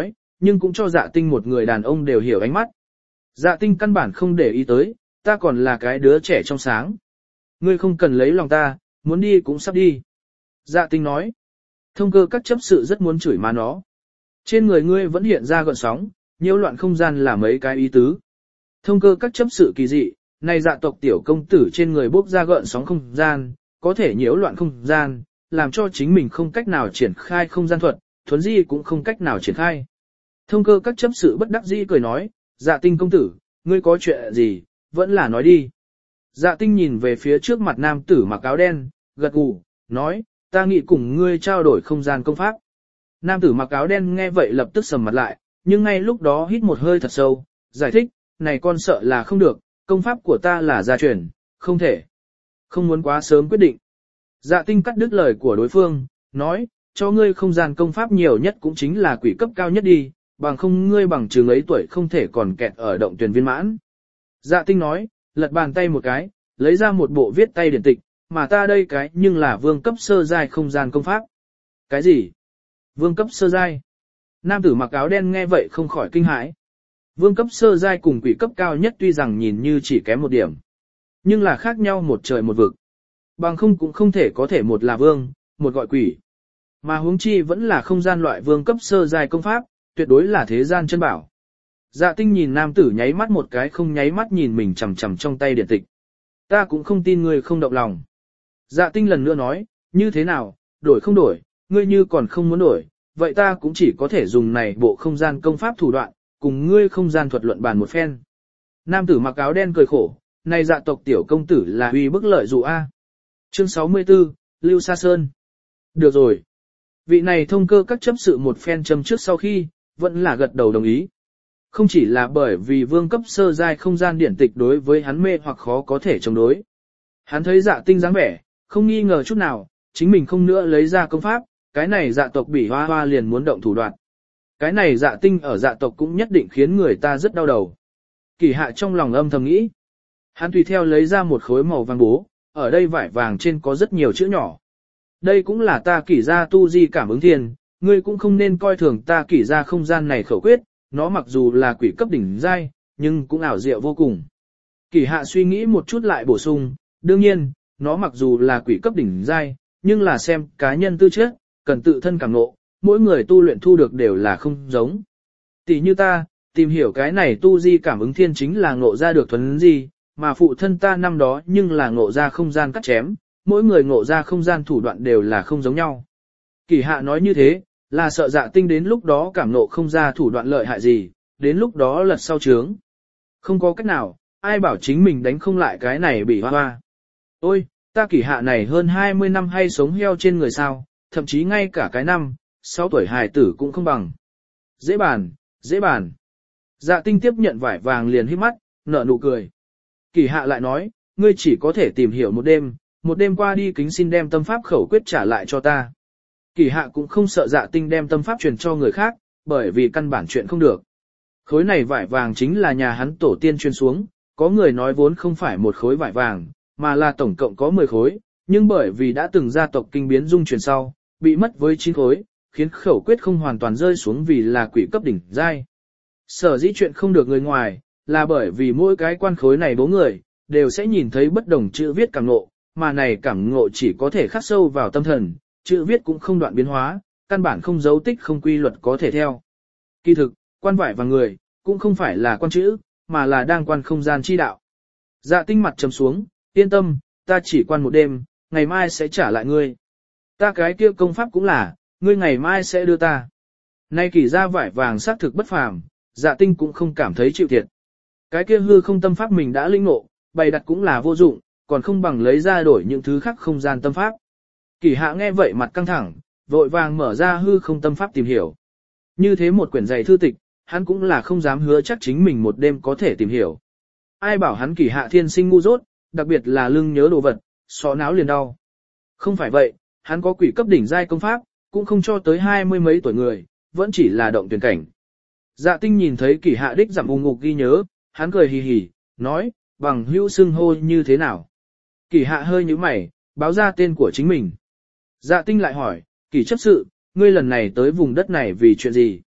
nhưng cũng cho dạ tinh một người đàn ông đều hiểu ánh mắt. Dạ tinh căn bản không để ý tới, ta còn là cái đứa trẻ trong sáng. Ngươi không cần lấy lòng ta, muốn đi cũng sắp đi. Dạ tinh nói. Thông cơ các chấp sự rất muốn chửi má nó. Trên người ngươi vẫn hiện ra gợn sóng, nhiễu loạn không gian là mấy cái ý tứ. Thông cơ các chấp sự kỳ dị, này dạ tộc tiểu công tử trên người bốc ra gợn sóng không gian, có thể nhiễu loạn không gian, làm cho chính mình không cách nào triển khai không gian thuật, thuấn di cũng không cách nào triển khai. Thông cơ các chấp sự bất đắc dĩ cười nói, dạ tinh công tử, ngươi có chuyện gì, vẫn là nói đi. Dạ tinh nhìn về phía trước mặt nam tử mặc áo đen, gật gù, nói, ta nghĩ cùng ngươi trao đổi không gian công pháp. Nam tử mặc áo đen nghe vậy lập tức sầm mặt lại, nhưng ngay lúc đó hít một hơi thật sâu, giải thích, này con sợ là không được, công pháp của ta là gia truyền, không thể. Không muốn quá sớm quyết định. Dạ tinh cắt đứt lời của đối phương, nói, cho ngươi không gian công pháp nhiều nhất cũng chính là quỷ cấp cao nhất đi, bằng không ngươi bằng trường ấy tuổi không thể còn kẹt ở động tuyển viên mãn. Dạ tinh nói, lật bàn tay một cái, lấy ra một bộ viết tay điển tịch, mà ta đây cái nhưng là vương cấp sơ giai không gian công pháp. Cái gì? Vương cấp sơ giai? Nam tử mặc áo đen nghe vậy không khỏi kinh hãi. Vương cấp sơ giai cùng quỷ cấp cao nhất tuy rằng nhìn như chỉ kém một điểm, nhưng là khác nhau một trời một vực. Bằng không cũng không thể có thể một là vương, một gọi quỷ. Mà huống chi vẫn là không gian loại vương cấp sơ giai công pháp, tuyệt đối là thế gian chân bảo. Dạ tinh nhìn nam tử nháy mắt một cái không nháy mắt nhìn mình chằm chằm trong tay điển tịch. Ta cũng không tin ngươi không động lòng. Dạ tinh lần nữa nói, như thế nào, đổi không đổi, ngươi như còn không muốn đổi, vậy ta cũng chỉ có thể dùng này bộ không gian công pháp thủ đoạn, cùng ngươi không gian thuật luận bàn một phen. Nam tử mặc áo đen cười khổ, này dạ tộc tiểu công tử là uy bức lợi dụ A. Chương sáu mươi tư, Lưu Sa Sơn. Được rồi. Vị này thông cơ các chấp sự một phen châm trước sau khi, vẫn là gật đầu đồng ý. Không chỉ là bởi vì vương cấp sơ giai không gian điển tịch đối với hắn mê hoặc khó có thể chống đối. Hắn thấy dạ tinh dáng vẻ, không nghi ngờ chút nào, chính mình không nữa lấy ra công pháp, cái này dạ tộc bỉ hoa hoa liền muốn động thủ đoạn. Cái này dạ tinh ở dạ tộc cũng nhất định khiến người ta rất đau đầu. Kỳ hạ trong lòng âm thầm nghĩ. Hắn tùy theo lấy ra một khối màu vàng bố, ở đây vải vàng trên có rất nhiều chữ nhỏ. Đây cũng là ta kỷ ra tu di cảm ứng thiên, ngươi cũng không nên coi thường ta kỷ ra không gian này khẩu quyết, nó mặc dù là quỷ cấp đỉnh giai, nhưng cũng ảo diệu vô cùng. Kỷ hạ suy nghĩ một chút lại bổ sung, đương nhiên, nó mặc dù là quỷ cấp đỉnh giai, nhưng là xem cá nhân tư chất, cần tự thân cảm ngộ, mỗi người tu luyện thu được đều là không giống. Tỷ như ta, tìm hiểu cái này tu di cảm ứng thiên chính là ngộ ra được thuần gì, mà phụ thân ta năm đó nhưng là ngộ ra không gian cắt chém, mỗi người ngộ ra không gian thủ đoạn đều là không giống nhau. Kỳ hạ nói như thế, là sợ dạ tinh đến lúc đó cảm ngộ không ra thủ đoạn lợi hại gì, đến lúc đó lật sau trướng. Không có cách nào, ai bảo chính mình đánh không lại cái này bị hoa hoa. Ôi, ta kỳ hạ này hơn hai mươi năm hay sống heo trên người sao, thậm chí ngay cả cái năm, sáu tuổi hài tử cũng không bằng. Dễ bàn, dễ bàn. Dạ tinh tiếp nhận vải vàng liền hít mắt, nở nụ cười. Kỳ hạ lại nói, ngươi chỉ có thể tìm hiểu một đêm, một đêm qua đi kính xin đem tâm pháp khẩu quyết trả lại cho ta. Kỳ hạ cũng không sợ dạ tinh đem tâm pháp truyền cho người khác, bởi vì căn bản chuyện không được. Khối này vải vàng chính là nhà hắn tổ tiên truyền xuống, có người nói vốn không phải một khối vải vàng, mà là tổng cộng có mười khối, nhưng bởi vì đã từng gia tộc kinh biến dung truyền sau, bị mất với chín khối, khiến khẩu quyết không hoàn toàn rơi xuống vì là quỷ cấp đỉnh giai. Sở dĩ chuyện không được người ngoài, là bởi vì mỗi cái quan khối này bố người, đều sẽ nhìn thấy bất đồng chữ viết cảm ngộ, mà này cảm ngộ chỉ có thể khắc sâu vào tâm thần, chữ viết cũng không đoạn biến hóa, căn bản không dấu tích không quy luật có thể theo. Kỳ thực, quan vải và người, cũng không phải là quan chữ, mà là đang quan không gian chi đạo. Dạ tinh mặt trầm xuống, yên tâm, ta chỉ quan một đêm, ngày mai sẽ trả lại ngươi. Ta cái kia công pháp cũng là, ngươi ngày mai sẽ đưa ta. Nay kỳ ra vải vàng xác thực bất phàm, dạ tinh cũng không cảm thấy chịu thiệt. Cái kia hư không tâm pháp mình đã linh ngộ, bày đặt cũng là vô dụng, còn không bằng lấy ra đổi những thứ khác không gian tâm pháp. Kỳ hạ nghe vậy mặt căng thẳng, vội vàng mở ra hư không tâm pháp tìm hiểu. Như thế một quyển dày thư tịch, hắn cũng là không dám hứa chắc chính mình một đêm có thể tìm hiểu. Ai bảo hắn kỳ hạ thiên sinh ngu dốt, đặc biệt là lưng nhớ đồ vật, xó não liền đau. Không phải vậy, hắn có quỷ cấp đỉnh giai công pháp, cũng không cho tới hai mươi mấy tuổi người, vẫn chỉ là động tuyển cảnh. Dạ tinh nhìn thấy kỳ hạ đích giảm ung ngục ghi nhớ, hắn cười hì hì, nói, bằng hữu xưng hô như thế nào. Kỳ hạ hơi nhíu mày, báo ra tên của chính mình. Dạ tinh lại hỏi, kỳ chấp sự, ngươi lần này tới vùng đất này vì chuyện gì?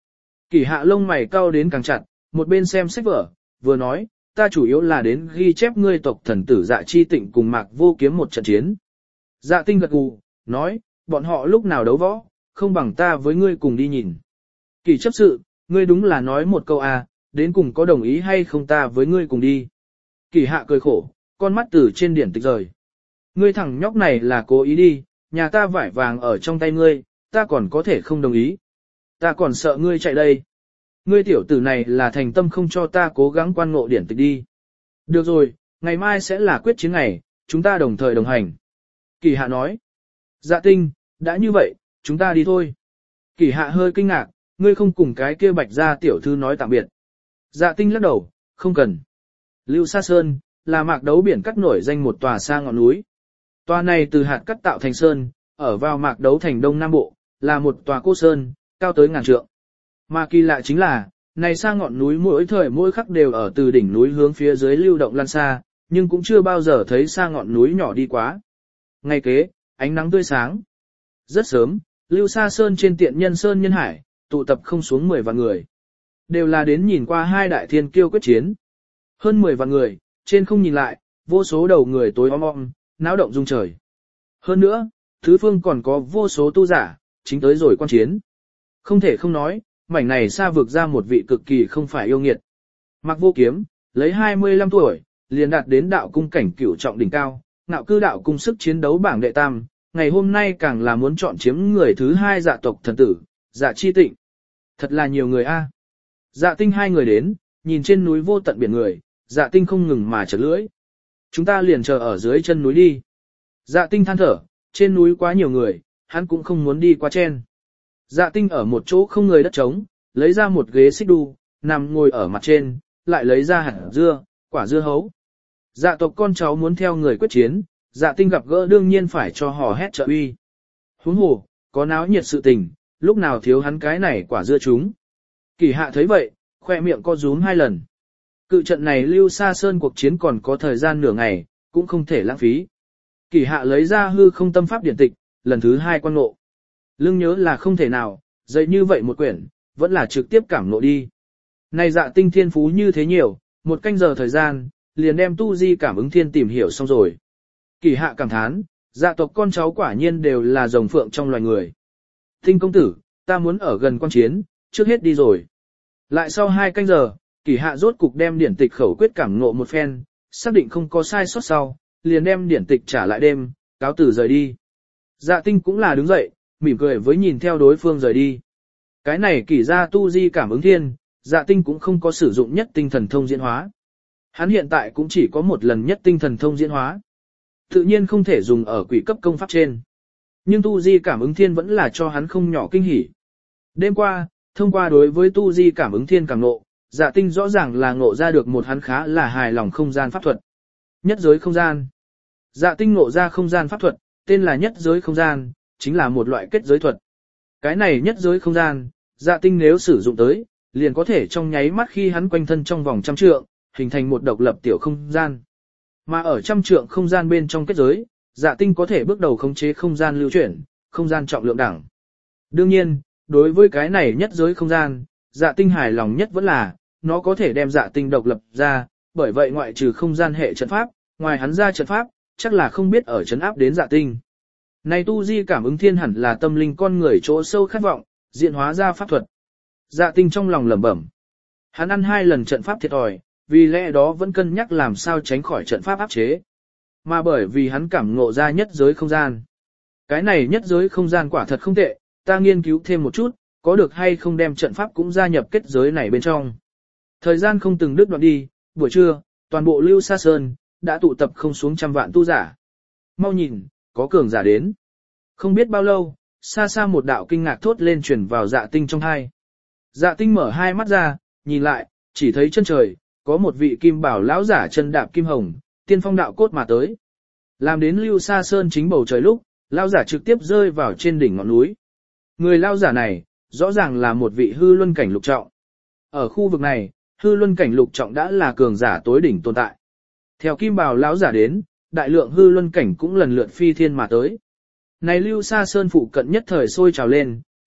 Kỷ hạ lông mày cau đến càng chặt, một bên xem sách vở, vừa nói, ta chủ yếu là đến ghi chép ngươi tộc thần tử Dạ Chi Tịnh cùng Mạc Vô Kiếm một trận chiến. Dạ Tinh gật gù, nói, bọn họ lúc nào đấu võ, không bằng ta với ngươi cùng đi nhìn. Kỷ chấp sự, ngươi đúng là nói một câu à, đến cùng có đồng ý hay không ta với ngươi cùng đi. Kỷ hạ cười khổ, con mắt từ trên điển tịch rời. Ngươi thằng nhóc này là cố ý đi, nhà ta vải vàng ở trong tay ngươi, ta còn có thể không đồng ý. Ta còn sợ ngươi chạy đây. Ngươi tiểu tử này là thành tâm không cho ta cố gắng quan ngộ điển tịch đi. Được rồi, ngày mai sẽ là quyết chiến ngày, chúng ta đồng thời đồng hành. Kỷ hạ nói. Dạ Tinh, đã như vậy, chúng ta đi thôi. Kỷ hạ hơi kinh ngạc, ngươi không cùng cái kia bạch gia tiểu thư nói tạm biệt. Dạ Tinh lắc đầu, không cần. Lưu Sa Sơn, là mạc đấu biển cắt nổi danh một tòa sa ngọn núi. Tòa này từ hạt cắt tạo thành sơn, ở vào mạc đấu thành đông nam bộ, là một tòa cô sơn, cao tới ngàn trượng. Mà kỳ lạ chính là, này sa ngọn núi mỗi thời mỗi khắc đều ở từ đỉnh núi hướng phía dưới lưu động lan xa, nhưng cũng chưa bao giờ thấy sa ngọn núi nhỏ đi quá. Ngày kế, ánh nắng tươi sáng. Rất sớm, Lưu Sa Sơn trên tiện nhân Sơn Nhân Hải, tụ tập không xuống mười vạn người. Đều là đến nhìn qua hai đại thiên kiêu quyết chiến. Hơn mười vạn người, trên không nhìn lại, vô số đầu người tối om om, náo động rung trời. Hơn nữa, thứ phương còn có vô số tu giả, chính tới rồi quan chiến. Không thể không nói, mảnh này xa vượt ra một vị cực kỳ không phải yêu nghiệt. Mạc Vô Kiếm, lấy hai mươi lăm tuổi, liền đạt đến đạo cung cảnh cửu trọng đỉnh cao, ngạo cư đạo cung sức chiến đấu bảng đệ tam, ngày hôm nay càng là muốn chọn chiếm người thứ hai dạ tộc thần tử, Dạ Chi Tịnh. Thật là nhiều người a. Dạ Tinh hai người đến, nhìn trên núi vô tận biển người, Dạ Tinh không ngừng mà chật lưỡi. Chúng ta liền chờ ở dưới chân núi đi. Dạ Tinh than thở, trên núi quá nhiều người, hắn cũng không muốn đi qua chen. Dạ Tinh ở một chỗ không người đất trống, lấy ra một ghế xích đu, nằm ngồi ở mặt trên, lại lấy ra hạt dưa, quả dưa hấu. Dạ tộc con cháu muốn theo người quyết chiến, Dạ Tinh gặp gỡ đương nhiên phải cho hò hét trợ uy. Huống hồ, có náo nhiệt sự tình, lúc nào thiếu hắn cái này quả dưa chúng. Kỷ hạ thấy vậy, khoe miệng co rúm hai lần. Cự trận này Lưu Sa Sơn cuộc chiến còn có thời gian nửa ngày, cũng không thể lãng phí. Kỷ hạ lấy ra hư không tâm pháp điển tịch, lần thứ hai quan ngộ. Lưng nhớ là không thể nào, dạy như vậy một quyển, vẫn là trực tiếp cảm ngộ đi. Này Dạ Tinh thiên phú như thế nhiều, một canh giờ thời gian, liền đem tu di cảm ứng thiên tìm hiểu xong rồi. Kỷ hạ cảm thán, dạ tộc con cháu quả nhiên đều là rồng phượng trong loài người. Tinh công tử, ta muốn ở gần quan chiến, trước hết đi rồi. Lại sau hai canh giờ, Kỷ hạ rốt cục đem điển tịch khẩu quyết cảm ngộ một phen, xác định không có sai sót sau, liền đem điển tịch trả lại đêm, cáo tử rời đi. Dạ Tinh cũng là đứng dậy, mỉm cười với nhìn theo đối phương rời đi. Cái này Kỷ ra tu di cảm ứng thiên, Dạ Tinh cũng không có sử dụng nhất tinh thần thông diễn hóa. Hắn hiện tại cũng chỉ có một lần nhất tinh thần thông diễn hóa. Tự nhiên không thể dùng ở quỷ cấp công pháp trên. Nhưng tu di cảm ứng thiên vẫn là cho hắn không nhỏ kinh hỉ. Đêm qua, thông qua đối với tu di cảm ứng thiên cảm ngộ, Dạ Tinh rõ ràng là ngộ ra được một hắn khá là hài lòng không gian pháp thuật. Nhất giới không gian. Dạ Tinh ngộ ra không gian pháp thuật, tên là nhất giới không gian, chính là một loại kết giới thuật. Cái này nhất giới không gian, Dạ Tinh nếu sử dụng tới, liền có thể trong nháy mắt khi hắn quanh thân trong vòng trăm trượng, hình thành một độc lập tiểu không gian. Mà ở trăm trượng không gian bên trong kết giới, Dạ Tinh có thể bước đầu khống chế không gian lưu chuyển, không gian trọng lượng đẳng. Đương nhiên, đối với cái này nhất giới không gian, Dạ Tinh hài lòng nhất vẫn là, nó có thể đem Dạ Tinh độc lập ra, bởi vậy ngoại trừ không gian hệ trận pháp, ngoài hắn ra trận pháp, chắc là không biết ở trấn áp đến Dạ Tinh. Này tu di cảm ứng thiên hẳn là tâm linh con người chỗ sâu khát vọng, diễn hóa ra pháp thuật. Dạ Tinh trong lòng lẩm bẩm. Hắn ăn hai lần trận pháp thiệt thòi, vì lẽ đó vẫn cân nhắc làm sao tránh khỏi trận pháp áp chế. Mà bởi vì hắn cảm ngộ ra nhất giới không gian. Cái này nhất giới không gian quả thật không tệ, ta nghiên cứu thêm một chút, có được hay không đem trận pháp cũng gia nhập kết giới này bên trong. Thời gian không từng đứt đoạn đi, buổi trưa, toàn bộ Lưu Sa Sơn, đã tụ tập không xuống trăm vạn tu giả. Mau nhìn, có cường giả đến. Không biết bao lâu, xa xa một đạo kinh ngạc thốt lên truyền vào Dạ Tinh trong hai. Dạ Tinh mở hai mắt ra, nhìn lại, chỉ thấy chân trời, có một vị kim bảo lão giả chân đạp kim hồng, tiên phong đạo cốt mà tới. Làm đến Lưu Sa Sơn chính bầu trời lúc, lão giả trực tiếp rơi vào trên đỉnh ngọn núi. Người lão giả này, rõ ràng là một vị hư luân cảnh lục trọng. Ở khu vực này, hư luân cảnh lục trọng đã là cường giả tối đỉnh tồn tại. Theo kim bảo lão giả đến, đại lượng hư luân cảnh cũng lần lượt phi thiên mà tới. Này Lưu Sa Sơn phụ cận nhất thời sôi trào lên,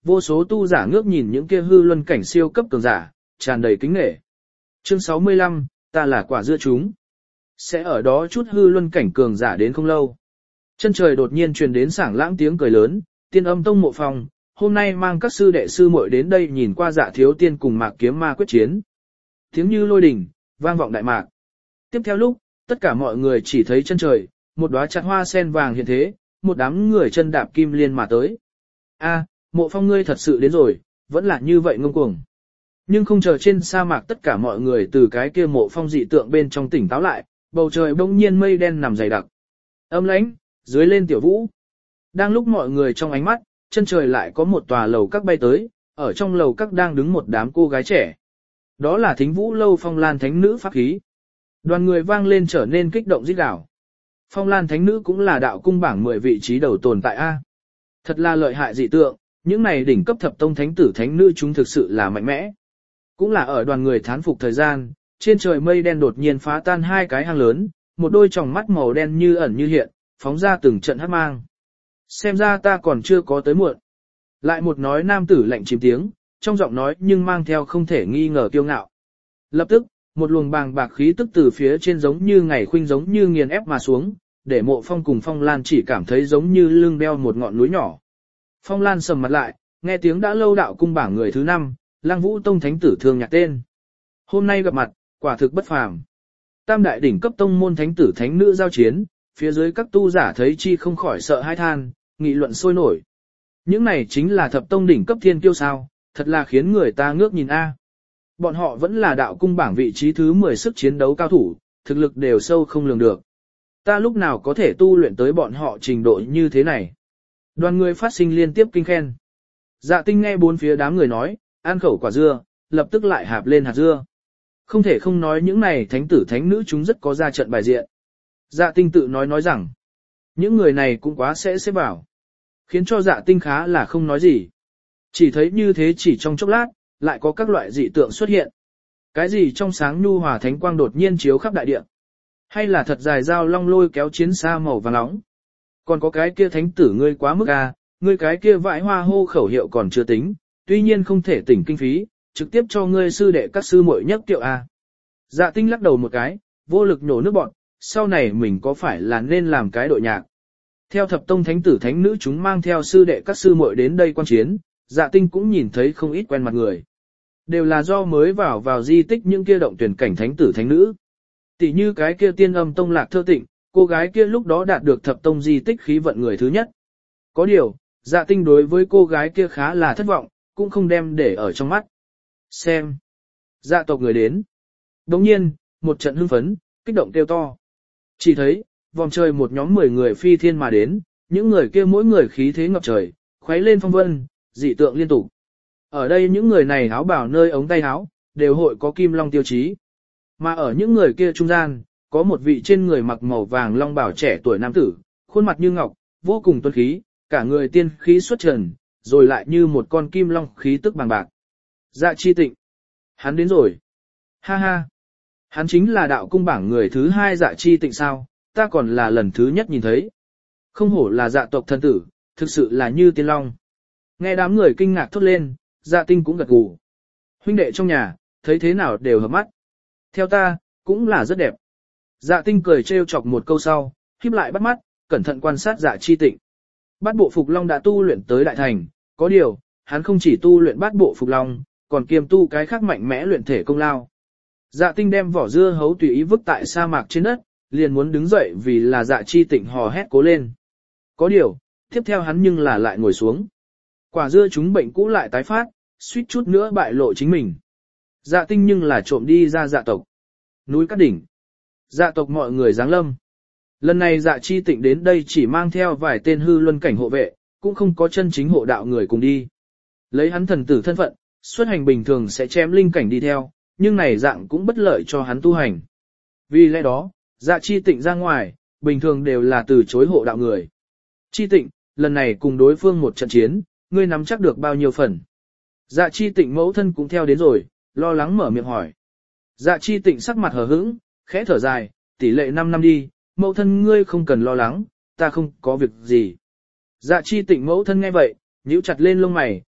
vô số tu giả ngước nhìn những kia hư luân cảnh siêu cấp cường giả, tràn đầy kính nể. Chương sáu mươi lăm, ta là quả dưa chúng. Sẽ ở đó chút hư luân cảnh cường giả đến không lâu. Chân trời đột nhiên truyền đến sảng lãng tiếng cười lớn, Tiên Âm Tông Mộ Phong, hôm nay mang các sư đệ sư muội đến đây nhìn qua Dạ Thiếu Tiên cùng Mạc Kiếm Ma quyết chiến. Tiếng như lôi đình, vang vọng đại mạc. Tiếp theo lúc, tất cả mọi người chỉ thấy chân trời, một đóa chặt hoa sen vàng hiện thế, một đám người chân đạp kim liên mà tới. A, Mộ Phong ngươi thật sự đến rồi, vẫn là như vậy ngông cuồng. Nhưng không chờ trên sa mạc tất cả mọi người từ cái kia Mộ Phong dị tượng bên trong tỉnh táo lại, bầu trời bỗng nhiên mây đen nằm dày đặc. Âm lãnh, dưới lên tiểu vũ. Đang lúc mọi người trong ánh mắt, chân trời lại có một tòa lầu các bay tới, ở trong lầu các đang đứng một đám cô gái trẻ. Đó là Thính Vũ Lâu Phong Lan Thánh Nữ pháp khí. Đoàn người vang lên trở nên kích động rít gào. Phong Lan Thánh Nữ cũng là đạo cung bảng mười vị trí đầu tồn tại A. Thật là lợi hại dị tượng, những này đỉnh cấp thập tông thánh tử thánh nữ chúng thực sự là mạnh mẽ. Cũng là ở đoàn người thán phục thời gian, trên trời mây đen đột nhiên phá tan hai cái hang lớn, một đôi tròng mắt màu đen như ẩn như hiện, phóng ra từng trận hắc mang. Xem ra ta còn chưa có tới muộn. Lại một nói nam tử lạnh chìm tiếng, trong giọng nói nhưng mang theo không thể nghi ngờ kiêu ngạo. Lập tức, một luồng bàng bạc khí tức từ phía trên giống như ngày khuynh giống như nghiền ép mà xuống, để Mộ Phong cùng Phong Lan chỉ cảm thấy giống như lưng đeo một ngọn núi nhỏ. Phong Lan sầm mặt lại, nghe tiếng đã lâu đạo cung bảng người thứ năm, Lăng Vũ Tông thánh tử Thương Nhạc tên. Hôm nay gặp mặt, quả thực bất phàm. Tam đại đỉnh cấp tông môn thánh tử thánh nữ giao chiến, phía dưới các tu giả thấy chi không khỏi sợ hãi than, nghị luận sôi nổi. Những này chính là thập tông đỉnh cấp thiên kiêu sao, thật là khiến người ta ngước nhìn a. Bọn họ vẫn là đạo cung bảng vị trí thứ mười sức chiến đấu cao thủ, thực lực đều sâu không lường được. Ta lúc nào có thể tu luyện tới bọn họ trình độ như thế này. Đoàn người phát sinh liên tiếp kinh khen. Dạ Tinh nghe bốn phía đám người nói, ăn khẩu quả dưa, lập tức lại hạp lên hạt dưa. Không thể không nói những này thánh tử thánh nữ chúng rất có ra trận bài diện. Dạ Tinh tự nói nói rằng, những người này cũng quá sẽ xếp vào. Khiến cho Dạ Tinh khá là không nói gì. Chỉ thấy như thế chỉ trong chốc lát, lại có các loại dị tượng xuất hiện. Cái gì trong sáng nhu hòa thánh quang đột nhiên chiếu khắp đại địa. Hay là thật dài dao long lôi kéo chiến xa màu vàng nóng. Còn có cái kia thánh tử ngươi quá mức à, ngươi cái kia vãi hoa hô khẩu hiệu còn chưa tính, tuy nhiên không thể tỉnh kinh phí, trực tiếp cho ngươi sư đệ các sư muội nhất tiệu a. Dạ Tinh lắc đầu một cái, vô lực nhổ nước bọn, sau này mình có phải là nên làm cái đội nhạc. Theo thập tông thánh tử thánh nữ chúng mang theo sư đệ các sư muội đến đây quan chiến, Dạ Tinh cũng nhìn thấy không ít quen mặt người. Đều là do mới vào vào di tích những kia động tuyển cảnh thánh tử thánh nữ. Tỷ như cái kia Tiên Âm Tông Lạc Thơ Tịnh, cô gái kia lúc đó đạt được thập tông di tích khí vận người thứ nhất. Có điều, Dạ Tinh đối với cô gái kia khá là thất vọng, cũng không đem để ở trong mắt. Xem. Dạ tộc người đến. Đồng nhiên, một trận hưng phấn, kích động kêu to. Chỉ thấy, vòng trời một nhóm mười người phi thiên mà đến, những người kia mỗi người khí thế ngập trời, khuấy lên phong vân, dị tượng liên tục. Ở đây những người này áo bảo nơi ống tay áo, đều hội có kim long tiêu chí. Mà ở những người kia trung gian, có một vị trên người mặc màu vàng long bảo trẻ tuổi nam tử, khuôn mặt như ngọc, vô cùng tuấn khí, cả người tiên khí xuất trần, rồi lại như một con kim long khí tức bằng bạc. Dạ Chi Tịnh. Hắn đến rồi. Ha ha. Hắn chính là đạo cung bảng người thứ hai Dạ Chi Tịnh sao, ta còn là lần thứ nhất nhìn thấy. Không hổ là dạ tộc thân tử, thực sự là như tiên long. Nghe đám người kinh ngạc thốt lên, Dạ Tinh cũng gật gù. Huynh đệ trong nhà, thấy thế nào đều hợp mắt. Theo ta, cũng là rất đẹp. Dạ Tinh cười trêu chọc một câu sau, híp lại bắt mắt, cẩn thận quan sát Dạ Chi Tịnh. Bát bộ Phục Long đã tu luyện tới đại thành, có điều, hắn không chỉ tu luyện bát bộ Phục Long, còn kiêm tu cái khác mạnh mẽ luyện thể công lao. Dạ Tinh đem vỏ dưa hấu tùy ý vứt tại sa mạc trên đất, liền muốn đứng dậy vì là Dạ Chi Tịnh hò hét cố lên. Có điều, tiếp theo hắn nhưng là lại ngồi xuống. Quả dưa chúng bệnh cũ lại tái phát, suýt chút nữa bại lộ chính mình. Dạ Tinh nhưng là trộm đi ra dạ tộc. Núi Cát Đỉnh. Dạ tộc mọi người giáng lâm. Lần này Dạ Chi Tịnh đến đây chỉ mang theo vài tên hư luân cảnh hộ vệ, cũng không có chân chính hộ đạo người cùng đi. Lấy hắn thần tử thân phận, xuất hành bình thường sẽ chém linh cảnh đi theo, nhưng này dạng cũng bất lợi cho hắn tu hành. Vì lẽ đó, Dạ Chi Tịnh ra ngoài, bình thường đều là từ chối hộ đạo người. Chi Tịnh, lần này cùng đối phương một trận chiến, ngươi nắm chắc được bao nhiêu phần? Dạ Chi Tịnh mẫu thân cũng theo đến rồi, lo lắng mở miệng hỏi. Dạ Chi Tịnh sắc mặt hờ hững, khẽ thở dài, tỷ lệ năm năm đi, mẫu thân ngươi không cần lo lắng, ta không có việc gì. Dạ Chi Tịnh mẫu thân nghe vậy, nhíu chặt lên lông mày,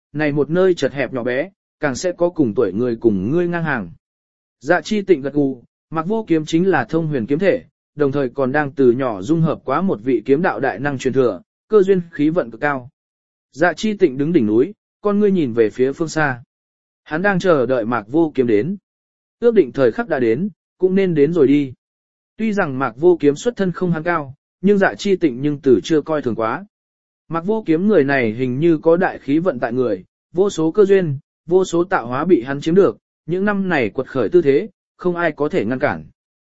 này một nơi chật hẹp nhỏ bé, càng sẽ có cùng tuổi người cùng ngươi ngang hàng. Dạ chi tịnh gật gù, Mạc Vô Kiếm chính là thông huyền kiếm thể, đồng thời còn đang từ nhỏ dung hợp quá một vị kiếm đạo đại năng truyền thừa, cơ duyên khí vận cực cao. Dạ chi tịnh đứng đỉnh núi, con ngươi nhìn về phía phương xa. Hắn đang chờ đợi Mạc Vô Kiếm đến. Ước định thời khắc đã đến, cũng nên đến rồi đi. Tuy rằng Mạc Vô Kiếm xuất thân không hắn cao, nhưng Dạ chi tịnh nhưng từ chưa coi thường quá. Mạc Vô Kiếm người này hình như có đại khí vận tại người, vô số cơ duyên, vô số tạo hóa bị hắn chiếm được, những năm này quật khởi tư thế, không ai có thể ngăn cản.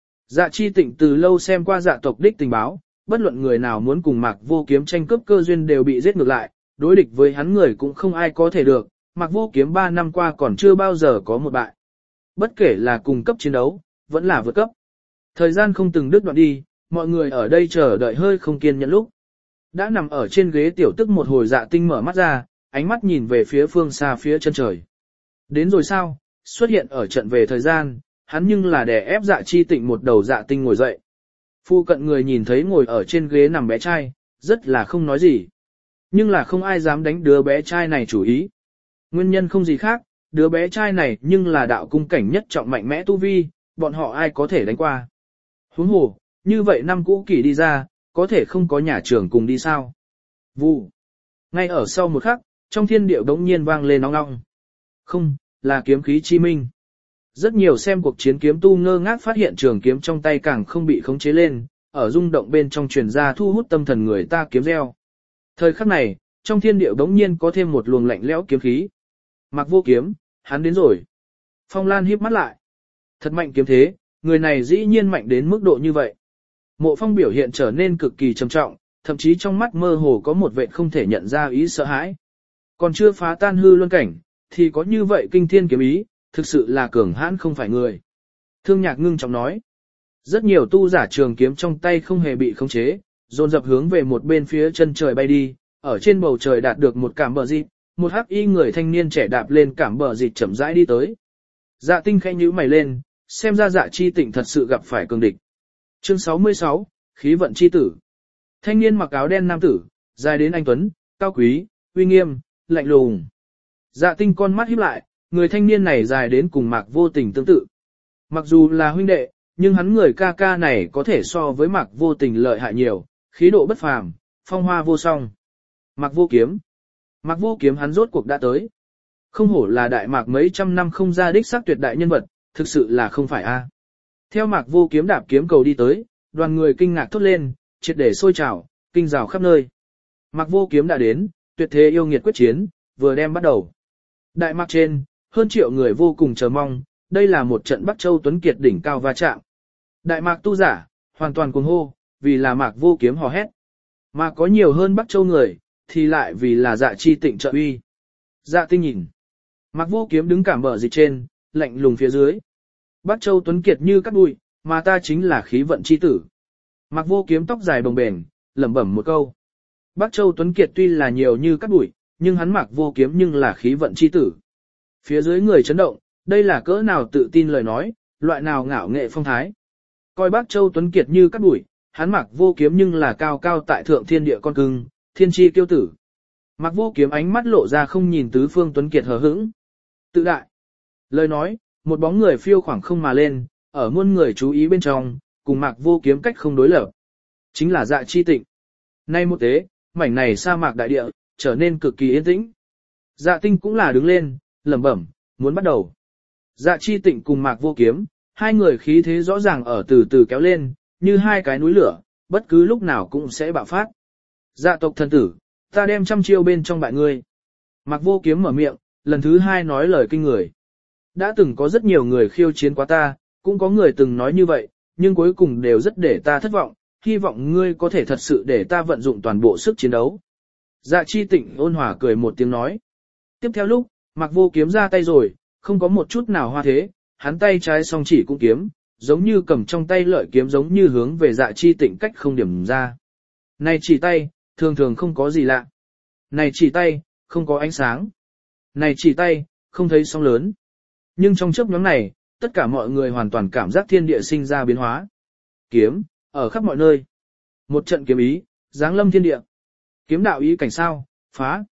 Dạ chi tịnh từ lâu xem qua dạ tộc đích tình báo, bất luận người nào muốn cùng Mạc Vô Kiếm tranh cướp cơ duyên đều bị giết ngược lại, đối địch với hắn người cũng không ai có thể được, Mạc Vô Kiếm ba năm qua còn chưa bao giờ có một bại. Bất kể là cùng cấp chiến đấu, vẫn là vượt cấp. Thời gian không từng đứt đoạn đi, mọi người ở đây chờ đợi hơi không kiên nhẫn lúc. Đã nằm ở trên ghế tiểu tức một hồi Dạ Tinh mở mắt ra, ánh mắt nhìn về phía phương xa phía chân trời. Đến rồi sao, xuất hiện ở trận về thời gian, hắn nhưng là đè ép Dạ chi tịnh một đầu Dạ Tinh ngồi dậy. Phu cận người nhìn thấy ngồi ở trên ghế nằm bé trai, rất là không nói gì. Nhưng là không ai dám đánh đứa bé trai này chủ ý. Nguyên nhân không gì khác, đứa bé trai này nhưng là đạo cung cảnh nhất trọng mạnh mẽ tu vi, bọn họ ai có thể đánh qua. Huống hồ, như vậy năm cũ kỷ đi ra, có thể không có nhà trưởng cùng đi sao. Vụ. Ngay ở sau một khắc, trong thiên điệu đống nhiên vang lên nóng nóng. Không, là kiếm khí chi minh. Rất nhiều xem cuộc chiến kiếm tu ngơ ngác phát hiện trường kiếm trong tay càng không bị khống chế lên, ở rung động bên trong truyền ra thu hút tâm thần người ta kiếm reo. Thời khắc này, trong thiên điệu đống nhiên có thêm một luồng lạnh lẽo kiếm khí. Mạc Vô Kiếm, hắn đến rồi. Phong Lan híp mắt lại. Thật mạnh kiếm thế, người này dĩ nhiên mạnh đến mức độ như vậy. Mộ Phong biểu hiện trở nên cực kỳ trầm trọng, thậm chí trong mắt mơ hồ có một vẻ không thể nhận ra ý sợ hãi. Còn chưa phá tan hư luân cảnh, thì có như vậy kinh thiên kiếm ý, thực sự là cường hãn không phải người. Thương Nhạc ngưng trọng nói. Rất nhiều tu giả trường kiếm trong tay không hề bị khống chế, dồn dập hướng về một bên phía chân trời bay đi, ở trên bầu trời đạt được một cảm bờ dịt, một hắc y người thanh niên trẻ đạp lên cảm bờ dịt chậm rãi đi tới. Dạ Tinh khẽ nhíu mày lên, xem ra Dạ chi tịnh thật sự gặp phải cường địch. Chương sáu mươi sáu, khí vận chi tử. Thanh niên mặc áo đen nam tử, dài đến anh tuấn, cao quý, uy nghiêm, lạnh lùng. Dạ Tinh con mắt híp lại, người thanh niên này dài đến cùng Mạc Vô Tình tương tự. Mặc dù là huynh đệ, nhưng hắn người ca ca này có thể so với Mạc Vô Tình lợi hại nhiều, khí độ bất phàm, phong hoa vô song. Mạc Vô Kiếm. Mạc Vô Kiếm hắn rốt cuộc đã tới. Không hổ là đại mạc mấy trăm năm không ra đích xác tuyệt đại nhân vật, thực sự là không phải a. Theo Mạc Vô Kiếm đạp kiếm cầu đi tới, đoàn người kinh ngạc thốt lên, triệt để sôi trào, kinh rào khắp nơi. Mạc Vô Kiếm đã đến, tuyệt thế yêu nghiệt quyết chiến, vừa đem bắt đầu. Đại mạc trên, hơn triệu người vô cùng chờ mong, đây là một trận Bắc Châu Tuấn Kiệt đỉnh cao va chạm. Đại mạc tu giả, hoàn toàn cuồng hô, vì là Mạc Vô Kiếm hò hét. Mà có nhiều hơn Bắc Châu người, thì lại vì là Dạ chi tịnh trợ uy. Dạ Tinh nhìn. Mạc Vô Kiếm đứng cảm bờ dịch trên, lạnh lùng phía dưới. Bắc Châu Tuấn Kiệt như cắt bụi, mà ta chính là khí vận chi tử. Mạc Vô Kiếm tóc dài bồng bềnh, lẩm bẩm một câu. Bắc Châu Tuấn Kiệt tuy là nhiều như cắt bụi, nhưng hắn Mạc Vô Kiếm nhưng là khí vận chi tử. Phía dưới người chấn động, đây là cỡ nào tự tin lời nói, loại nào ngạo nghệ phong thái. Coi Bắc Châu Tuấn Kiệt như cắt bụi, hắn Mạc Vô Kiếm nhưng là cao cao tại thượng thiên địa con cưng, thiên chi kiêu tử. Mạc Vô Kiếm ánh mắt lộ ra không nhìn tứ phương Tuấn Kiệt hờ hững. Tự đại. Lời nói, một bóng người phiêu khoảng không mà lên, ở muôn người chú ý bên trong, cùng Mạc Vô Kiếm cách không đối lập. Chính là Dạ chi tịnh. Nay một tế, mảnh này sa mạc đại địa, trở nên cực kỳ yên tĩnh. Dạ Tinh cũng là đứng lên, lẩm bẩm, muốn bắt đầu. Dạ chi tịnh cùng Mạc Vô Kiếm, hai người khí thế rõ ràng ở từ từ kéo lên, như hai cái núi lửa, bất cứ lúc nào cũng sẽ bạo phát. Dạ tộc thần tử, ta đem trăm chiêu bên trong bại ngươi. Mạc Vô Kiếm mở miệng, lần thứ hai nói lời kinh người. Đã từng có rất nhiều người khiêu chiến quá ta, cũng có người từng nói như vậy, nhưng cuối cùng đều rất để ta thất vọng, hy vọng ngươi có thể thật sự để ta vận dụng toàn bộ sức chiến đấu. Dạ chi tịnh ôn hòa cười một tiếng nói. Tiếp theo lúc, Mạc Vô Kiếm ra tay rồi, không có một chút nào hoa thế, hắn tay trái song chỉ cũng kiếm, giống như cầm trong tay lợi kiếm giống như hướng về Dạ chi tịnh cách không điểm ra. Này chỉ tay, thường thường không có gì lạ. Này chỉ tay, không có ánh sáng. Này chỉ tay, không thấy sóng lớn. Nhưng trong chớp nhoáng này, tất cả mọi người hoàn toàn cảm giác thiên địa sinh ra biến hóa. Kiếm, ở khắp mọi nơi. Một trận kiếm ý, giáng lâm thiên địa. Kiếm đạo ý cảnh sao, phá.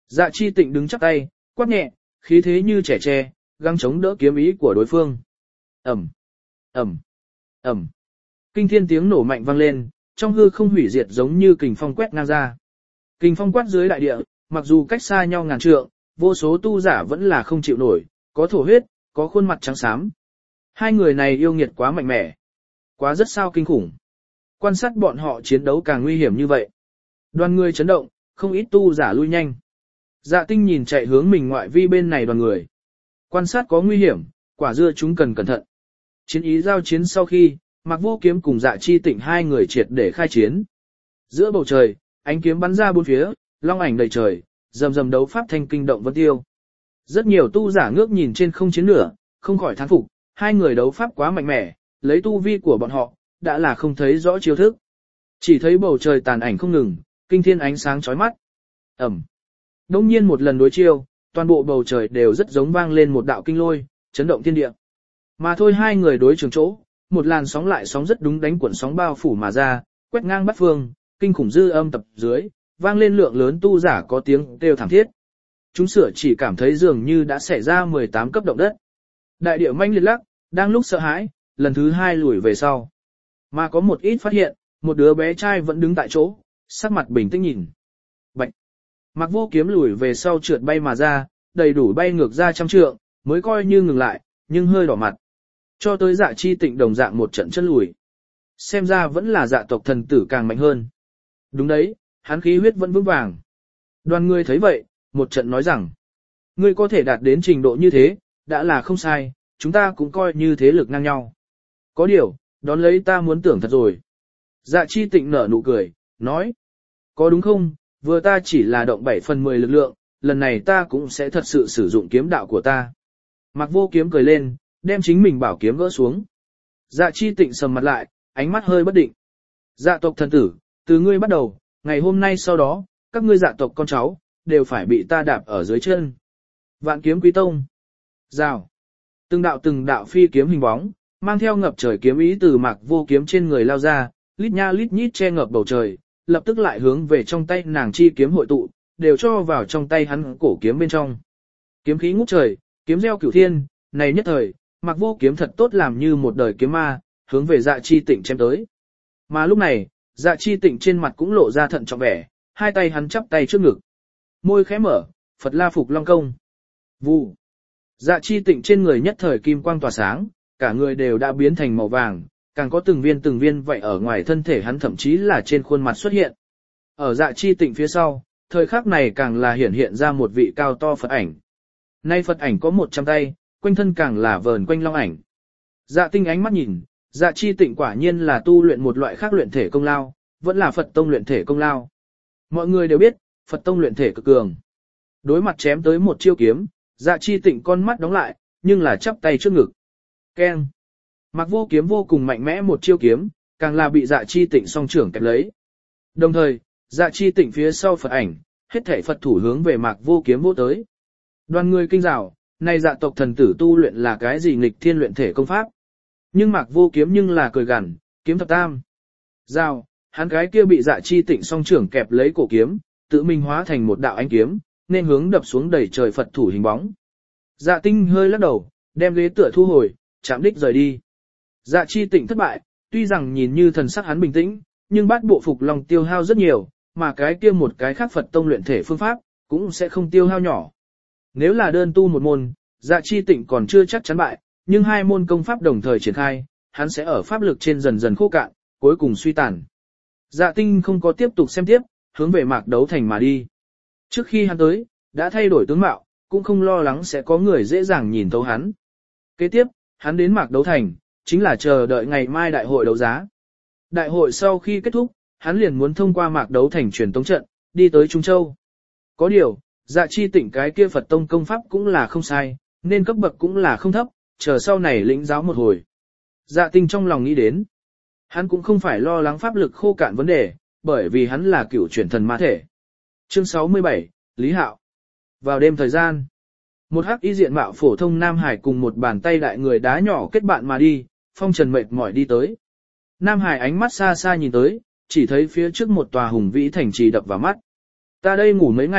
Dạ chi tịnh đứng chắp tay, quát nhẹ, khí thế như trẻ tre, gắng chống đỡ kiếm ý của đối phương. Ẩm, Ẩm, Ẩm. Kinh thiên tiếng nổ mạnh vang lên, trong hư không hủy diệt giống như kình phong quét ngang ra. Kình phong quát dưới đại địa, mặc dù cách xa nhau ngàn trượng, vô số tu giả vẫn là không chịu nổi, có thổ huyết, có khuôn mặt trắng xám. Hai người này yêu nghiệt quá mạnh mẽ, quá rất sao kinh khủng. Quan sát bọn họ chiến đấu càng nguy hiểm như vậy. Đoàn người chấn động, không ít tu giả lui nhanh. Dạ tinh nhìn chạy hướng mình ngoại vi bên này đoàn người. Quan sát có nguy hiểm, quả dưa chúng cần cẩn thận. Chiến ý giao chiến sau khi, Mạc Vô Kiếm cùng Dạ Chi Tịnh hai người triệt để khai chiến. Giữa bầu trời, ánh kiếm bắn ra bốn phía, long ảnh đầy trời, rầm rầm đấu pháp thanh kinh động vân tiêu. Rất nhiều tu giả ngước nhìn trên không chiến lửa, không khỏi thán phục, hai người đấu pháp quá mạnh mẽ, lấy tu vi của bọn họ, đã là không thấy rõ chiêu thức. Chỉ thấy bầu trời tàn ảnh không ngừng, kinh thiên ánh sáng chói mắt. Ẩm. Đông nhiên một lần đối chiêu, toàn bộ bầu trời đều rất giống vang lên một đạo kinh lôi, chấn động thiên địa. Mà thôi hai người đối trường chỗ, một làn sóng lại sóng rất đúng đánh cuộn sóng bao phủ mà ra, quét ngang bát phương, kinh khủng dư âm tập dưới, vang lên lượng lớn tu giả có tiếng kêu thảm thiết. Chúng sửa chỉ cảm thấy dường như đã xảy ra mười tám cấp động đất. Đại địa manh liệt lắc, đang lúc sợ hãi, lần thứ hai lùi về sau. Mà có một ít phát hiện, một đứa bé trai vẫn đứng tại chỗ, sắc mặt bình tĩnh nhìn. Bạch. Mạc Vô Kiếm lùi về sau trượt bay mà ra, đầy đủ bay ngược ra trăm trượng, mới coi như ngừng lại, nhưng hơi đỏ mặt. Cho tới Dạ Chi Tịnh đồng dạng một trận chân lùi. Xem ra vẫn là Dạ tộc thần tử càng mạnh hơn. Đúng đấy, hắn khí huyết vẫn vững vàng. Đoàn người thấy vậy, một trận nói rằng, ngươi có thể đạt đến trình độ như thế, đã là không sai, chúng ta cũng coi như thế lực ngang nhau. Có điều, đón lấy ta muốn tưởng thật rồi. Dạ Chi Tịnh nở nụ cười, nói, có đúng không, vừa ta chỉ là động bảy phần mười lực lượng, lần này ta cũng sẽ thật sự sử dụng kiếm đạo của ta. Mạc Vô Kiếm cười lên, đem chính mình bảo kiếm gỡ xuống. Dạ Chi Tịnh sầm mặt lại, ánh mắt hơi bất định. Dạ tộc thần tử, từ ngươi bắt đầu, ngày hôm nay sau đó, các ngươi dạ tộc con cháu, đều phải bị ta đạp ở dưới chân. Vạn kiếm quý tông. Rào. Từng đạo từng đạo phi kiếm hình bóng, mang theo ngập trời kiếm ý từ Mạc Vô Kiếm trên người lao ra, lít nha lít nhít che ngập bầu trời, lập tức lại hướng về trong tay nàng chi kiếm hội tụ, đều cho vào trong tay hắn cổ kiếm bên trong. Kiếm khí ngút trời, kiếm gieo cửu thiên, này nhất thời, Mạc Vô Kiếm thật tốt làm như một đời kiếm ma, hướng về Dạ Chi Tịnh chém tới. Mà lúc này, Dạ Chi Tịnh trên mặt cũng lộ ra thận trọng vẻ, hai tay hắn chắp tay trước ngực. Môi khẽ mở, Phật La Phục Long Công. Vụ. Dạ Chi Tịnh trên người nhất thời kim quang tỏa sáng, cả người đều đã biến thành màu vàng, càng có từng viên từng viên vậy ở ngoài thân thể hắn thậm chí là trên khuôn mặt xuất hiện. Ở Dạ Chi Tịnh phía sau, thời khắc này càng là hiển hiện ra một vị cao to Phật ảnh. Nay Phật ảnh có một trăm tay, quanh thân càng là vờn quanh long ảnh. Dạ Tinh ánh mắt nhìn, Dạ Chi Tịnh quả nhiên là tu luyện một loại khác luyện thể công lao, vẫn là Phật tông luyện thể công lao. Mọi người đều biết, Phật tông luyện thể cực cường. Đối mặt chém tới một chiêu kiếm, Dạ Chi Tịnh con mắt đóng lại, nhưng là chắp tay trước ngực. Keng. Mạc Vô Kiếm vô cùng mạnh mẽ một chiêu kiếm, càng là bị Dạ Chi Tịnh song trưởng kẹp lấy. Đồng thời, Dạ Chi Tịnh phía sau Phật ảnh, hết thảy Phật thủ hướng về Mạc Vô Kiếm vỗ tới. Đoàn người kinh rào, này Dạ tộc thần tử tu luyện là cái gì nghịch thiên luyện thể công pháp? Nhưng Mạc Vô Kiếm nhưng là cười gằn, kiếm thập tam. Rào, hắn cái kia bị Dạ Chi Tịnh song trưởng kẹp lấy cổ kiếm, tự mình hóa thành một đạo ánh kiếm, nên hướng đập xuống đầy trời Phật thủ hình bóng. Dạ Tinh hơi lắc đầu, đem ghế tựa thu hồi, chạm đích rời đi. Dạ Chi Tịnh thất bại, tuy rằng nhìn như thần sắc hắn bình tĩnh, nhưng bát bộ phục long tiêu hao rất nhiều, mà cái kia một cái khác Phật tông luyện thể phương pháp, cũng sẽ không tiêu hao nhỏ. Nếu là đơn tu một môn, Dạ Chi Tịnh còn chưa chắc chắn bại, nhưng hai môn công pháp đồng thời triển khai, hắn sẽ ở pháp lực trên dần dần khô cạn, cuối cùng suy tàn. Dạ Tinh không có tiếp tục xem tiếp, hướng về Mạc Đấu Thành mà đi. Trước khi hắn tới, đã thay đổi tướng mạo, cũng không lo lắng sẽ có người dễ dàng nhìn thấu hắn. Kế tiếp, hắn đến Mạc Đấu Thành, chính là chờ đợi ngày mai đại hội đấu giá. Đại hội sau khi kết thúc, hắn liền muốn thông qua Mạc Đấu Thành truyền tống trận, đi tới Trung Châu. Có điều, Dạ Chi Tịnh cái kia Phật tông công pháp cũng là không sai, nên cấp bậc cũng là không thấp, chờ sau này lĩnh giáo một hồi. Dạ Tinh trong lòng nghĩ đến, hắn cũng không phải lo lắng pháp lực khô cạn vấn đề, bởi vì hắn là cửu chuyển thần ma thể. Chương sáu mươi bảy, Lý Hạo. Vào đêm thời gian, một hắc y diện mạo phổ thông Nam Hải cùng một bàn tay đại người đá nhỏ kết bạn mà đi, phong trần mệt mỏi đi tới. Nam Hải ánh mắt xa xa nhìn tới, chỉ thấy phía trước một tòa hùng vĩ thành trì đập vào mắt. Ta đây ngủ mấy ngày,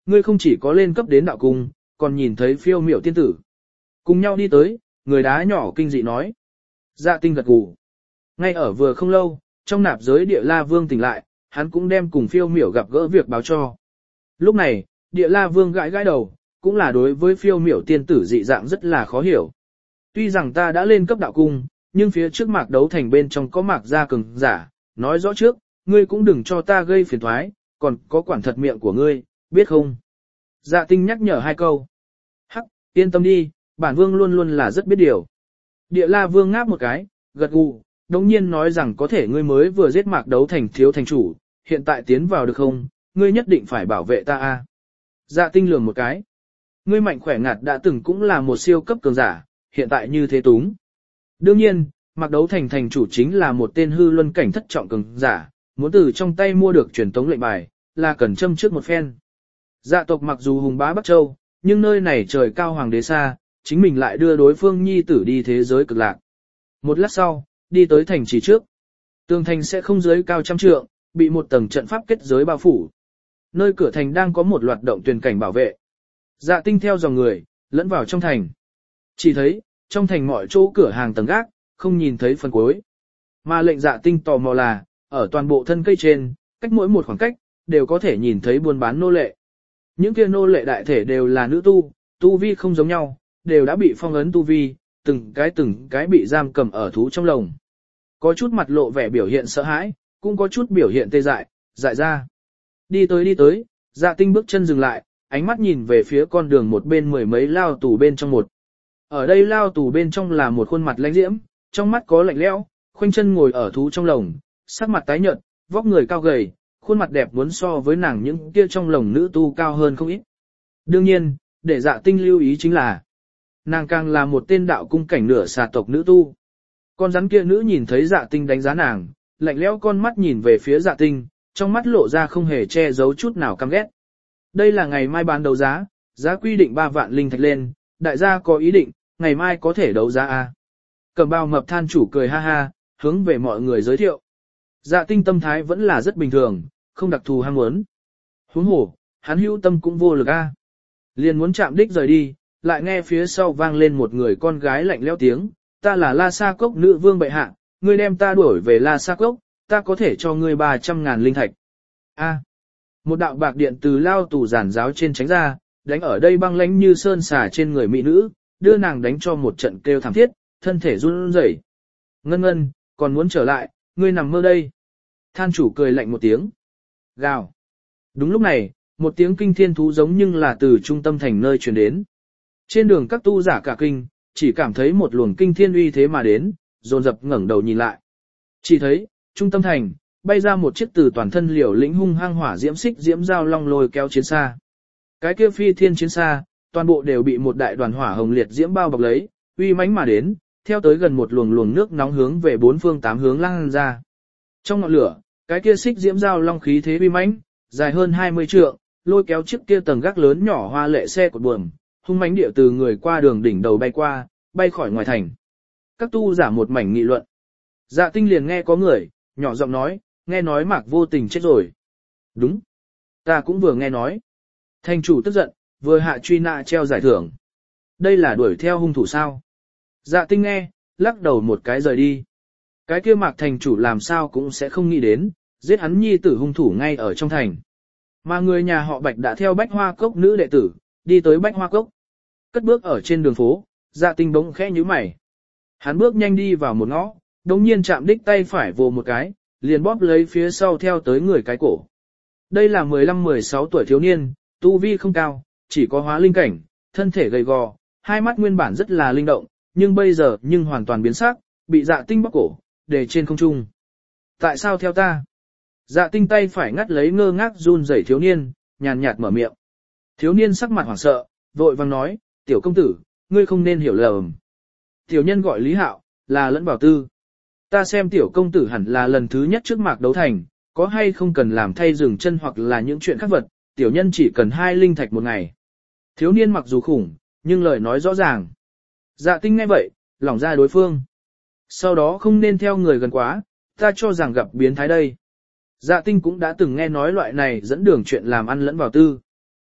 ngươi không chỉ có lên cấp đến đạo cung, còn nhìn thấy phiêu miểu tiên tử. Cùng nhau đi tới, người đá nhỏ kinh dị nói. Dạ tinh gật gù. Ngay ở vừa không lâu, trong nạp giới địa la vương tỉnh lại, hắn cũng đem cùng phiêu miểu gặp gỡ việc báo cho. Lúc này, địa la vương gãi gãi đầu, cũng là đối với phiêu miểu tiên tử dị dạng rất là khó hiểu. Tuy rằng ta đã lên cấp đạo cung, nhưng phía trước mạc đấu thành bên trong có mạc gia cường giả, nói rõ trước, ngươi cũng đừng cho ta gây phiền toái, còn có quản thật miệng của ngươi, biết không? Dạ tinh nhắc nhở hai câu. Hắc, yên tâm đi, bản vương luôn luôn là rất biết điều. Địa la vương ngáp một cái, gật gù, đồng nhiên nói rằng có thể ngươi mới vừa giết mạc đấu thành thiếu thành chủ, hiện tại tiến vào được không, ngươi nhất định phải bảo vệ ta a. Dạ tinh lườm một cái. Ngươi mạnh khỏe ngạt đã từng cũng là một siêu cấp cường giả, hiện tại như thế túng. Đương nhiên, mạc đấu thành thành chủ chính là một tên hư luân cảnh thất trọng cường giả, muốn từ trong tay mua được truyền tống lệnh bài, là cần châm trước một phen. Dạ tộc mặc dù hùng bá Bắc Châu, nhưng nơi này trời cao hoàng đế xa, chính mình lại đưa đối phương nhi tử đi thế giới cực lạc. Một lát sau, đi tới thành trì trước. Tường thành sẽ không dưới cao trăm trượng, bị một tầng trận pháp kết giới bao phủ. Nơi cửa thành đang có một loạt động tuyền cảnh bảo vệ. Dạ tinh theo dòng người, lẫn vào trong thành. Chỉ thấy, trong thành mọi chỗ cửa hàng tầng gác, không nhìn thấy phần cuối. Mà lệnh dạ tinh tò mò là, ở toàn bộ thân cây trên, cách mỗi một khoảng cách, đều có thể nhìn thấy buôn bán nô lệ. Những kia nô lệ đại thể đều là nữ tu, tu vi không giống nhau, đều đã bị phong ấn tu vi, từng cái từng cái bị giam cầm ở thú trong lồng. Có chút mặt lộ vẻ biểu hiện sợ hãi, cũng có chút biểu hiện tê dại, dại ra. Đi tới đi tới, dạ tinh bước chân dừng lại, ánh mắt nhìn về phía con đường một bên mười mấy lao tù bên trong một. Ở đây lao tù bên trong là một khuôn mặt lãnh diễm, trong mắt có lạnh lẽo, khoanh chân ngồi ở thú trong lồng, sắc mặt tái nhợt, vóc người cao gầy, khuôn mặt đẹp muốn so với nàng những kia trong lồng nữ tu cao hơn không ít. Đương nhiên, để dạ tinh lưu ý chính là, nàng càng là một tên đạo cung cảnh nửa xà tộc nữ tu. Con rắn kia nữ nhìn thấy dạ tinh đánh giá nàng, lạnh lẽo con mắt nhìn về phía dạ tinh, trong mắt lộ ra không hề che giấu chút nào căm ghét. Đây là ngày mai bán đấu giá, giá quy định ba vạn linh thạch lên, đại gia có ý định, ngày mai có thể đấu giá a. Cẩm bào mập than chủ cười ha ha, hướng về mọi người giới thiệu. Dạ tinh tâm thái vẫn là rất bình thường, không đặc thù ham muốn. Huống hồ, hắn hữu tâm cũng vô lực a. Liền muốn chạm đích rời đi, lại nghe phía sau vang lên một người con gái lạnh lẽo tiếng, ta là La Sa Cốc nữ vương bệ hạ, ngươi đem ta đuổi về La Sa Cốc, ta có thể cho ngươi ba trăm ngàn linh thạch. A. Một đạo bạc điện từ lao tù giản giáo trên tránh ra, đánh ở đây băng lãnh như sơn xà trên người mỹ nữ, đưa nàng đánh cho một trận kêu thảm thiết, thân thể run rẩy. Ngân ngân, còn muốn trở lại, ngươi nằm mơ đây. Than chủ cười lạnh một tiếng. Gào. Đúng lúc này, một tiếng kinh thiên thú giống nhưng là từ trung tâm thành nơi truyền đến. Trên đường các tu giả cả kinh, chỉ cảm thấy một luồng kinh thiên uy thế mà đến, dồn dập ngẩng đầu nhìn lại. Chỉ thấy, trung tâm thành, bay ra một chiếc từ toàn thân liều lĩnh hung hăng hỏa diễm xích diễm giao long lôi kéo chiến xa. Cái kia phi thiên chiến xa, toàn bộ đều bị một đại đoàn hỏa hồng liệt diễm bao bọc lấy, uy mãnh mà đến, theo tới gần một luồng luồng nước nóng hướng về bốn phương tám hướng lan ra. Trong ngọn lửa, cái kia xích diễm giao long khí thế uy mãnh, dài hơn hai mươi trượng, lôi kéo chiếc kia tầng gác lớn nhỏ hoa lệ xe cột buồm, hung mãnh địa từ người qua đường đỉnh đầu bay qua, bay khỏi ngoài thành. Các tu giả một mảnh nghị luận. Dạ tinh liền nghe có người, nhỏ giọng nói, nghe nói Mạc Vô Tình chết rồi. Đúng. Ta cũng vừa nghe nói. Thành chủ tức giận, vừa hạ truy nã treo giải thưởng. Đây là đuổi theo hung thủ sao? Dạ tinh nghe, lắc đầu một cái rời đi. Cái kia Mạc thành chủ làm sao cũng sẽ không nghĩ đến, giết hắn nhi tử hung thủ ngay ở trong thành. Mà người nhà họ Bạch đã theo Bách Hoa Cốc nữ đệ tử, đi tới Bách Hoa Cốc. Cất bước ở trên đường phố, dạ tinh bỗng khẽ nhíu mày. Hắn bước nhanh đi vào một ngõ, đồng nhiên chạm đích tay phải vồ một cái, liền bóp lấy phía sau theo tới người cái cổ. Đây là mười lăm mười sáu tuổi thiếu niên, tu vi không cao, chỉ có hóa linh cảnh, thân thể gầy gò, hai mắt nguyên bản rất là linh động, nhưng bây giờ nhưng hoàn toàn biến sắc, bị dạ tinh bóp cổ, để trên không trung. Tại sao theo ta? Dạ tinh tay phải ngắt lấy ngơ ngác run rẩy thiếu niên, nhàn nhạt mở miệng. Thiếu niên sắc mặt hoảng sợ, vội vàng nói, tiểu công tử, ngươi không nên hiểu lầm. Tiểu nhân gọi Lý Hạo, là Lẫn Bảo Tư. Ta xem tiểu công tử hẳn là lần thứ nhất trước mạc đấu thành, có hay không cần làm thay dừng chân hoặc là những chuyện khác vật, tiểu nhân chỉ cần hai linh thạch một ngày. Thiếu niên mặc dù khủng, nhưng lời nói rõ ràng. Dạ tinh nghe vậy, lỏng ra đối phương. Sau đó không nên theo người gần quá, ta cho rằng gặp biến thái đây. Dạ tinh cũng đã từng nghe nói loại này dẫn đường chuyện làm ăn Lẫn Bảo Tư.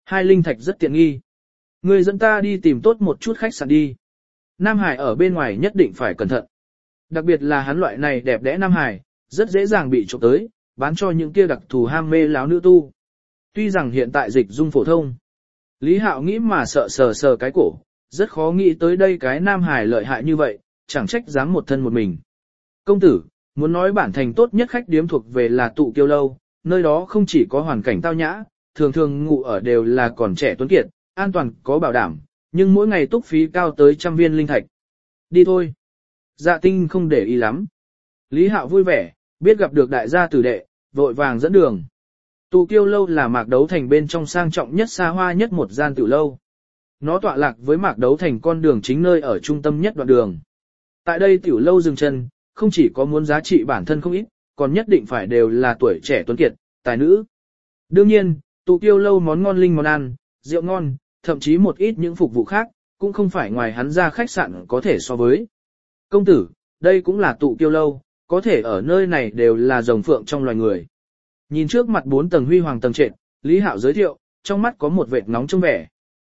Hai linh thạch rất tiện nghi. Ngươi dẫn ta đi tìm tốt một chút khách sạn đi. Nam Hải ở bên ngoài nhất định phải cẩn thận. Đặc biệt là hắn loại này đẹp đẽ Nam Hải, rất dễ dàng bị trộm tới, bán cho những kia đặc thù ham mê láo nữ tu. Tuy rằng hiện tại dịch dung phổ thông, Lý Hạo nghĩ mà sợ sờ sờ cái cổ, rất khó nghĩ tới đây cái Nam Hải lợi hại như vậy, chẳng trách dám một thân một mình. Công tử, muốn nói bản thành tốt nhất khách điếm thuộc về là Tụ Kiêu Lâu, nơi đó không chỉ có hoàn cảnh tao nhã, thường thường ngủ ở đều là còn trẻ tuấn kiệt, an toàn có bảo đảm, nhưng mỗi ngày túc phí cao tới trăm viên linh thạch. Đi thôi. Dạ Tinh không để ý lắm. Lý Hạo vui vẻ, biết gặp được đại gia tử đệ, vội vàng dẫn đường. Tụ Kiêu Lâu là Mạc Đấu Thành bên trong sang trọng nhất xa hoa nhất một gian tiểu lâu. Nó tọa lạc với Mạc Đấu Thành con đường chính nơi ở trung tâm nhất đoạn đường. Tại đây tiểu lâu dừng chân, không chỉ có muốn giá trị bản thân không ít, còn nhất định phải đều là tuổi trẻ tuấn kiệt, tài nữ. Đương nhiên, Tụ Kiêu Lâu món ngon linh món ăn, rượu ngon, thậm chí một ít những phục vụ khác, cũng không phải ngoài hắn ra khách sạn có thể so với. Công tử, đây cũng là Tụ Kiêu Lâu, có thể ở nơi này đều là rồng phượng trong loài người. Nhìn trước mặt bốn tầng huy hoàng tầng trệt, Lý Hạo giới thiệu, trong mắt có một vệt nóng trong vẻ.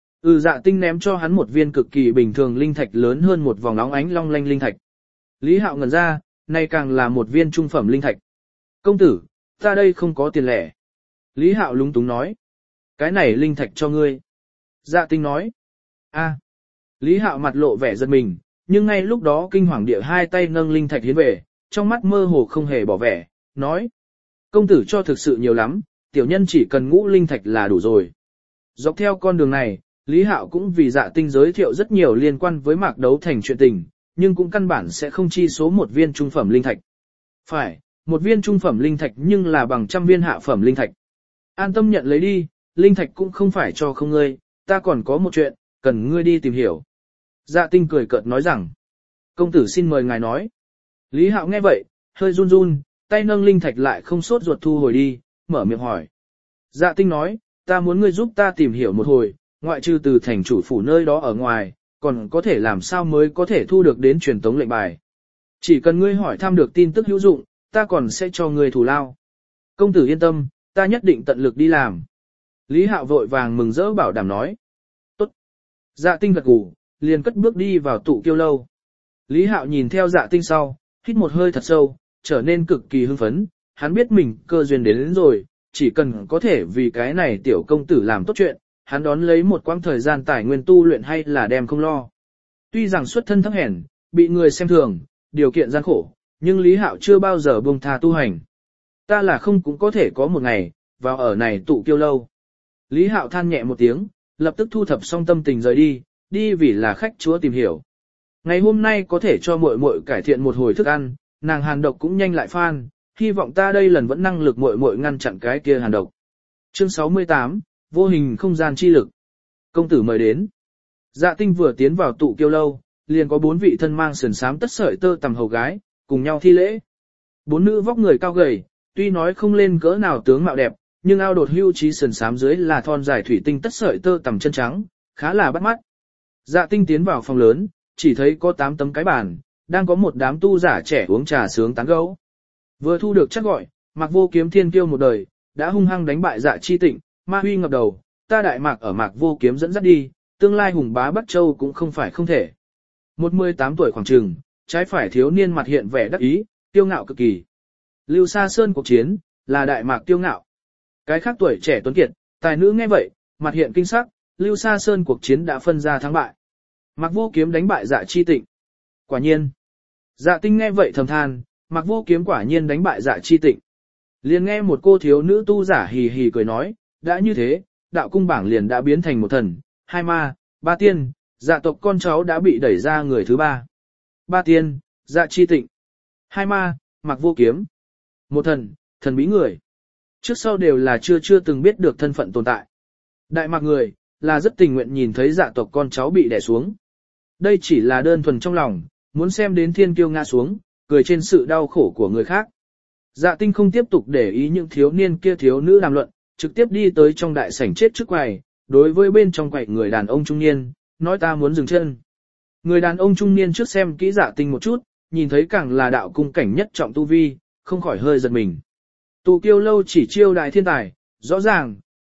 Ừ Dạ Tinh ném cho hắn một viên cực kỳ bình thường linh thạch lớn hơn một vòng nóng ánh long lanh linh thạch. Lý Hạo ngẩn ra, nay càng là một viên trung phẩm linh thạch. Công tử, ta đây không có tiền lẻ. Lý Hạo lúng túng nói. Cái này linh thạch cho ngươi. Dạ Tinh nói. A. Lý Hạo mặt lộ vẻ giật mình, nhưng ngay lúc đó kinh hoàng địa hai tay nâng linh thạch hiến về, trong mắt mơ hồ không hề bỏ vẻ, nói. Công tử cho thực sự nhiều lắm, tiểu nhân chỉ cần ngũ linh thạch là đủ rồi. Dọc theo con đường này, Lý Hạo cũng vì Dạ Tinh giới thiệu rất nhiều liên quan với Mạc Đấu Thành chuyện tình, nhưng cũng căn bản sẽ không chi số một viên trung phẩm linh thạch. Phải, một viên trung phẩm linh thạch nhưng là bằng trăm viên hạ phẩm linh thạch. An tâm nhận lấy đi, linh thạch cũng không phải cho không ngươi, ta còn có một chuyện, cần ngươi đi tìm hiểu. Dạ Tinh cười cợt nói rằng, công tử xin mời ngài nói. Lý Hạo nghe vậy, hơi run run, tay nâng linh thạch lại không sốt ruột thu hồi đi, mở miệng hỏi. Dạ Tinh nói, ta muốn ngươi giúp ta tìm hiểu một hồi, ngoại trừ từ thành chủ phủ nơi đó ở ngoài, còn có thể làm sao mới có thể thu được đến truyền tống lệnh bài. Chỉ cần ngươi hỏi thăm được tin tức hữu dụng, ta còn sẽ cho ngươi thù lao. Công tử yên tâm, ta nhất định tận lực đi làm. Lý Hạo vội vàng mừng rỡ bảo đảm nói. Tốt. Dạ Tinh gật gù, liền cất bước đi vào Tụ Kiêu Lâu. Lý Hạo nhìn theo Dạ Tinh sau, hít một hơi thật sâu, trở nên cực kỳ hưng phấn, hắn biết mình cơ duyên đến, đến rồi, chỉ cần có thể vì cái này tiểu công tử làm tốt chuyện, hắn đón lấy một quãng thời gian tài nguyên tu luyện hay là đem không lo. Tuy rằng xuất thân thấp hèn, bị người xem thường, điều kiện gian khổ, nhưng Lý Hạo chưa bao giờ buông tha tu hành. Ta là không cũng có thể có một ngày, vào ở này Tụ Kiêu Lâu. Lý Hạo than nhẹ một tiếng, lập tức thu thập xong tâm tình rời đi, đi vì là khách chúa tìm hiểu. Ngày hôm nay có thể cho muội muội cải thiện một hồi thức ăn, nàng hàn độc cũng nhanh lại phan, hy vọng ta đây lần vẫn năng lực muội muội ngăn chặn cái kia hàn độc. Chương sáu mươi tám, vô hình không gian chi lực. Công tử mời đến. Dạ Tinh vừa tiến vào Tụ Kiêu Lâu, liền có bốn vị thân mang sườn xám tất sợi tơ tằm hầu gái, cùng nhau thi lễ. Bốn nữ vóc người cao gầy, tuy nói không lên cỡ nào tướng mạo đẹp, nhưng ao đột hưu trí sườn xám dưới là thon dài thủy tinh tất sợi tơ tằm chân trắng, khá là bắt mắt. Dạ Tinh tiến vào phòng lớn, chỉ thấy có tám tấm cái bàn, đang có một đám tu giả trẻ uống trà sướng tán gẫu. Vừa thu được chắc gọi, Mạc Vô Kiếm thiên kiêu một đời, đã hung hăng đánh bại Dạ Chi Tịnh, ma huy ngập đầu, ta đại mạc ở Mạc Vô Kiếm dẫn dắt đi, tương lai hùng bá Bắc Châu cũng không phải không thể. Một mười tám tuổi khoảng chừng, trái phải thiếu niên mặt hiện vẻ đắc ý, tiêu ngạo cực kỳ. Lưu Sa Sơn cuộc chiến, là đại mạc tiêu ngạo. Cái khác tuổi trẻ tuấn kiệt, tài nữ nghe vậy, mặt hiện kinh sắc, Lưu Sa Sơn cuộc chiến đã phân ra thắng bại. Mạc Vô Kiếm đánh bại Dạ Chi Tịnh. Quả nhiên. Dạ Tinh nghe vậy thầm than, Mạc Vô Kiếm quả nhiên đánh bại Dạ Chi Tịnh. Liền nghe một cô thiếu nữ tu giả hì hì cười nói, đã như thế, đạo cung bảng liền đã biến thành một thần, hai ma, ba tiên, dạ tộc con cháu đã bị đẩy ra người thứ ba. Ba tiên, Dạ Chi Tịnh. Hai ma, Mạc Vô Kiếm. Một thần, thần bí người. Trước sau đều là chưa chưa từng biết được thân phận tồn tại. Đại mạc người, là rất tình nguyện nhìn thấy dạ tộc con cháu bị đè xuống. Đây chỉ là đơn thuần trong lòng, muốn xem đến thiên kiêu ngã xuống, cười trên sự đau khổ của người khác. Dạ Tinh không tiếp tục để ý những thiếu niên kia thiếu nữ đàm luận, trực tiếp đi tới trong đại sảnh chết trước quầy, đối với bên trong quầy người đàn ông trung niên, nói ta muốn dừng chân. Người đàn ông trung niên trước xem kỹ Dạ Tinh một chút, nhìn thấy càng là đạo cung cảnh nhất trọng tu vi, không khỏi hơi giật mình. Tụ Kiêu Lâu chỉ chiêu đại thiên tài, rõ ràng,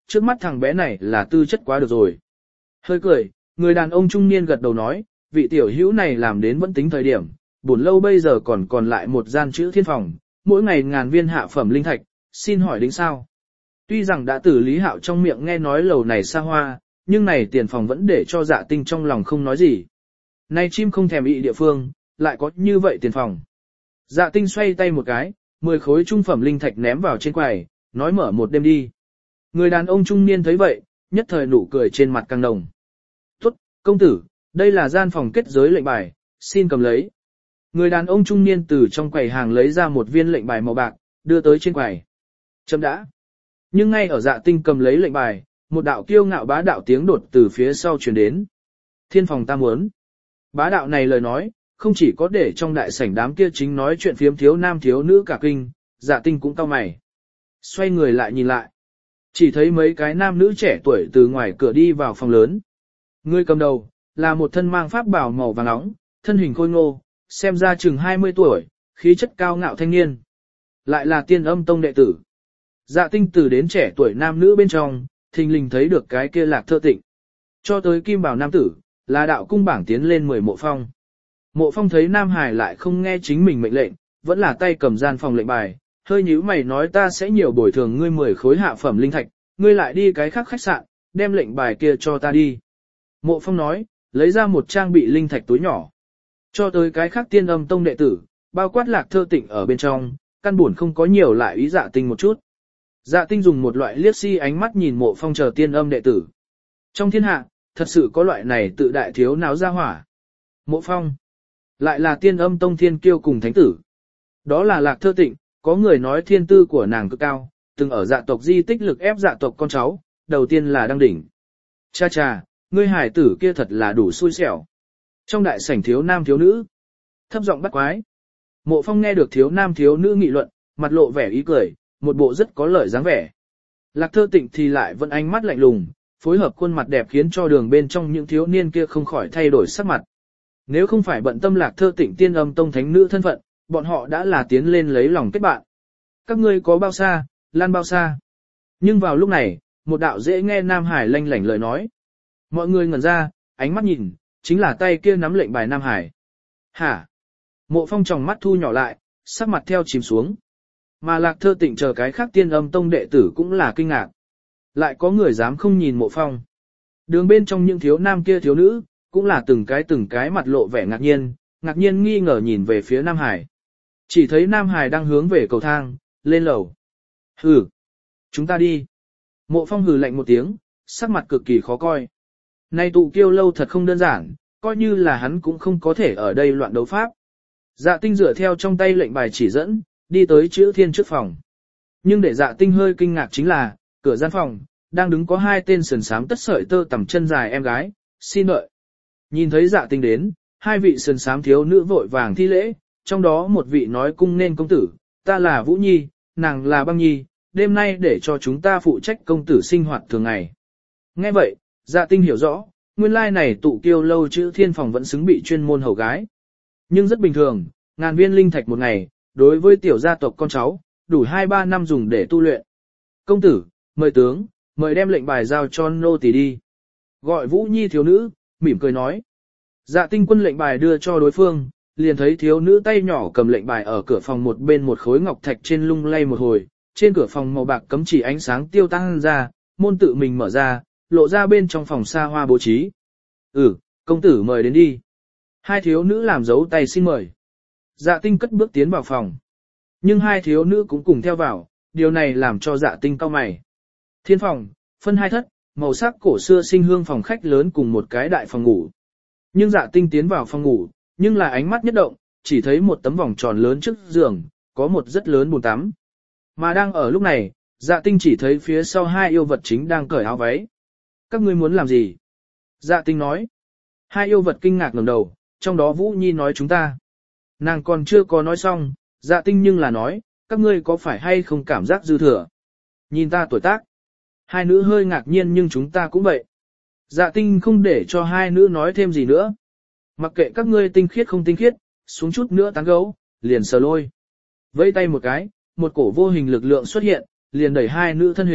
trước mắt thằng bé này là tư chất quá được rồi. Hơi cười, người đàn ông trung niên gật đầu nói, vị tiểu hữu này làm đến vẫn tính thời điểm, buồn lâu bây giờ còn còn lại một gian chữ thiên phòng, mỗi ngày ngàn viên hạ phẩm linh thạch, xin hỏi đính sao? Tuy rằng đã từ Lý Hạo trong miệng nghe nói lầu này xa hoa, nhưng này tiền phòng vẫn để cho Dạ Tinh trong lòng không nói gì. Nay chim không thèm ý địa phương, lại có như vậy tiền phòng. Dạ Tinh xoay tay một cái, mười khối trung phẩm linh thạch ném vào trên quầy, nói mở một đêm đi. Người đàn ông trung niên thấy vậy, nhất thời nụ cười trên mặt càng nồng. Tốt, công tử, đây là gian phòng kết giới lệnh bài, xin cầm lấy. Người đàn ông trung niên từ trong quầy hàng lấy ra một viên lệnh bài màu bạc, đưa tới trên quầy. Chấm đã. Nhưng ngay ở Dạ Tinh cầm lấy lệnh bài, một đạo kiêu ngạo bá đạo tiếng đột từ phía sau truyền đến. Thiên phòng ta muốn. Bá đạo này lời nói, không chỉ có để trong đại sảnh đám kia chính nói chuyện phiếm thiếu nam thiếu nữ cả kinh, Dạ Tinh cũng cau mày. Xoay người lại nhìn lại. Chỉ thấy mấy cái nam nữ trẻ tuổi từ ngoài cửa đi vào phòng lớn. Người cầm đầu, là một thân mang pháp bào màu vàng nóng, thân hình khôi ngô, xem ra chừng hai mươi tuổi, khí chất cao ngạo thanh niên. Lại là Tiên Âm Tông đệ tử. Dạ Tinh từ đến trẻ tuổi nam nữ bên trong, thình lình thấy được cái kia Lạc Thơ Tịnh. Cho tới kim bảo nam tử, là đạo cung bảng tiến lên mười Mộ Phong. Mộ Phong thấy Nam Hải lại không nghe chính mình mệnh lệnh, vẫn là tay cầm gian phòng lệnh bài, hơi nhíu mày nói ta sẽ nhiều bồi thường ngươi mười khối hạ phẩm linh thạch, ngươi lại đi cái khác khách sạn, đem lệnh bài kia cho ta đi. Mộ Phong nói, lấy ra một trang bị linh thạch túi nhỏ. Cho tới cái khác Tiên Âm Tông đệ tử, bao quát Lạc Thơ Tịnh ở bên trong, căn buồn không có nhiều lại ý Dạ Tinh một chút. Dạ Tinh dùng một loại liếc si ánh mắt nhìn Mộ Phong chờ Tiên Âm đệ tử. Trong thiên hạ, thật sự có loại này tự đại thiếu náo ra hỏa. Mộ Phong, lại là Tiên Âm Tông thiên kiêu cùng thánh tử. Đó là Lạc Thơ Tịnh, có người nói thiên tư của nàng cực cao, từng ở dạ tộc di tích lực ép dạ tộc con cháu, đầu tiên là đăng đỉnh. Cha cha, ngươi hải tử kia thật là đủ xui xẻo. Trong đại sảnh thiếu nam thiếu nữ, thấp giọng bắt quái. Mộ Phong nghe được thiếu nam thiếu nữ nghị luận, mặt lộ vẻ ý cười, một bộ rất có lợi dáng vẻ. Lạc Thơ Tịnh thì lại vẫn ánh mắt lạnh lùng, phối hợp khuôn mặt đẹp khiến cho đường bên trong những thiếu niên kia không khỏi thay đổi sắc mặt. Nếu không phải bận tâm Lạc Thơ Tịnh Tiên Âm Tông thánh nữ thân phận, bọn họ đã là tiến lên lấy lòng kết bạn. Các ngươi có bao xa, lan bao xa. Nhưng vào lúc này, một đạo dễ nghe Nam Hải lanh lảnh lời nói. Mọi người ngẩn ra, ánh mắt nhìn, chính là tay kia nắm lệnh bài Nam Hải. Hả? Mộ Phong tròng mắt thu nhỏ lại, sắc mặt theo chìm xuống. Mà Lạc Thơ Tịnh chờ cái khác Tiên Âm Tông đệ tử cũng là kinh ngạc. Lại có người dám không nhìn Mộ Phong. Đường bên trong những thiếu nam kia thiếu nữ, cũng là từng cái từng cái mặt lộ vẻ ngạc nhiên, ngạc nhiên nghi ngờ nhìn về phía Nam Hải. Chỉ thấy Nam Hải đang hướng về cầu thang, lên lầu. Hừ, chúng ta đi. Mộ Phong hừ lạnh một tiếng, sắc mặt cực kỳ khó coi. Này tụ kiêu lâu thật không đơn giản, coi như là hắn cũng không có thể ở đây loạn đấu pháp. Dạ Tinh dựa theo trong tay lệnh bài chỉ dẫn, đi tới chữ thiên trước phòng. Nhưng để Dạ Tinh hơi kinh ngạc chính là, cửa gian phòng, đang đứng có hai tên sườn xám tất sợi tơ tằm chân dài em gái, xin đợi. Nhìn thấy Dạ Tinh đến, hai vị sườn xám thiếu nữ vội vàng thi lễ, trong đó một vị nói cung nên công tử, ta là Vũ Nhi, nàng là Băng Nhi, đêm nay để cho chúng ta phụ trách công tử sinh hoạt thường ngày. Nghe vậy, Dạ Tinh hiểu rõ, nguyên lai này tụ kiêu lâu chữ thiên phòng vẫn xứng bị chuyên môn hầu gái. Nhưng rất bình thường, ngàn viên linh thạch một ngày, đối với tiểu gia tộc con cháu, đủ hai ba năm dùng để tu luyện. Công tử, mời tướng, mời đem lệnh bài giao cho nô tỳ đi. Gọi Vũ Nhi thiếu nữ, mỉm cười nói. Dạ Tinh quân lệnh bài đưa cho đối phương, liền thấy thiếu nữ tay nhỏ cầm lệnh bài ở cửa phòng một bên một khối ngọc thạch trên lung lay một hồi, trên cửa phòng màu bạc cấm chỉ ánh sáng tiêu tăng ra, môn tự mình mở ra, lộ ra bên trong phòng xa hoa bố trí. Ừ, công tử mời đến đi. Hai thiếu nữ làm dấu tay xin mời. Dạ Tinh cất bước tiến vào phòng. Nhưng hai thiếu nữ cũng cùng theo vào, điều này làm cho Dạ Tinh cau mày. Thiên phòng, phân hai thất, màu sắc cổ xưa sinh hương phòng khách lớn cùng một cái đại phòng ngủ. Nhưng Dạ Tinh tiến vào phòng ngủ, nhưng là ánh mắt nhất động, chỉ thấy một tấm vòng tròn lớn trước giường, có một rất lớn bồn tắm. Mà đang ở lúc này, Dạ Tinh chỉ thấy phía sau hai yêu vật chính đang cởi áo váy. Các ngươi muốn làm gì? Dạ Tinh nói. Hai yêu vật kinh ngạc ngẩng đầu, trong đó Vũ Nhi nói chúng ta. Nàng còn chưa có nói xong, Dạ Tinh nhưng là nói, các ngươi có phải hay không cảm giác dư thừa? Nhìn ta tuổi tác. Hai nữ hơi ngạc nhiên nhưng chúng ta cũng vậy. Dạ Tinh không để cho hai nữ nói thêm gì nữa. Mặc kệ các ngươi tinh khiết không tinh khiết, xuống chút nữa tán gấu, liền sờ lôi. Vẫy tay một cái, một cổ vô hình lực lượng xuất hiện, liền đẩy hai nữ thân hình,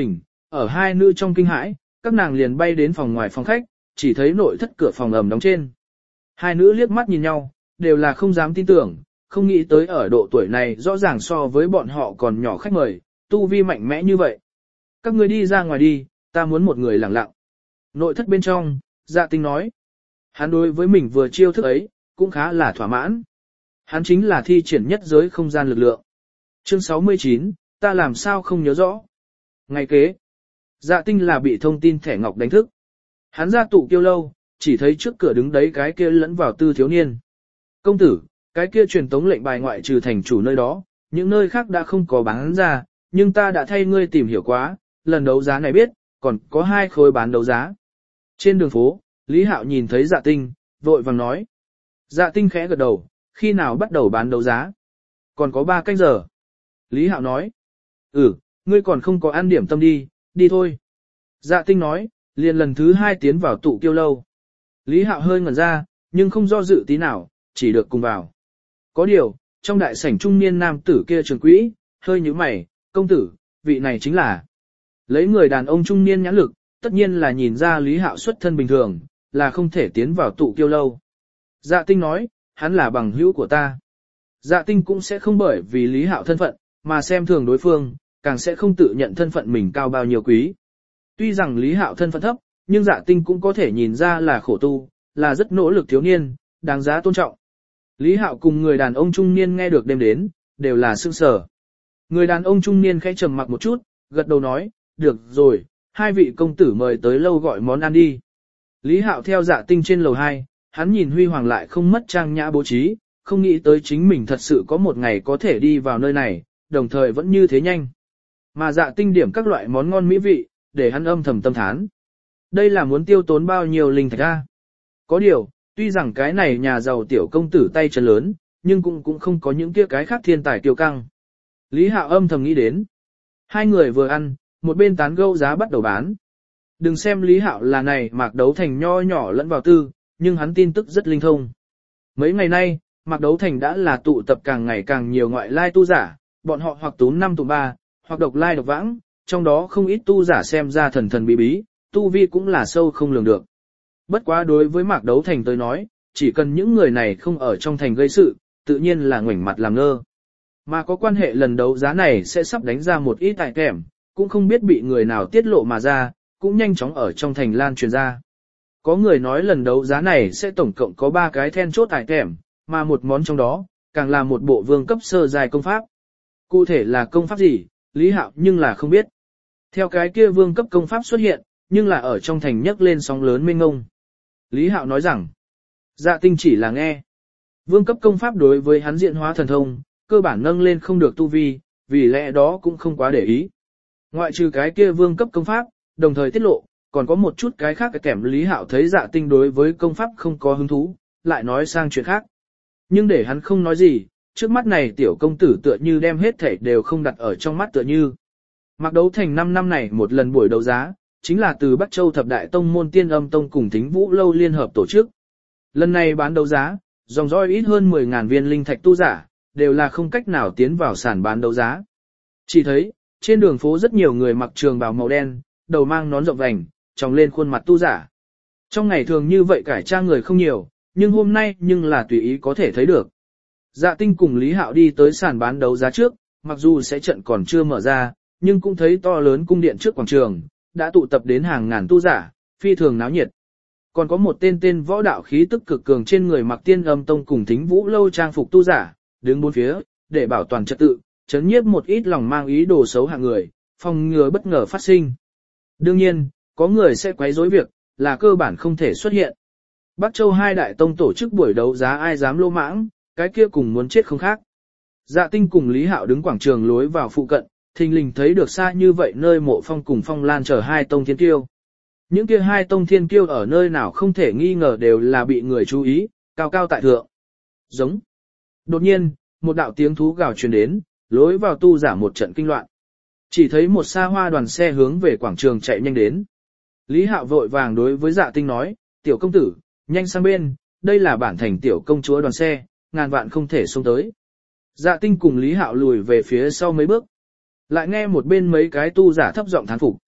ở hai nữ trong kinh hãi, các nàng liền bay đến phòng ngoài phòng khách, chỉ thấy nội thất cửa phòng ầm đóng trên. Hai nữ liếc mắt nhìn nhau, đều là không dám tin tưởng, không nghĩ tới ở độ tuổi này rõ ràng so với bọn họ còn nhỏ khách mời, tu vi mạnh mẽ như vậy. Các ngươi đi ra ngoài đi, ta muốn một người lặng lặng. Nội thất bên trong, Dạ Tinh nói. Hắn đối với mình vừa chiêu thức ấy, cũng khá là thỏa mãn. Hắn chính là thi triển nhất giới không gian lực lượng. Chương sáu mươi chín, ta làm sao không nhớ rõ. Ngày kế, Dạ Tinh là bị thông tin thẻ ngọc đánh thức. Hắn ra tụ kiêu lâu, chỉ thấy trước cửa đứng đấy cái kia lẫn vào tư thiếu niên. Công tử, cái kia truyền tống lệnh bài ngoại trừ thành chủ nơi đó, những nơi khác đã không có bán ra, nhưng ta đã thay ngươi tìm hiểu quá, lần đấu giá này biết, còn có hai khối bán đấu giá. Trên đường phố, Lý Hạo nhìn thấy Dạ Tinh, vội vàng nói. Dạ Tinh khẽ gật đầu, khi nào bắt đầu bán đấu giá? Còn có ba canh giờ. Lý Hạo nói. Ừ, ngươi còn không có ăn điểm tâm đi, đi thôi. Dạ Tinh nói, liền lần thứ hai tiến vào tụ kiêu lâu. Lý Hạo hơi ngẩn ra, nhưng không do dự tí nào, chỉ được cùng vào. Có điều, trong đại sảnh trung niên nam tử kia trường quỹ, hơi nhíu mày, công tử, vị này chính là. Lấy người đàn ông trung niên nhãn lực, tất nhiên là nhìn ra Lý Hạo xuất thân bình thường, là không thể tiến vào tụ kiêu lâu. Dạ Tinh nói, hắn là bằng hữu của ta. Dạ Tinh cũng sẽ không bởi vì Lý Hạo thân phận, mà xem thường đối phương, càng sẽ không tự nhận thân phận mình cao bao nhiêu quý. Tuy rằng Lý Hạo thân phận thấp, nhưng Dạ Tinh cũng có thể nhìn ra là khổ tu, là rất nỗ lực thiếu niên, đáng giá tôn trọng. Lý Hạo cùng người đàn ông trung niên nghe được đêm đến, đều là sương sở. Người đàn ông trung niên khẽ trầm mặc một chút, gật đầu nói, được rồi, hai vị công tử mời tới lâu gọi món ăn đi. Lý Hạo theo Dạ Tinh trên lầu hai, hắn nhìn huy hoàng lại không mất trang nhã bố trí, không nghĩ tới chính mình thật sự có một ngày có thể đi vào nơi này, đồng thời vẫn như thế nhanh. Mà Dạ Tinh điểm các loại món ngon mỹ vị, để hắn âm thầm tâm thán. Đây là muốn tiêu tốn bao nhiêu linh thạch a? Có điều, tuy rằng cái này nhà giàu tiểu công tử tay chân lớn, nhưng cũng cũng không có những kia cái khác thiên tài kiêu căng. Lý Hạo âm thầm nghĩ đến. Hai người vừa ăn, một bên tán gẫu giá bắt đầu bán. Đừng xem Lý Hạo là này Mạc Đấu Thành nho nhỏ lẫn vào tư, nhưng hắn tin tức rất linh thông. Mấy ngày nay, Mạc Đấu Thành đã là tụ tập càng ngày càng nhiều ngoại lai tu giả, bọn họ hoặc túm năm tụ ba, hoặc độc lai độc vãng, trong đó không ít tu giả xem ra thần thần bí bí, tu vi cũng là sâu không lường được. Bất quá đối với Mạc Đấu Thành tới nói, chỉ cần những người này không ở trong thành gây sự, tự nhiên là ngoảnh mặt làm ngơ. Mà có quan hệ lần đấu giá này sẽ sắp đánh ra một ít tài kèm, cũng không biết bị người nào tiết lộ mà ra, cũng nhanh chóng ở trong thành lan truyền ra. Có người nói lần đấu giá này sẽ tổng cộng có ba cái then chốt tài kèm, mà một món trong đó, càng là một bộ vương cấp sơ dài công pháp. Cụ thể là công pháp gì, Lý Hạo nhưng là không biết. Theo cái kia vương cấp công pháp xuất hiện, nhưng là ở trong thành nhấc lên sóng lớn mênh ngông. Lý Hạo nói rằng, Dạ Tinh chỉ là nghe. Vương cấp công pháp đối với hắn diện hóa thần thông, cơ bản nâng lên không được tu vi, vì lẽ đó cũng không quá để ý. Ngoại trừ cái kia vương cấp công pháp, đồng thời tiết lộ, còn có một chút cái khác cái kèm Lý Hạo thấy Dạ Tinh đối với công pháp không có hứng thú, lại nói sang chuyện khác. Nhưng để hắn không nói gì, trước mắt này tiểu công tử tựa như đem hết thảy đều không đặt ở trong mắt tựa như. Mạc Đấu Thành năm năm này một lần buổi đấu giá, chính là từ Bắc Châu Thập Đại Tông môn Tiên Âm Tông cùng Thính Vũ Lâu liên hợp tổ chức. Lần này bán đấu giá, dòng dõi ít hơn mười nghìn viên linh thạch tu giả, đều là không cách nào tiến vào sàn bán đấu giá. Chỉ thấy, trên đường phố rất nhiều người mặc trường bào màu đen, đầu mang nón rộng vành, tròng lên khuôn mặt tu giả. Trong ngày thường như vậy cải trang người không nhiều, nhưng hôm nay nhưng là tùy ý có thể thấy được. Dạ Tinh cùng Lý Hạo đi tới sàn bán đấu giá trước, mặc dù sẽ trận còn chưa mở ra, nhưng cũng thấy to lớn cung điện trước quảng trường, đã tụ tập đến hàng ngàn tu giả, phi thường náo nhiệt. Còn có một tên tên võ đạo khí tức cực cường trên người mặc Tiên Âm Tông cùng Thính Vũ Lâu trang phục tu giả, đứng bốn phía, để bảo toàn trật tự, chấn nhiếp một ít lòng mang ý đồ xấu hạng người, phòng ngừa bất ngờ phát sinh. Đương nhiên, có người sẽ quấy rối việc, là cơ bản không thể xuất hiện. Bắc Châu hai đại tông tổ chức buổi đấu giá ai dám lô mãng, cái kia cùng muốn chết không khác. Dạ Tinh cùng Lý Hạo đứng quảng trường lối vào phụ cận, thình lình thấy được xa như vậy nơi Mộ Phong cùng Phong Lan chờ hai tông thiên kiêu. Những kia hai tông thiên kiêu ở nơi nào không thể nghi ngờ đều là bị người chú ý, cao cao tại thượng. Giống. Đột nhiên, một đạo tiếng thú gào truyền đến, lối vào tu giả một trận kinh loạn. Chỉ thấy một xa hoa đoàn xe hướng về quảng trường chạy nhanh đến. Lý Hạo vội vàng đối với Dạ Tinh nói, tiểu công tử, nhanh sang bên, đây là bản thành tiểu công chúa đoàn xe, ngàn vạn không thể xông tới. Dạ Tinh cùng Lý Hạo lùi về phía sau mấy bước. Lại nghe một bên mấy cái tu giả thấp giọng thán phục.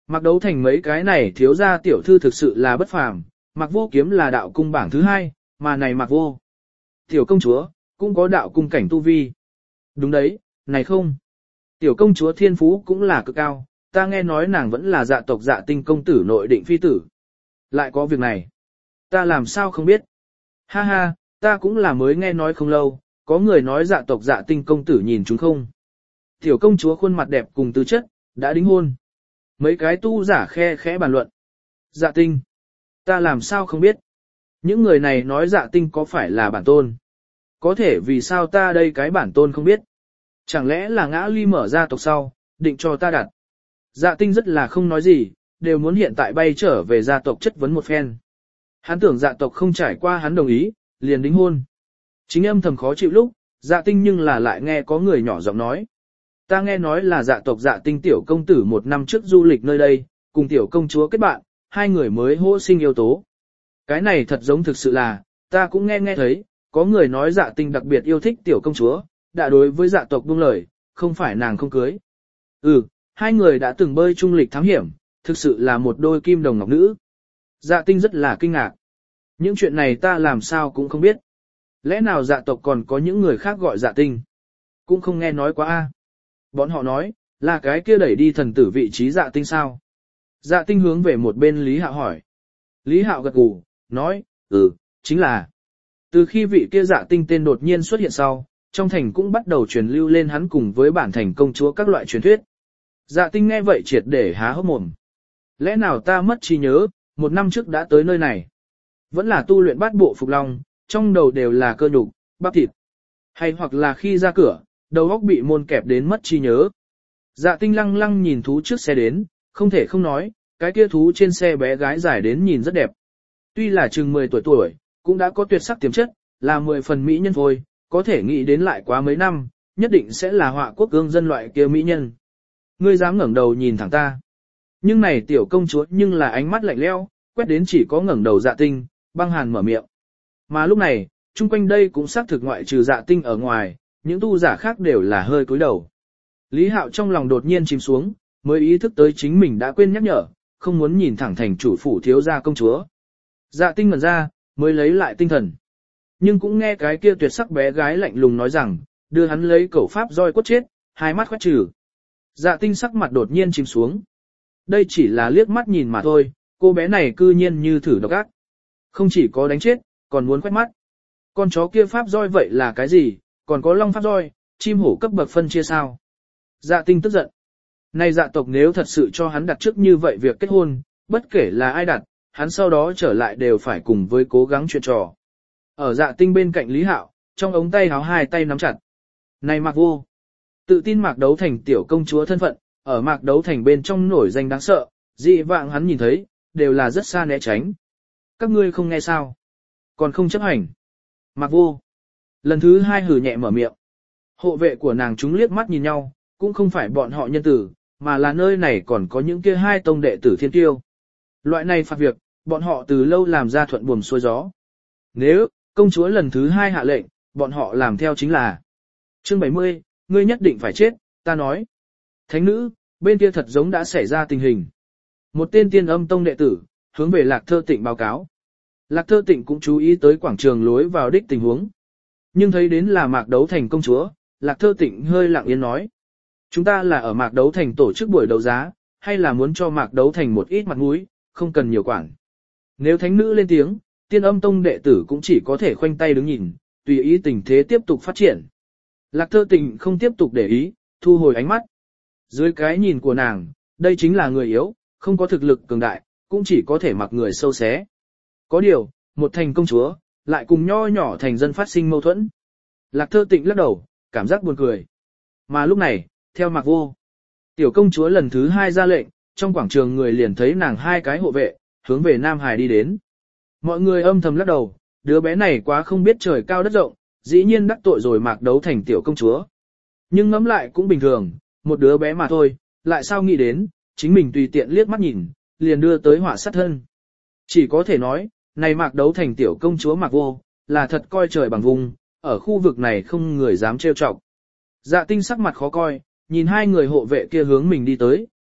Mạc Đấu Thành mấy cái này thiếu gia tiểu thư thực sự là bất phàm, Mạc Vô Kiếm là đạo cung bảng thứ hai, mà này Mạc Vô. Tiểu công chúa, cũng có đạo cung cảnh tu vi. Đúng đấy, này không. Tiểu công chúa thiên phú cũng là cực cao, ta nghe nói nàng vẫn là dạ tộc dạ tinh công tử nội định phi tử. Lại có việc này. Ta làm sao không biết. Ha ha, ta cũng là mới nghe nói không lâu, có người nói dạ tộc dạ tinh công tử nhìn chúng không. Tiểu công chúa khuôn mặt đẹp cùng tư chất, đã đính hôn. Mấy cái tu giả khe khẽ bàn luận. Dạ tinh. Ta làm sao không biết. Những người này nói dạ tinh có phải là bản tôn. Có thể vì sao ta đây cái bản tôn không biết. Chẳng lẽ là ngã ly mở ra tộc sau, định cho ta đặt. Dạ tinh rất là không nói gì, đều muốn hiện tại bay trở về gia tộc chất vấn một phen. Hắn tưởng dạ tộc không trải qua hắn đồng ý, liền đính hôn. Chính âm thầm khó chịu lúc, dạ tinh nhưng là lại nghe có người nhỏ giọng nói. Ta nghe nói là dạ tộc dạ tinh tiểu công tử một năm trước du lịch nơi đây, cùng tiểu công chúa kết bạn, hai người mới hô sinh yêu tố. Cái này thật giống thực sự là, ta cũng nghe nghe thấy, có người nói dạ tinh đặc biệt yêu thích tiểu công chúa, đã đối với dạ tộc buông lời, không phải nàng không cưới. Ừ, hai người đã từng bơi chung lịch thám hiểm, thực sự là một đôi kim đồng ngọc nữ. Dạ tinh rất là kinh ngạc. Những chuyện này ta làm sao cũng không biết. Lẽ nào dạ tộc còn có những người khác gọi dạ tinh? Cũng không nghe nói quá a. Bọn họ nói, là cái kia đẩy đi thần tử vị trí dạ tinh sao? Dạ tinh hướng về một bên Lý Hạo hỏi. Lý Hạo gật gù, nói, ừ, chính là. Từ khi vị kia dạ tinh tên đột nhiên xuất hiện sau, trong thành cũng bắt đầu truyền lưu lên hắn cùng với bản thành công chúa các loại truyền thuyết. Dạ tinh nghe vậy triệt để há hốc mồm. Lẽ nào ta mất trí nhớ, một năm trước đã tới nơi này. Vẫn là tu luyện bát bộ phục long, trong đầu đều là cơ nhục, bắp thịt. Hay hoặc là khi ra cửa, đầu óc bị môn kẹp đến mất trí nhớ. Dạ tinh lăng lăng nhìn thú trước xe đến, không thể không nói, cái kia thú trên xe bé gái dài đến nhìn rất đẹp. Tuy là chừng mười tuổi tuổi, cũng đã có tuyệt sắc tiềm chất, là mười phần mỹ nhân thôi, có thể nghĩ đến lại quá mấy năm, nhất định sẽ là họa quốc gương dân loại kia mỹ nhân. Ngươi dám ngẩng đầu nhìn thẳng ta. Nhưng này tiểu công chúa nhưng là ánh mắt lạnh lẽo, quét đến chỉ có ngẩng đầu dạ tinh, băng hàn mở miệng. Mà lúc này, chung quanh đây cũng xác thực ngoại trừ dạ tinh ở ngoài, những tu giả khác đều là hơi cúi đầu. Lý Hạo trong lòng đột nhiên chìm xuống, mới ý thức tới chính mình đã quên nhắc nhở, không muốn nhìn thẳng thành chủ phủ thiếu gia công chúa. Dạ tinh ngẩn ra, mới lấy lại tinh thần. Nhưng cũng nghe cái kia tuyệt sắc bé gái lạnh lùng nói rằng, đưa hắn lấy cẩu pháp roi cốt chết, hai mắt khoét trừ. Dạ tinh sắc mặt đột nhiên chìm xuống. Đây chỉ là liếc mắt nhìn mà thôi, cô bé này cư nhiên như thử độc ác. Không chỉ có đánh chết, còn muốn quét mắt. Con chó kia pháp roi vậy là cái gì, còn có long pháp roi, chim hổ cấp bậc phân chia sao? Dạ tinh tức giận. Này dạ tộc nếu thật sự cho hắn đặt trước như vậy việc kết hôn, bất kể là ai đặt, hắn sau đó trở lại đều phải cùng với cố gắng chuyện trò. Ở dạ tinh bên cạnh Lý Hạo, trong ống tay háo hai tay nắm chặt. Này Mạc Vô, tự tin Mạc Đấu Thành tiểu công chúa thân phận, ở Mạc Đấu Thành bên trong nổi danh đáng sợ, dị vạng hắn nhìn thấy, đều là rất xa né tránh. Các ngươi không nghe sao? Còn không chấp hành. Mạc Vô. Lần thứ hai hử nhẹ mở miệng. Hộ vệ của nàng chúng liếc mắt nhìn nhau, cũng không phải bọn họ nhân tử, mà là nơi này còn có những kia hai tông đệ tử thiên tiêu. Loại này phạt việc, bọn họ từ lâu làm ra thuận buồm xuôi gió. Nếu, công chúa lần thứ hai hạ lệnh, bọn họ làm theo chính là. Chương bảy mươi, ngươi nhất định phải chết, ta nói. Thánh nữ, bên kia thật giống đã xảy ra tình hình. Một tên tiên âm tông đệ tử, hướng về Lạc Thơ Tịnh báo cáo. Lạc Thơ Tịnh cũng chú ý tới quảng trường lối vào đích tình huống. Nhưng thấy đến là Mạc Đấu Thành công chúa, Lạc Thơ Tịnh hơi lặng yên nói. Chúng ta là ở Mạc Đấu Thành tổ chức buổi đấu giá, hay là muốn cho Mạc Đấu Thành một ít mặt mũi, không cần nhiều quản. Nếu thánh nữ lên tiếng, tiên âm tông đệ tử cũng chỉ có thể khoanh tay đứng nhìn, tùy ý tình thế tiếp tục phát triển. Lạc Thơ Tịnh không tiếp tục để ý, thu hồi ánh mắt. Dưới cái nhìn của nàng, đây chính là người yếu, không có thực lực cường đại, cũng chỉ có thể mặc người sâu xé. Có điều, một thành công chúa, lại cùng nho nhỏ thành dân phát sinh mâu thuẫn. Lạc Thơ Tịnh lắc đầu, cảm giác buồn cười. Mà lúc này, theo Mạc Vô, tiểu công chúa lần thứ hai ra lệnh, trong quảng trường người liền thấy nàng hai cái hộ vệ, hướng về Nam Hải đi đến. Mọi người âm thầm lắc đầu, đứa bé này quá không biết trời cao đất rộng, dĩ nhiên đắc tội rồi Mạc Đấu Thành tiểu công chúa. Nhưng ngẫm lại cũng bình thường, một đứa bé mà thôi, lại sao nghĩ đến, chính mình tùy tiện liếc mắt nhìn, liền đưa tới họa sát thân. Chỉ có thể nói, này Mạc Đấu Thành tiểu công chúa Mạc Vô, là thật coi trời bằng vùng, ở khu vực này không người dám trêu chọc. Dạ tinh sắc mặt khó coi, nhìn hai người hộ vệ kia hướng mình đi tới,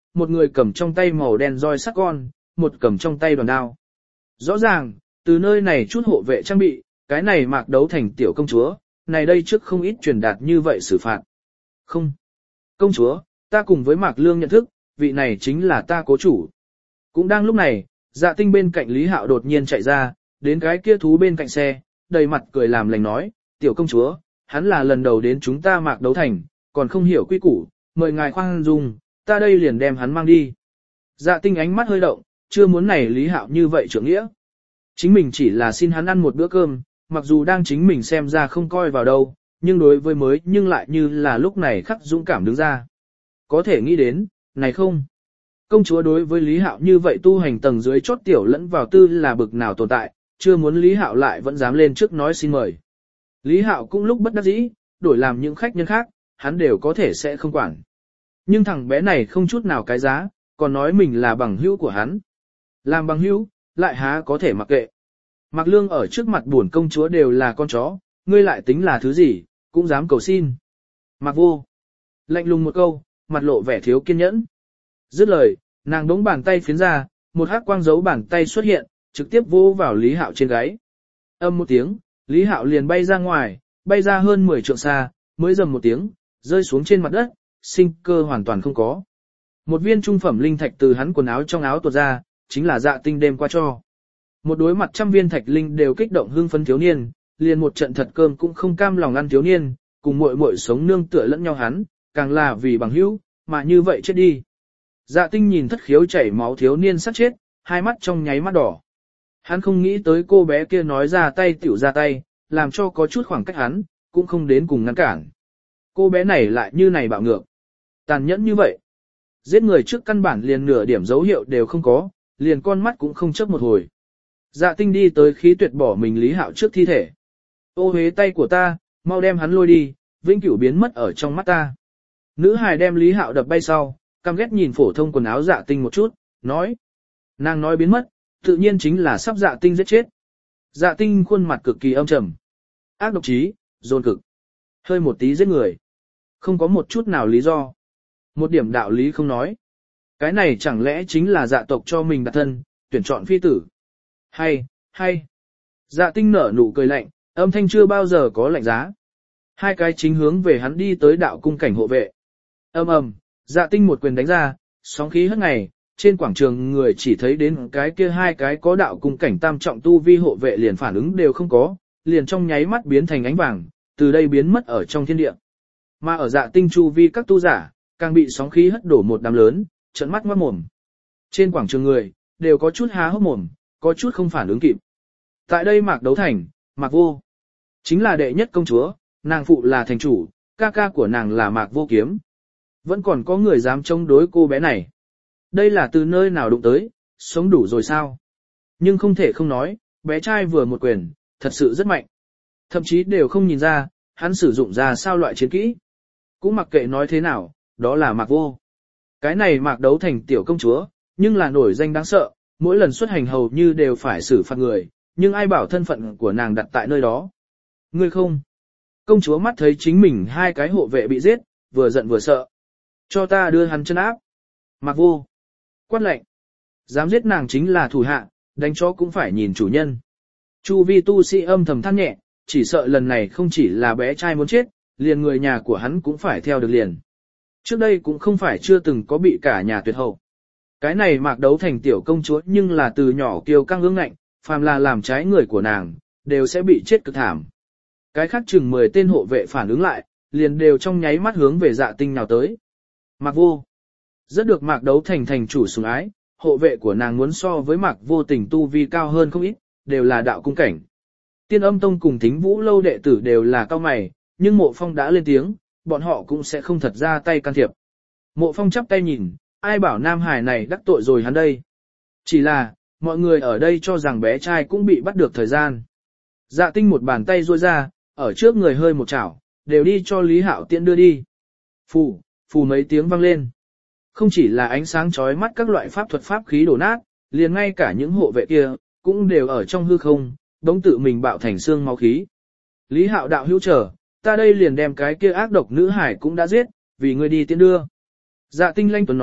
một người cầm trong tay màu đen roi sắc con, một cầm trong tay đoàn đao. Rõ ràng, từ nơi này chút hộ vệ trang bị, cái này Mạc Đấu Thành tiểu công chúa, này đây trước không ít truyền đạt như vậy xử phạt. Không. Công chúa, ta cùng với Mạc Lương nhận thức, vị này chính là ta cố chủ. Cũng đang lúc này, Dạ Tinh bên cạnh Lý Hạo đột nhiên chạy ra, đến cái kia thú bên cạnh xe, đầy mặt cười làm lành nói, tiểu công chúa, hắn là lần đầu đến chúng ta Mạc Đấu Thành, còn không hiểu quy củ, mời ngài khoan dung, ta đây liền đem hắn mang đi. Dạ Tinh ánh mắt hơi động, chưa muốn này Lý Hạo như vậy trưởng nghĩa. Chính mình chỉ là xin hắn ăn một bữa cơm, mặc dù đang chính mình xem ra không coi vào đâu, nhưng đối với mới nhưng lại như là lúc này khắc dũng cảm đứng ra. Có thể nghĩ đến, này không. Công chúa đối với Lý Hạo như vậy tu hành tầng dưới chốt tiểu lẫn vào tư là bực nào tồn tại, chưa muốn Lý Hạo lại vẫn dám lên trước nói xin mời. Lý Hạo cũng lúc bất đắc dĩ, đổi làm những khách nhân khác, hắn đều có thể sẽ không quản. Nhưng thằng bé này không chút nào cái giá, còn nói mình là bằng hữu của hắn. Làm bằng hữu, lại há có thể mặc kệ. Mạc Lương ở trước mặt buồn công chúa đều là con chó, ngươi lại tính là thứ gì, cũng dám cầu xin. Mạc Vô. Lạnh lùng một câu, mặt lộ vẻ thiếu kiên nhẫn. Dứt lời, nàng đống bàn tay phiến ra, một hắc quang dấu bàn tay xuất hiện, trực tiếp vô vào Lý Hạo trên gáy. Âm một tiếng, Lý Hạo liền bay ra ngoài, bay ra hơn mười trượng xa, mới dầm một tiếng, rơi xuống trên mặt đất, sinh cơ hoàn toàn không có. Một viên trung phẩm linh thạch từ hắn quần áo trong áo tuột ra, chính là Dạ Tinh đêm qua cho. Một đối mặt trăm viên thạch linh đều kích động hưng phấn thiếu niên, liền một trận thật cơm cũng không cam lòng ăn thiếu niên, cùng muội muội sống nương tựa lẫn nhau hắn, càng là vì bằng hữu, mà như vậy chết đi. Dạ Tinh nhìn thất khiếu chảy máu thiếu niên sắp chết, hai mắt trong nháy mắt đỏ. Hắn không nghĩ tới cô bé kia nói ra tay tiểu ra tay, làm cho có chút khoảng cách hắn, cũng không đến cùng ngăn cản. Cô bé này lại như này bạo ngược, tàn nhẫn như vậy. Giết người trước căn bản liền nửa điểm dấu hiệu đều không có, liền con mắt cũng không chớp một hồi. Dạ Tinh đi tới khí tuyệt bỏ mình Lý Hạo trước thi thể. Ô hế tay của ta, mau đem hắn lôi đi, vĩnh cửu biến mất ở trong mắt ta. Nữ hài đem Lý Hạo đập bay sau, căm ghét nhìn phổ thông quần áo Dạ Tinh một chút, nói. Nàng nói biến mất, tự nhiên chính là sắp Dạ Tinh giết chết. Dạ Tinh khuôn mặt cực kỳ âm trầm. Ác độc trí, dồn cực. Hơi một tí giết người. Không có một chút nào lý do. Một điểm đạo lý không nói. Cái này chẳng lẽ chính là dạ tộc cho mình đặt thân, tuyển chọn phi tử. Hay, hay. Dạ Tinh nở nụ cười lạnh, âm thanh chưa bao giờ có lạnh giá. Hai cái chính hướng về hắn đi tới đạo cung cảnh hộ vệ. Ầm ầm, Dạ Tinh một quyền đánh ra, sóng khí hất ngày, trên quảng trường người chỉ thấy đến cái kia hai cái có đạo cung cảnh tam trọng tu vi hộ vệ liền phản ứng đều không có, liền trong nháy mắt biến thành ánh vàng, từ đây biến mất ở trong thiên địa. Mà ở Dạ Tinh chu vi các tu giả, càng bị sóng khí hất đổ một đám lớn, trợn mắt ngoát mồm. Trên quảng trường người, đều có chút há hốc mồm, có chút không phản ứng kịp. Tại đây Mạc Đấu Thành, Mạc Vô, chính là đệ nhất công chúa, nàng phụ là thành chủ, ca ca của nàng là Mạc Vô Kiếm. Vẫn còn có người dám chống đối cô bé này. Đây là từ nơi nào đụng tới, sống đủ rồi sao? Nhưng không thể không nói, bé trai vừa một quyền, thật sự rất mạnh. Thậm chí đều không nhìn ra, hắn sử dụng ra sao loại chiến kỹ. Cũng mặc kệ nói thế nào, đó là Mạc Vô. Cái này Mạc Đấu Thành tiểu công chúa, nhưng là nổi danh đáng sợ, mỗi lần xuất hành hầu như đều phải xử phạt người, nhưng ai bảo thân phận của nàng đặt tại nơi đó. Ngươi không. Công chúa mắt thấy chính mình hai cái hộ vệ bị giết, vừa giận vừa sợ. Cho ta đưa hắn chân áp. Mạc Vô. Quát lệnh. Dám giết nàng chính là thủ hạ, đánh chó cũng phải nhìn chủ nhân. Chu vi tu sĩ âm thầm than nhẹ, chỉ sợ lần này không chỉ là bé trai muốn chết, liền người nhà của hắn cũng phải theo được liền. Trước đây cũng không phải chưa từng có bị cả nhà tuyệt hậu. Cái này Mạc Đấu Thành tiểu công chúa nhưng là từ nhỏ kiêu căng ương ngạnh, phàm là làm trái người của nàng, đều sẽ bị chết cực thảm. Cái khác chừng mười tên hộ vệ phản ứng lại, liền đều trong nháy mắt hướng về Dạ Tinh nào tới. Mạc Vô. Rất được Mạc Đấu Thành thành chủ sủng ái, hộ vệ của nàng muốn so với Mạc Vô Tình tu vi cao hơn không ít, đều là đạo cung cảnh. Tiên Âm Tông cùng Thính Vũ Lâu đệ tử đều là cao mày, nhưng Mộ Phong đã lên tiếng, bọn họ cũng sẽ không thật ra tay can thiệp. Mộ Phong chắp tay nhìn, ai bảo Nam Hải này đắc tội rồi hắn đây. Chỉ là, mọi người ở đây cho rằng bé trai cũng bị bắt được thời gian. Dạ Tinh một bàn tay duỗi ra, ở trước người hơi một chảo, đều đi cho Lý Hạo Tiễn đưa đi. Phù, phù mấy tiếng vang lên. Không chỉ là ánh sáng chói mắt các loại pháp thuật pháp khí đổ nát, liền ngay cả những hộ vệ kia, cũng đều ở trong hư không, đống tự mình bạo thành xương máu khí. Lý Hạo đạo hữu trở, ta đây liền đem cái kia ác độc nữ hải cũng đã giết, vì ngươi đi tiễn đưa. Dạ Tinh lanh tuấn nói,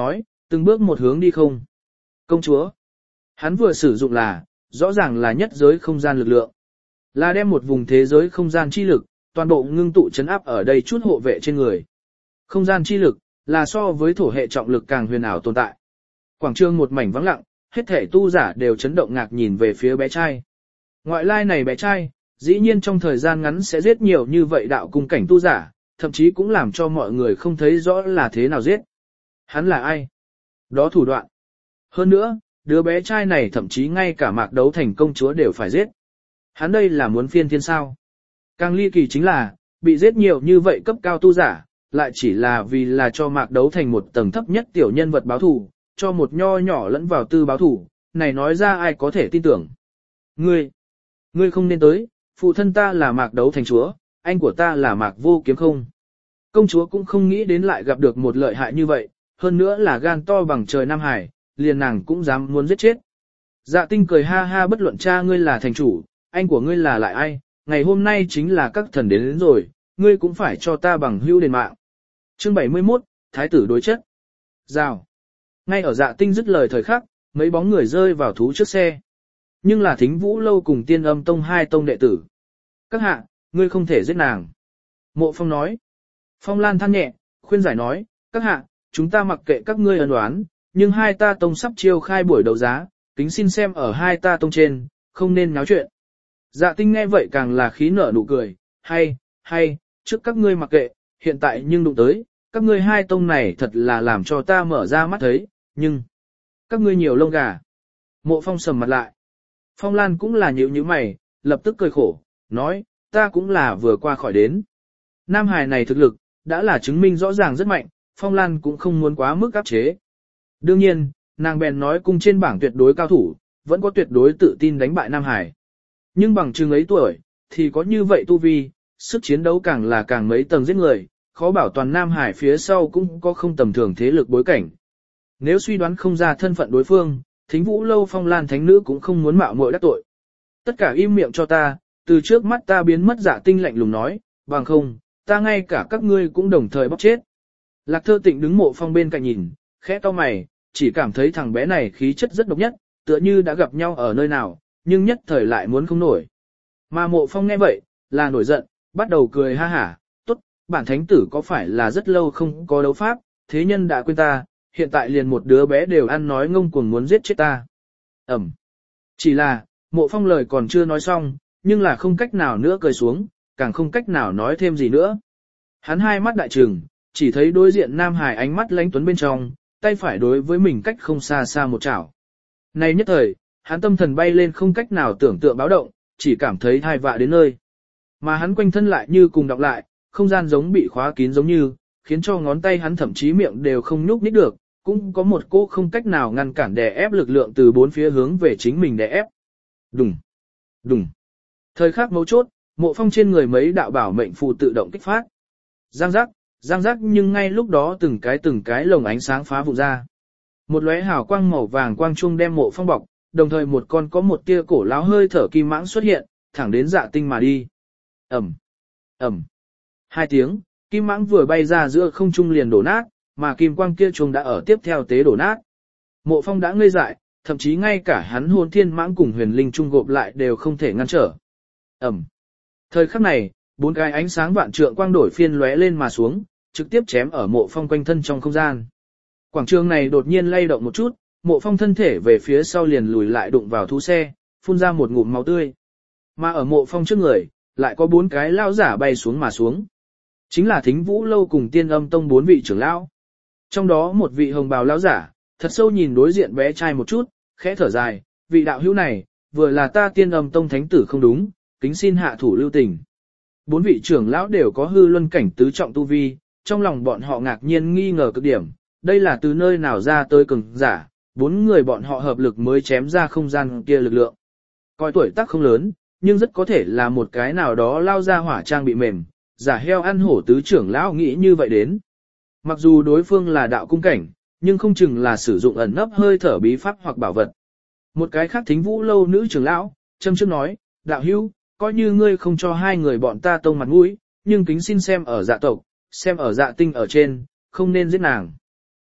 từng bước một hướng đi không. Công chúa. Hắn vừa sử dụng là, rõ ràng là nhất giới không gian lực lượng. Là đem một vùng thế giới không gian chi lực, toàn bộ ngưng tụ chấn áp ở đây chút hộ vệ trên người. Không gian chi lực, là so với thổ hệ trọng lực càng huyền ảo tồn tại. Quảng trường một mảnh vắng lặng, hết thể tu giả đều chấn động ngạc nhìn về phía bé trai. Ngoại lai này bé trai, dĩ nhiên trong thời gian ngắn sẽ giết nhiều như vậy đạo cung cảnh tu giả, thậm chí cũng làm cho mọi người không thấy rõ là thế nào giết. Hắn là ai? Đó thủ đoạn. Hơn nữa, đứa bé trai này thậm chí ngay cả mạc đấu thành công chúa đều phải giết. Hắn đây là muốn phiên thiên sao. Càng ly kỳ chính là, bị giết nhiều như vậy cấp cao tu giả, lại chỉ là vì là cho mạc đấu thành một tầng thấp nhất tiểu nhân vật báo thù, cho một nho nhỏ lẫn vào tư báo thù, này nói ra ai có thể tin tưởng. Ngươi, ngươi không nên tới, phụ thân ta là mạc đấu thành chúa, anh của ta là mạc vô kiếm không. Công chúa cũng không nghĩ đến lại gặp được một lợi hại như vậy, hơn nữa là gan to bằng trời Nam Hải, liền nàng cũng dám muốn giết chết. Dạ Tinh cười ha ha, bất luận cha ngươi là thành chủ, anh của ngươi là lại ai, ngày hôm nay chính là các thần đến, đến rồi, ngươi cũng phải cho ta bằng hữu đền mạng. Chương bảy mươi mốt, Thái tử đối chất. Rào. Ngay ở Dạ Tinh dứt lời thời khắc, mấy bóng người rơi vào thú trước xe. Nhưng là Thính Vũ Lâu cùng Tiên Âm Tông hai tông đệ tử. Các hạ, ngươi không thể giết nàng. Mộ Phong nói. Phong Lan than nhẹ, khuyên giải nói, các hạ, chúng ta mặc kệ các ngươi ân oán, nhưng hai ta tông sắp chiêu khai buổi đấu giá, kính xin xem ở hai ta tông trên, không nên náo chuyện. Dạ Tinh nghe vậy càng là khí nở nụ cười, hay, hay, trước các ngươi mặc kệ, hiện tại nhưng đụng tới, các ngươi hai tông này thật là làm cho ta mở ra mắt thấy, nhưng, các ngươi nhiều lông gà. Mộ Phong sầm mặt lại. Phong Lan cũng là nhíu nhíu mày, lập tức cười khổ, nói, ta cũng là vừa qua khỏi đến. Nam Hải này thực lực, đã là chứng minh rõ ràng rất mạnh, Phong Lan cũng không muốn quá mức áp chế. Đương nhiên, nàng bèn nói cung trên bảng tuyệt đối cao thủ, vẫn có tuyệt đối tự tin đánh bại Nam Hải. Nhưng bằng chừng ấy tuổi, thì có như vậy tu vi, sức chiến đấu càng là càng mấy tầng giết người, khó bảo toàn Nam Hải phía sau cũng có không tầm thường thế lực bối cảnh. Nếu suy đoán không ra thân phận đối phương, Thính Vũ Lâu Phong Lan thánh nữ cũng không muốn mạo muội đắc tội. Tất cả im miệng cho ta, từ trước mắt ta biến mất. Dạ Tinh lạnh lùng nói, bằng không, ta ngay cả các ngươi cũng đồng thời bóc chết. Lạc Thơ Tịnh đứng Mộ Phong bên cạnh nhìn, khẽ cau mày, chỉ cảm thấy thằng bé này khí chất rất độc nhất, tựa như đã gặp nhau ở nơi nào, nhưng nhất thời lại muốn không nổi. Mà Mộ Phong nghe vậy, là nổi giận, bắt đầu cười ha hả, tốt, bản thánh tử có phải là rất lâu không có đấu pháp, thế nhân đã quên ta, hiện tại liền một đứa bé đều ăn nói ngông cuồng muốn giết chết ta. Ẩm. Chỉ là, Mộ Phong lời còn chưa nói xong, nhưng là không cách nào nữa cười xuống, càng không cách nào nói thêm gì nữa. Hắn hai mắt đại trừng, chỉ thấy đối diện Nam Hải ánh mắt lánh tuấn bên trong, tay phải đối với mình cách không xa xa một chảo. Này nhất thời, hắn tâm thần bay lên không cách nào tưởng tượng báo động, chỉ cảm thấy thai vạ đến nơi. Mà hắn quanh thân lại như cùng đọc lại, không gian giống bị khóa kín giống như, khiến cho ngón tay hắn thậm chí miệng đều không nhúc nhích được, cũng có một cô không cách nào ngăn cản đè ép lực lượng từ bốn phía hướng về chính mình đè ép. Đùng, đùng. Thời khắc mấu chốt, Mộ Phong trên người mấy đạo bảo mệnh phù tự động kích phát. Giang giác, giang giác, nhưng ngay lúc đó từng cái từng cái lồng ánh sáng phá vụn ra. Một lóe hào quang màu vàng quang trung đem Mộ Phong bọc, đồng thời một con có một tia cổ láo hơi thở kim mãng xuất hiện, thẳng đến Dạ Tinh mà đi. Ầm, ầm. Hai tiếng, kim mãng vừa bay ra giữa không trung liền đổ nát, mà kim quang kia trung đã ở tiếp theo tế đổ nát. Mộ Phong đã ngây dại, thậm chí ngay cả hắn Hồn Thiên Mãng cùng Huyền Linh trung gộp lại đều không thể ngăn trở. Ầm. Thời khắc này, bốn cái ánh sáng vạn trượng quang đổi phiên lóe lên mà xuống, trực tiếp chém ở Mộ Phong quanh thân trong không gian. Quảng trường này đột nhiên lay động một chút, Mộ Phong thân thể về phía sau liền lùi lại đụng vào thú xe, phun ra một ngụm máu tươi. Mà ở Mộ Phong trước người, lại có bốn cái lao giả bay xuống mà xuống. Chính là Thính Vũ Lâu cùng Tiên Âm Tông bốn vị trưởng lão. Trong đó một vị hồng bào lão giả, thật sâu nhìn đối diện bé trai một chút, khẽ thở dài, vị đạo hữu này, vừa là ta Tiên Âm Tông thánh tử không đúng, kính xin hạ thủ lưu tình. Bốn vị trưởng lão đều có hư luân cảnh tứ trọng tu vi, trong lòng bọn họ ngạc nhiên nghi ngờ cực điểm, đây là từ nơi nào ra tới cường giả, bốn người bọn họ hợp lực mới chém ra không gian kia lực lượng. Coi tuổi tác không lớn, nhưng rất có thể là một cái nào đó lao ra hỏa trang bị mềm, giả heo ăn hổ tứ trưởng lão nghĩ như vậy đến. Mặc dù đối phương là đạo cung cảnh, nhưng không chừng là sử dụng ẩn nấp hơi thở bí pháp hoặc bảo vật. Một cái khác Thính Vũ Lâu nữ trưởng lão, châm trước nói, đạo hữu, coi như ngươi không cho hai người bọn ta tông mặt mũi, nhưng kính xin xem ở Dạ tộc, xem ở Dạ Tinh ở trên, không nên giết nàng.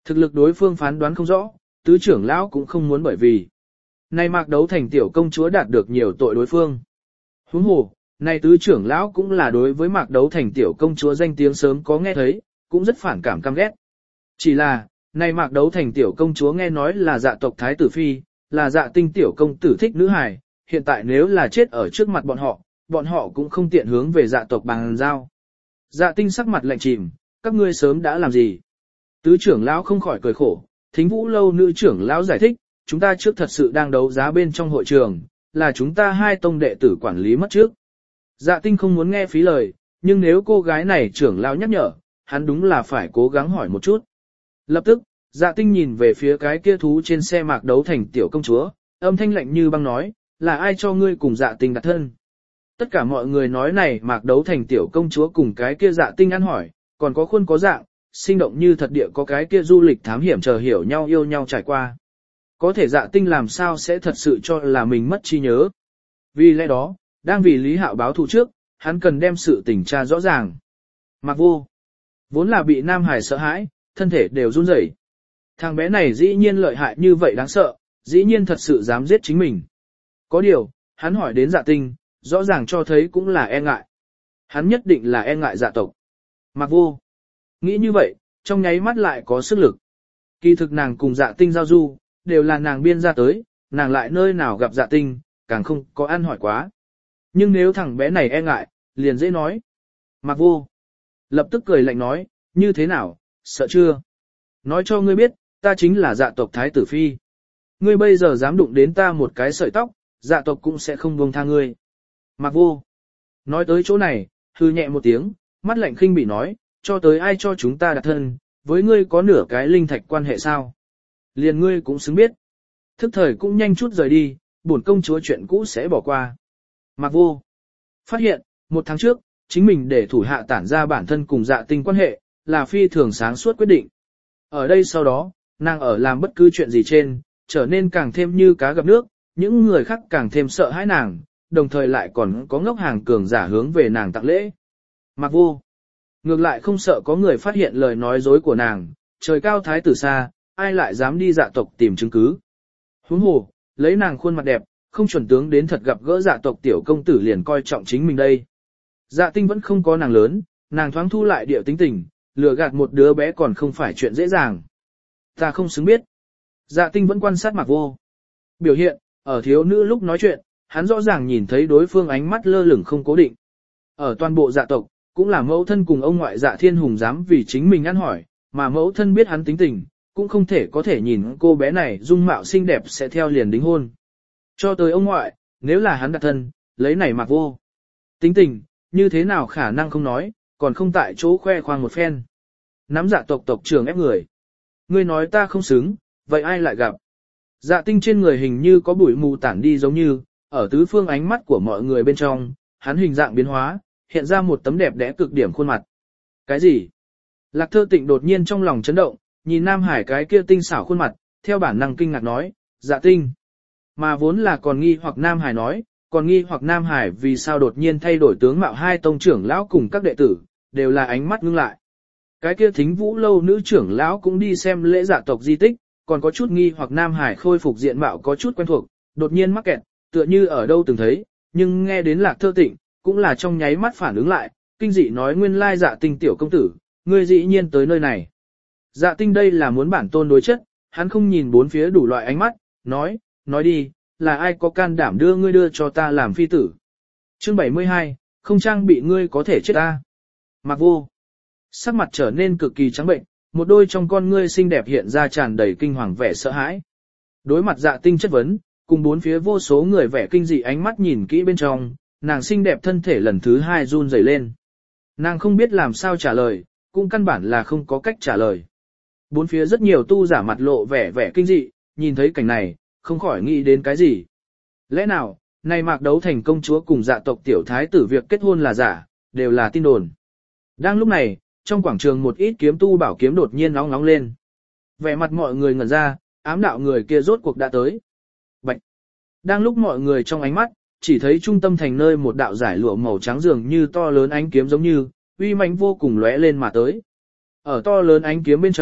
Thực lực đối phương phán đoán không rõ, tứ trưởng lão cũng không muốn bởi vì nay Mạc Đấu Thành tiểu công chúa đạt được nhiều tội đối phương. Huống hồ, nay tứ trưởng lão cũng là đối với Mạc Đấu Thành tiểu công chúa danh tiếng sớm có nghe thấy, cũng rất phản cảm căm ghét. Chỉ là, nay Mạc Đấu Thành tiểu công chúa nghe nói là dạ tộc thái tử phi, là dạ tinh tiểu công tử thích nữ hài, hiện tại nếu là chết ở trước mặt bọn họ, bọn họ cũng không tiện hướng về dạ tộc bằng giao. Dạ tinh sắc mặt lạnh chìm, các ngươi sớm đã làm gì? Tứ trưởng lão không khỏi cười khổ, Thính Vũ lâu nữ trưởng lão giải thích, chúng ta trước thật sự đang đấu giá bên trong hội trường, là chúng ta hai tông đệ tử quản lý mất trước. Dạ tinh không muốn nghe phí lời, nhưng nếu cô gái này trưởng lão nhắc nhở, hắn đúng là phải cố gắng hỏi một chút. Lập tức, dạ tinh nhìn về phía cái kia thú trên xe Mạc Đấu Thành tiểu công chúa, âm thanh lạnh như băng nói, là ai cho ngươi cùng dạ tinh đặt thân? Tất cả mọi người nói này Mạc Đấu Thành tiểu công chúa cùng cái kia dạ tinh ăn hỏi, còn có khuôn có dạng, sinh động như thật địa có cái kia du lịch thám hiểm chờ hiểu nhau yêu nhau trải qua. Có thể dạ tinh làm sao sẽ thật sự cho là mình mất trí nhớ. Vì lẽ đó, đang vì Lý Hạo báo thù trước, hắn cần đem sự tình tra rõ ràng. Mạc Vô, vốn là bị Nam Hải sợ hãi, thân thể đều run rẩy. Thằng bé này dĩ nhiên lợi hại như vậy đáng sợ, dĩ nhiên thật sự dám giết chính mình. Có điều, hắn hỏi đến dạ tinh, rõ ràng cho thấy cũng là e ngại. Hắn nhất định là e ngại dạ tộc. Mạc Vô, nghĩ như vậy, trong nháy mắt lại có sức lực. Kỳ thực nàng cùng dạ tinh giao du, đều là nàng biên ra tới, nàng lại nơi nào gặp dạ tinh, càng không có ăn hỏi quá. Nhưng nếu thằng bé này e ngại, liền dễ nói. Mạc Vô, lập tức cười lạnh nói, như thế nào, sợ chưa? Nói cho ngươi biết, ta chính là dạ tộc thái tử phi. Ngươi bây giờ dám đụng đến ta một cái sợi tóc, dạ tộc cũng sẽ không buông tha ngươi. Mạc Vô, nói tới chỗ này, hư nhẹ một tiếng, mắt lạnh khinh bị nói, cho tới ai cho chúng ta đặt thân, với ngươi có nửa cái linh thạch quan hệ sao? Liền ngươi cũng xứng biết. Thức thời cũng nhanh chút rời đi, bổn công chúa chuyện cũ sẽ bỏ qua. Mạc Vô phát hiện, một tháng trước, chính mình để thủ hạ tản ra bản thân cùng dạ tinh quan hệ, là phi thường sáng suốt quyết định. Ở đây sau đó, nàng ở làm bất cứ chuyện gì trên, trở nên càng thêm như cá gặp nước, những người khác càng thêm sợ hãi nàng, đồng thời lại còn có ngốc hàng cường giả hướng về nàng tặng lễ. Mạc Vô ngược lại không sợ có người phát hiện lời nói dối của nàng, trời cao thái tử xa, ai lại dám đi dạ tộc tìm chứng cứ. Huống hồ, lấy nàng khuôn mặt đẹp, không chuẩn tướng đến thật gặp gỡ dạ tộc tiểu công tử liền coi trọng chính mình đây. Dạ tinh vẫn không có nàng lớn, nàng thoáng thu lại điệu tính tình, lừa gạt một đứa bé còn không phải chuyện dễ dàng. Ta không xứng biết. Dạ tinh vẫn quan sát Mạc Vô biểu hiện, ở thiếu nữ lúc nói chuyện, hắn rõ ràng nhìn thấy đối phương ánh mắt lơ lửng không cố định. Ở toàn bộ dạ tộc, cũng là mẫu thân cùng ông ngoại dạ thiên hùng dám vì chính mình ăn hỏi, mà mẫu thân biết hắn tính tình, cũng không thể có thể nhìn cô bé này dung mạo xinh đẹp sẽ theo liền đính hôn. Cho tới ông ngoại, nếu là hắn đặt thân, lấy này Mạc Vô tính tình, như thế nào khả năng không nói, còn không tại chỗ khoe khoang một phen. Nắm dạ tộc tộc trưởng ép người. Ngươi nói ta không xứng, vậy ai lại gặp? Dạ tinh trên người hình như có bụi mù tản đi giống như, ở tứ phương ánh mắt của mọi người bên trong, hắn hình dạng biến hóa, hiện ra một tấm đẹp đẽ cực điểm khuôn mặt. Cái gì? Lạc Thơ Tịnh đột nhiên trong lòng chấn động, nhìn Nam Hải cái kia tinh xảo khuôn mặt, theo bản năng kinh ngạc nói, dạ tinh. Mà vốn là còn nghi hoặc Nam Hải nói, còn nghi hoặc Nam Hải vì sao đột nhiên thay đổi tướng mạo hai tông trưởng lão cùng các đệ tử, đều là ánh mắt ngưng lại. Cái kia Thính Vũ lâu nữ trưởng lão cũng đi xem lễ dạ tộc di tích, còn có chút nghi hoặc Nam Hải khôi phục diện mạo có chút quen thuộc, đột nhiên mắc kẹt, tựa như ở đâu từng thấy, nhưng nghe đến Lạc Thơ Tịnh, cũng là trong nháy mắt phản ứng lại, kinh dị nói nguyên lai dạ tinh tiểu công tử, ngươi dĩ nhiên tới nơi này. Dạ tinh đây là muốn bản tôn đối chất, hắn không nhìn bốn phía đủ loại ánh mắt, nói, nói đi, là ai có can đảm đưa ngươi đưa cho ta làm phi tử. Chương bảy mươi hai, không trang bị ngươi có thể chết ta. Mạc Vô sắc mặt trở nên cực kỳ trắng bệnh, một đôi trong con ngươi xinh đẹp hiện ra tràn đầy kinh hoàng vẻ sợ hãi. Đối mặt dạ tinh chất vấn, cùng bốn phía vô số người vẻ kinh dị ánh mắt nhìn kỹ bên trong, nàng xinh đẹp thân thể lần thứ hai run rẩy lên. Nàng không biết làm sao trả lời, cũng căn bản là không có cách trả lời. Bốn phía rất nhiều tu giả mặt lộ vẻ vẻ kinh dị, nhìn thấy cảnh này, không khỏi nghĩ đến cái gì. Lẽ nào, này Mạc Đấu Thành công chúa cùng dạ tộc tiểu thái tử việc kết hôn là giả, đều là tin đồn. Đang lúc này, trong quảng trường một ít kiếm tu bảo kiếm đột nhiên nóng nóng lên. Vẻ mặt mọi người ngẩn ra, ám đạo người kia rốt cuộc đã tới. Bạch! Đang lúc mọi người trong ánh mắt, chỉ thấy trung tâm thành nơi một đạo giải lụa màu trắng dường như to lớn ánh kiếm giống như, uy mãnh vô cùng lóe lên mà tới. Ở to lớn ánh kiếm bên trong,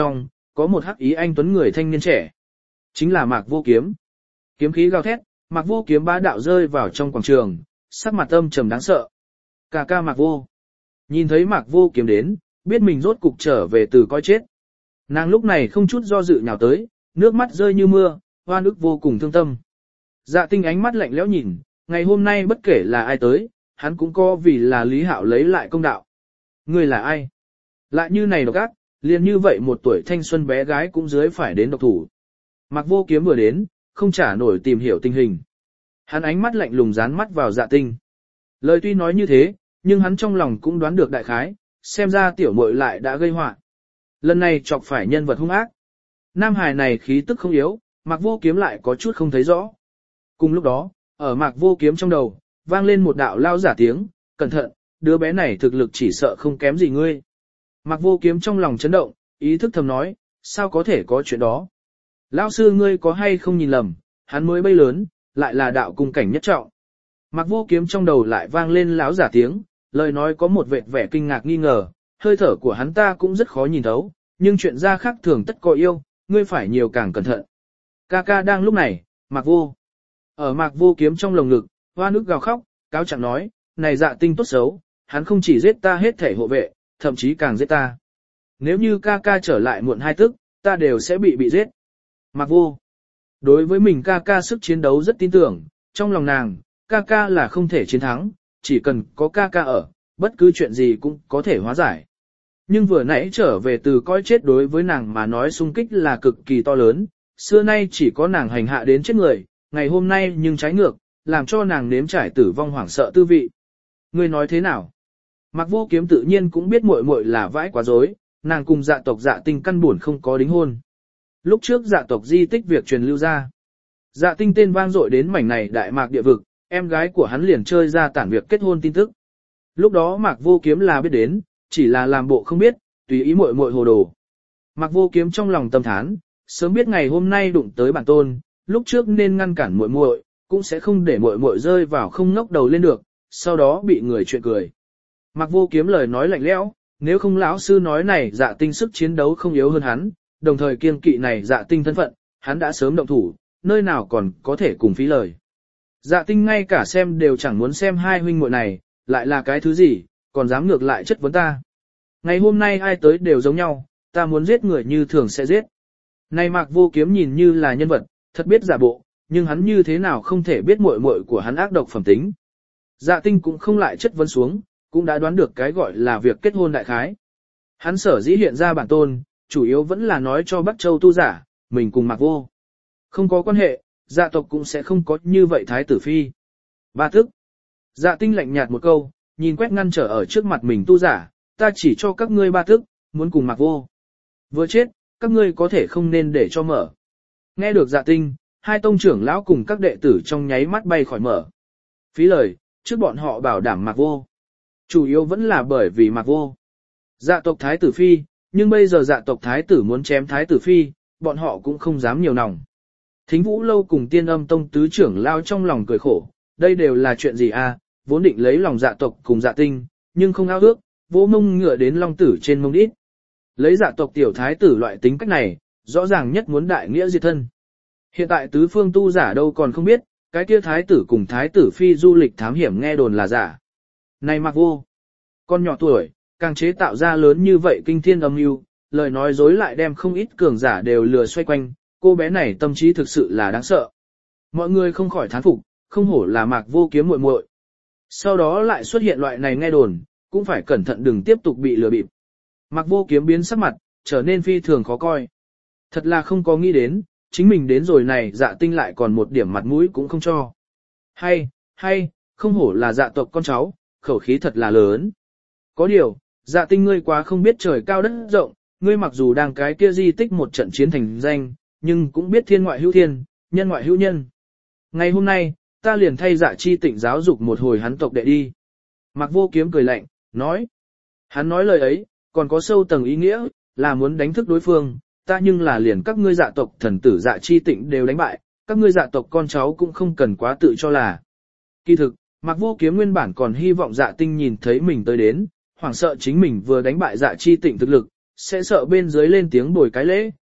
có một hắc ý anh tuấn người thanh niên trẻ. Chính là Mạc Vô Kiếm. Kiếm khí gào thét, Mạc Vô Kiếm bá đạo rơi vào trong quảng trường, sắc mặt âm trầm đáng sợ. Ca ca Mạc Vô. Nhìn thấy Mạc Vô Kiếm đến, biết mình rốt cục trở về từ coi chết. Nàng lúc này không chút do dự nhào tới, nước mắt rơi như mưa, hoa nước vô cùng thương tâm. Dạ Tinh ánh mắt lạnh lẽo nhìn, ngày hôm nay bất kể là ai tới, hắn cũng có vì là Lý Hạo lấy lại công đạo. Người là ai? Lại như này độc ác, liền như vậy một tuổi thanh xuân bé gái cũng dưới phải đến độc thủ. Mạc Vô Kiếm vừa đến, không trả nổi tìm hiểu tình hình. Hắn ánh mắt lạnh lùng dán mắt vào Dạ Tinh. Lời tuy nói như thế, nhưng hắn trong lòng cũng đoán được đại khái, xem ra tiểu muội lại đã gây họa. Lần này chọc phải nhân vật hung ác. Nam hài này khí tức không yếu, Mạc Vô Kiếm lại có chút không thấy rõ. Cùng lúc đó, ở Mạc Vô Kiếm trong đầu, vang lên một đạo lao giả tiếng, cẩn thận, đứa bé này thực lực chỉ sợ không kém gì ngươi. Mạc Vô Kiếm trong lòng chấn động, ý thức thầm nói, sao có thể có chuyện đó. Lão sư ngươi có hay không nhìn lầm, hắn mới bay lớn, lại là đạo cung cảnh nhất trọng. Mạc Vô Kiếm trong đầu lại vang lên lão giả tiếng, lời nói có một vệt vẻ kinh ngạc nghi ngờ, hơi thở của hắn ta cũng rất khó nhìn thấu, nhưng chuyện ra khác thường tất có yêu, ngươi phải nhiều càng cẩn thận. Ca ca đang lúc này, Mạc Vô. Ở Mạc Vô Kiếm trong lồng ngực, hoa nước gào khóc, cáo chẳng nói, này Dạ Tinh tốt xấu, hắn không chỉ giết ta hết thể hộ vệ, thậm chí càng giết ta. Nếu như ca ca trở lại muộn hai tức, ta đều sẽ bị bị giết. Mạc Vô. Đối với mình ca ca sức chiến đấu rất tin tưởng, trong lòng nàng, ca ca là không thể chiến thắng, chỉ cần có ca ca ở, bất cứ chuyện gì cũng có thể hóa giải. Nhưng vừa nãy trở về từ coi chết đối với nàng mà nói xung kích là cực kỳ to lớn, xưa nay chỉ có nàng hành hạ đến chết người, ngày hôm nay nhưng trái ngược, làm cho nàng nếm trải tử vong hoảng sợ tư vị. Ngươi nói thế nào? Mạc Vô Kiếm tự nhiên cũng biết muội muội là vãi quá dối, nàng cùng Dạ tộc Dạ Tinh căn buồn không có đính hôn. Lúc trước Dạ tộc di tích việc truyền lưu ra, Dạ Tinh tên vang dội đến mảnh này đại mạc địa vực, em gái của hắn liền chơi ra tản việc kết hôn tin tức. Lúc đó Mạc Vô Kiếm là biết đến, chỉ là làm bộ không biết, tùy ý muội muội hồ đồ. Mạc Vô Kiếm trong lòng tâm thán, sớm biết ngày hôm nay đụng tới bản tôn, lúc trước nên ngăn cản muội muội, cũng sẽ không để muội muội rơi vào không ngóc đầu lên được, sau đó bị người chuyện cười. Mạc Vô Kiếm lời nói lạnh lẽo, nếu không lão sư nói này Dạ Tinh sức chiến đấu không yếu hơn hắn, đồng thời kiêng kỵ này Dạ Tinh thân phận, hắn đã sớm động thủ, nơi nào còn có thể cùng phí lời. Dạ Tinh ngay cả xem đều chẳng muốn xem hai huynh muội này, lại là cái thứ gì, còn dám ngược lại chất vấn ta. Ngày hôm nay ai tới đều giống nhau, ta muốn giết người như thường sẽ giết. Này Mạc Vô Kiếm nhìn như là nhân vật, thật biết giả bộ, nhưng hắn như thế nào không thể biết muội muội của hắn ác độc phẩm tính. Dạ Tinh cũng không lại chất vấn xuống, cũng đã đoán được cái gọi là việc kết hôn đại khái. Hắn sở dĩ hiện ra bản tôn, chủ yếu vẫn là nói cho Bắc Châu tu giả, mình cùng Mạc Vô. Không có quan hệ, dạ tộc cũng sẽ không có như vậy thái tử phi. Ba thức. Dạ Tinh lạnh nhạt một câu, nhìn quét ngăn trở ở trước mặt mình tu giả, ta chỉ cho các ngươi ba thức, muốn cùng Mạc Vô. Vừa chết, các ngươi có thể không nên để cho mở. Nghe được Dạ Tinh, hai tông trưởng lão cùng các đệ tử trong nháy mắt bay khỏi mở. Phí lời, trước bọn họ bảo đảm Mạc Vô. Chủ yếu vẫn là bởi vì Mạc Vô. Dạ tộc thái tử phi, nhưng bây giờ dạ tộc thái tử muốn chém thái tử phi, bọn họ cũng không dám nhiều nòng. Thính Vũ Lâu cùng Tiên Âm Tông tứ trưởng lao trong lòng cười khổ, đây đều là chuyện gì à, vốn định lấy lòng dạ tộc cùng Dạ Tinh, nhưng không ao ước, vỗ mông ngựa đến long tử trên mông đít. Lấy dạ tộc tiểu thái tử loại tính cách này, rõ ràng nhất muốn đại nghĩa diệt thân. Hiện tại tứ phương tu giả đâu còn không biết, cái kia thái tử cùng thái tử phi du lịch thám hiểm nghe đồn là giả. Này Mạc Vô, con nhỏ tuổi, càng chế tạo ra lớn như vậy kinh thiên âm mưu, lời nói dối lại đem không ít cường giả đều lừa xoay quanh, cô bé này tâm trí thực sự là đáng sợ. Mọi người không khỏi thán phục, không hổ là Mạc Vô Kiếm muội muội. Sau đó lại xuất hiện loại này nghe đồn, cũng phải cẩn thận đừng tiếp tục bị lừa bịp. Mạc Vô Kiếm biến sắc mặt, trở nên phi thường khó coi. Thật là không có nghĩ đến, chính mình đến rồi này Dạ Tinh lại còn một điểm mặt mũi cũng không cho. Hay, hay, không hổ là dạ tộc con cháu, khẩu khí thật là lớn. Có điều, Dạ Tinh ngươi quá không biết trời cao đất rộng, ngươi mặc dù đang cái kia di tích một trận chiến thành danh, nhưng cũng biết thiên ngoại hữu thiên, nhân ngoại hữu nhân. Ngày hôm nay, ta liền thay Dạ Chi Tịnh giáo dục một hồi hắn tộc đệ đi. Mạc Vô Kiếm cười lạnh, nói. Hắn nói lời ấy, còn có sâu tầng ý nghĩa, là muốn đánh thức đối phương, ta nhưng là liền các ngươi dạ tộc thần tử Dạ Chi Tịnh đều đánh bại, các ngươi dạ tộc con cháu cũng không cần quá tự cho là. Kỳ thực, Mạc Vô Kiếm nguyên bản còn hy vọng Dạ Tinh nhìn thấy mình tới đến, hoảng sợ chính mình vừa đánh bại Dạ Chi Tịnh thực lực, sẽ sợ bên dưới lên tiếng bồi cái lễ,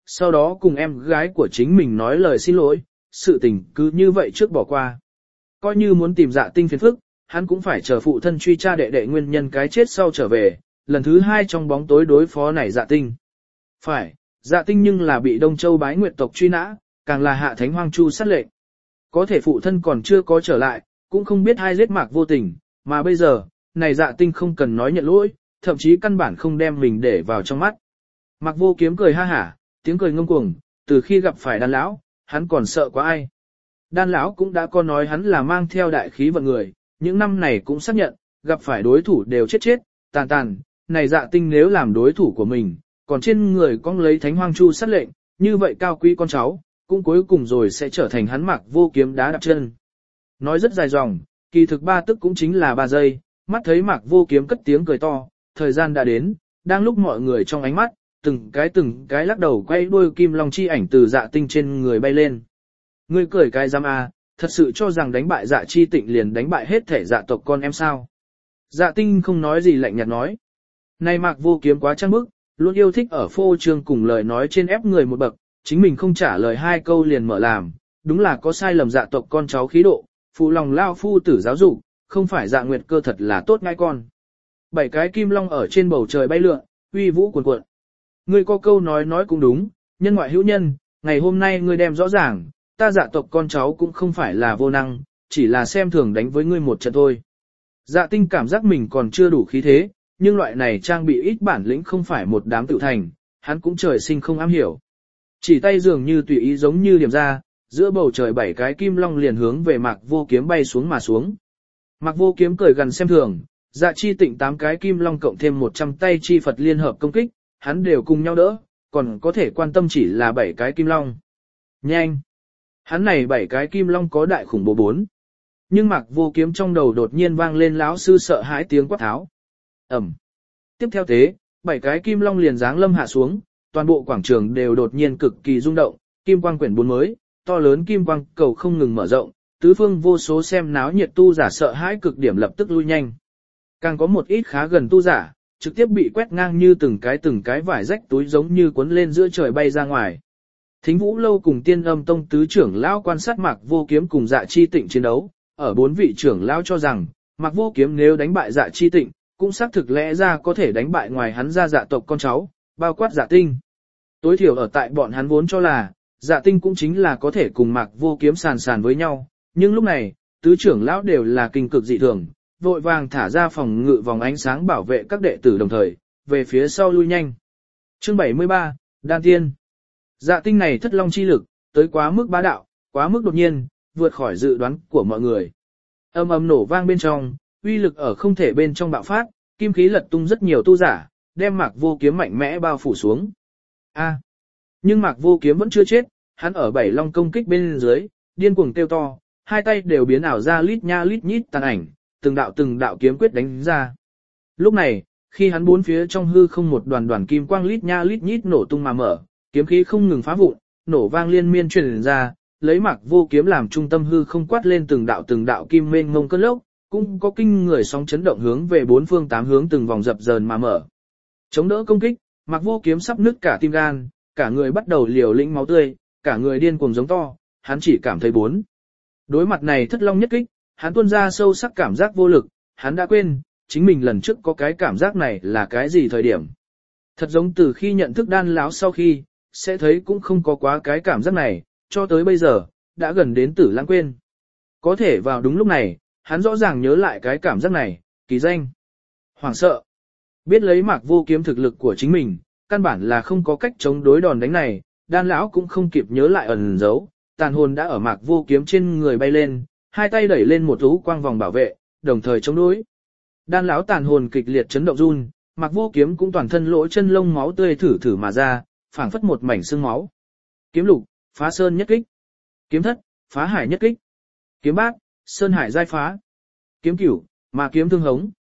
sau đó cùng em gái của chính mình nói lời xin lỗi, sự tình cứ như vậy trước bỏ qua. Coi như muốn tìm Dạ Tinh phiền phức, hắn cũng phải chờ phụ thân truy tra đệ đệ nguyên nhân cái chết sau trở về, lần thứ hai trong bóng tối đối phó này Dạ Tinh. Phải, Dạ Tinh nhưng là bị Đông Châu Bái Nguyệt tộc truy nã, càng là hạ thánh hoang chu sát lệnh. Có thể phụ thân còn chưa có trở lại, cũng không biết ai giết Mạc Vô Tình, mà bây giờ, này Dạ Tinh không cần nói nhận lỗi, thậm chí căn bản không đem mình để vào trong mắt. Mạc Vô Kiếm cười ha hả, tiếng cười ngông cuồng, từ khi gặp phải Đan lão, hắn còn sợ quá ai. Đan lão cũng đã có nói hắn là mang theo đại khí vận người, những năm này cũng xác nhận, gặp phải đối thủ đều chết chết, tàn tàn, này Dạ Tinh nếu làm đối thủ của mình, còn trên người con lấy thánh hoang chu sát lệnh, như vậy cao quý con cháu, cũng cuối cùng rồi sẽ trở thành hắn Mạc Vô Kiếm đá đạp chân. Nói rất dài dòng, kỳ thực ba tức cũng chính là ba giây, mắt thấy Mạc Vô Kiếm cất tiếng cười to, thời gian đã đến, đang lúc mọi người trong ánh mắt, từng cái từng cái lắc đầu quay đuôi kim long chi ảnh từ Dạ Tinh trên người bay lên. Ngươi cười cái giam a, thật sự cho rằng đánh bại Dạ Chi Tịnh liền đánh bại hết thể Dạ tộc con em sao? Dạ Tinh không nói gì lạnh nhạt nói. Này Mạc Vô Kiếm quá trăng bức, luôn yêu thích ở phô trương cùng lời nói trên ép người một bậc, chính mình không trả lời hai câu liền mở làm, đúng là có sai lầm Dạ tộc con cháu khí độ, phụ lòng lao phu tử giáo dục, không phải Dạ Nguyệt Cơ thật là tốt ngai con. Bảy cái kim long ở trên bầu trời bay lượn, uy vũ cuồn cuộn. Ngươi có câu nói nói cũng đúng, nhân ngoại hữu nhân, ngày hôm nay ngươi đem rõ ràng, ta Dạ tộc con cháu cũng không phải là vô năng, chỉ là xem thường đánh với ngươi một trận thôi. Dạ Tinh cảm giác mình còn chưa đủ khí thế, nhưng loại này trang bị ít bản lĩnh không phải một đám tự thành, hắn cũng trời sinh không am hiểu. Chỉ tay dường như tùy ý giống như điểm ra, giữa bầu trời bảy cái kim long liền hướng về Mạc Vô Kiếm bay xuống mà xuống. Mạc Vô Kiếm cười gần xem thường, Dạ Chi Tịnh tám cái kim long cộng thêm một trăm tay chi Phật liên hợp công kích, hắn đều cùng nhau đỡ, còn có thể quan tâm chỉ là bảy cái kim long. Nhanh! Hắn này bảy cái kim long có đại khủng bố bốn. Nhưng Mạc Vô Kiếm trong đầu đột nhiên vang lên lão sư sợ hãi tiếng quát tháo. Ẩm! Tiếp theo thế, bảy cái kim long liền giáng lâm hạ xuống, toàn bộ quảng trường đều đột nhiên cực kỳ rung động, kim quang quyển bốn mới, to lớn kim quang cầu không ngừng mở rộng, tứ phương vô số xem náo nhiệt tu giả sợ hãi cực điểm lập tức lui nhanh. Càng có một ít khá gần tu giả, trực tiếp bị quét ngang như từng cái từng cái vải rách túi giống như cuốn lên giữa trời bay ra ngoài. Thính Vũ Lâu cùng Tiên Âm Tông tứ trưởng lão quan sát Mạc Vô Kiếm cùng Dạ Chi Tịnh chiến đấu, ở bốn vị trưởng lão cho rằng, Mạc Vô Kiếm nếu đánh bại Dạ Chi Tịnh, cũng xác thực lẽ ra có thể đánh bại ngoài hắn ra Dạ tộc con cháu, bao quát Dạ Tinh. Tối thiểu ở tại bọn hắn vốn cho là, Dạ Tinh cũng chính là có thể cùng Mạc Vô Kiếm sàn sàn với nhau, nhưng lúc này, tứ trưởng lão đều là kinh cực dị thường, vội vàng thả ra phòng ngự vòng ánh sáng bảo vệ các đệ tử đồng thời, về phía sau lui nhanh. Chương bảy mươi ba, Đan Tiên. Dạ Tinh này thất long chi lực, tới quá mức bá đạo, quá mức đột nhiên, vượt khỏi dự đoán của mọi người. Âm ầm nổ vang bên trong, uy lực ở không thể bên trong bạo phát, kim khí lật tung rất nhiều tu giả, đem Mạc Vô Kiếm mạnh mẽ bao phủ xuống. A. Nhưng Mạc Vô Kiếm vẫn chưa chết, hắn ở bảy long công kích bên dưới, điên cuồng kêu to, hai tay đều biến ảo ra lít nha lít nhít tàn ảnh, từng đạo từng đạo kiếm quyết đánh ra. Lúc này, khi hắn bốn phía trong hư không một đoàn đoàn kim quang lít nha lít nhít nổ tung mà mở, kiếm khí không ngừng phá vụn, nổ vang liên miên truyền ra, lấy Mạc Vô Kiếm làm trung tâm hư không quát lên từng đạo từng đạo kim mênh mông cơn lốc, cũng có kinh người sóng chấn động hướng về bốn phương tám hướng từng vòng dập dờn mà mở. Chống đỡ công kích, Mạc Vô Kiếm sắp nứt cả tim gan, cả người bắt đầu liều lĩnh máu tươi, cả người điên cuồng giống to, hắn chỉ cảm thấy bốn. Đối mặt này thất long nhất kích, hắn tuôn ra sâu sắc cảm giác vô lực, hắn đã quên, chính mình lần trước có cái cảm giác này là cái gì thời điểm. Thật giống từ khi nhận thức Đan lão sau khi, sẽ thấy cũng không có quá cái cảm giác này, cho tới bây giờ, đã gần đến tử lãng quên. Có thể vào đúng lúc này, hắn rõ ràng nhớ lại cái cảm giác này, kỳ danh. Hoảng sợ. Biết lấy Mạc Vô Kiếm thực lực của chính mình, căn bản là không có cách chống đối đòn đánh này, Đan lão cũng không kịp nhớ lại ẩn giấu, tàn hồn đã ở Mạc Vô Kiếm trên người bay lên, hai tay đẩy lên một thú quang vòng bảo vệ, đồng thời chống đối. Đan lão tàn hồn kịch liệt chấn động run, Mạc Vô Kiếm cũng toàn thân lỗ chân lông máu tươi thử thử mà ra, phảng phất một mảnh xương máu. Kiếm lục, phá sơn nhất kích. Kiếm thất, phá hải nhất kích. Kiếm bát, sơn hải giai phá. Kiếm cửu, mà kiếm thương hống.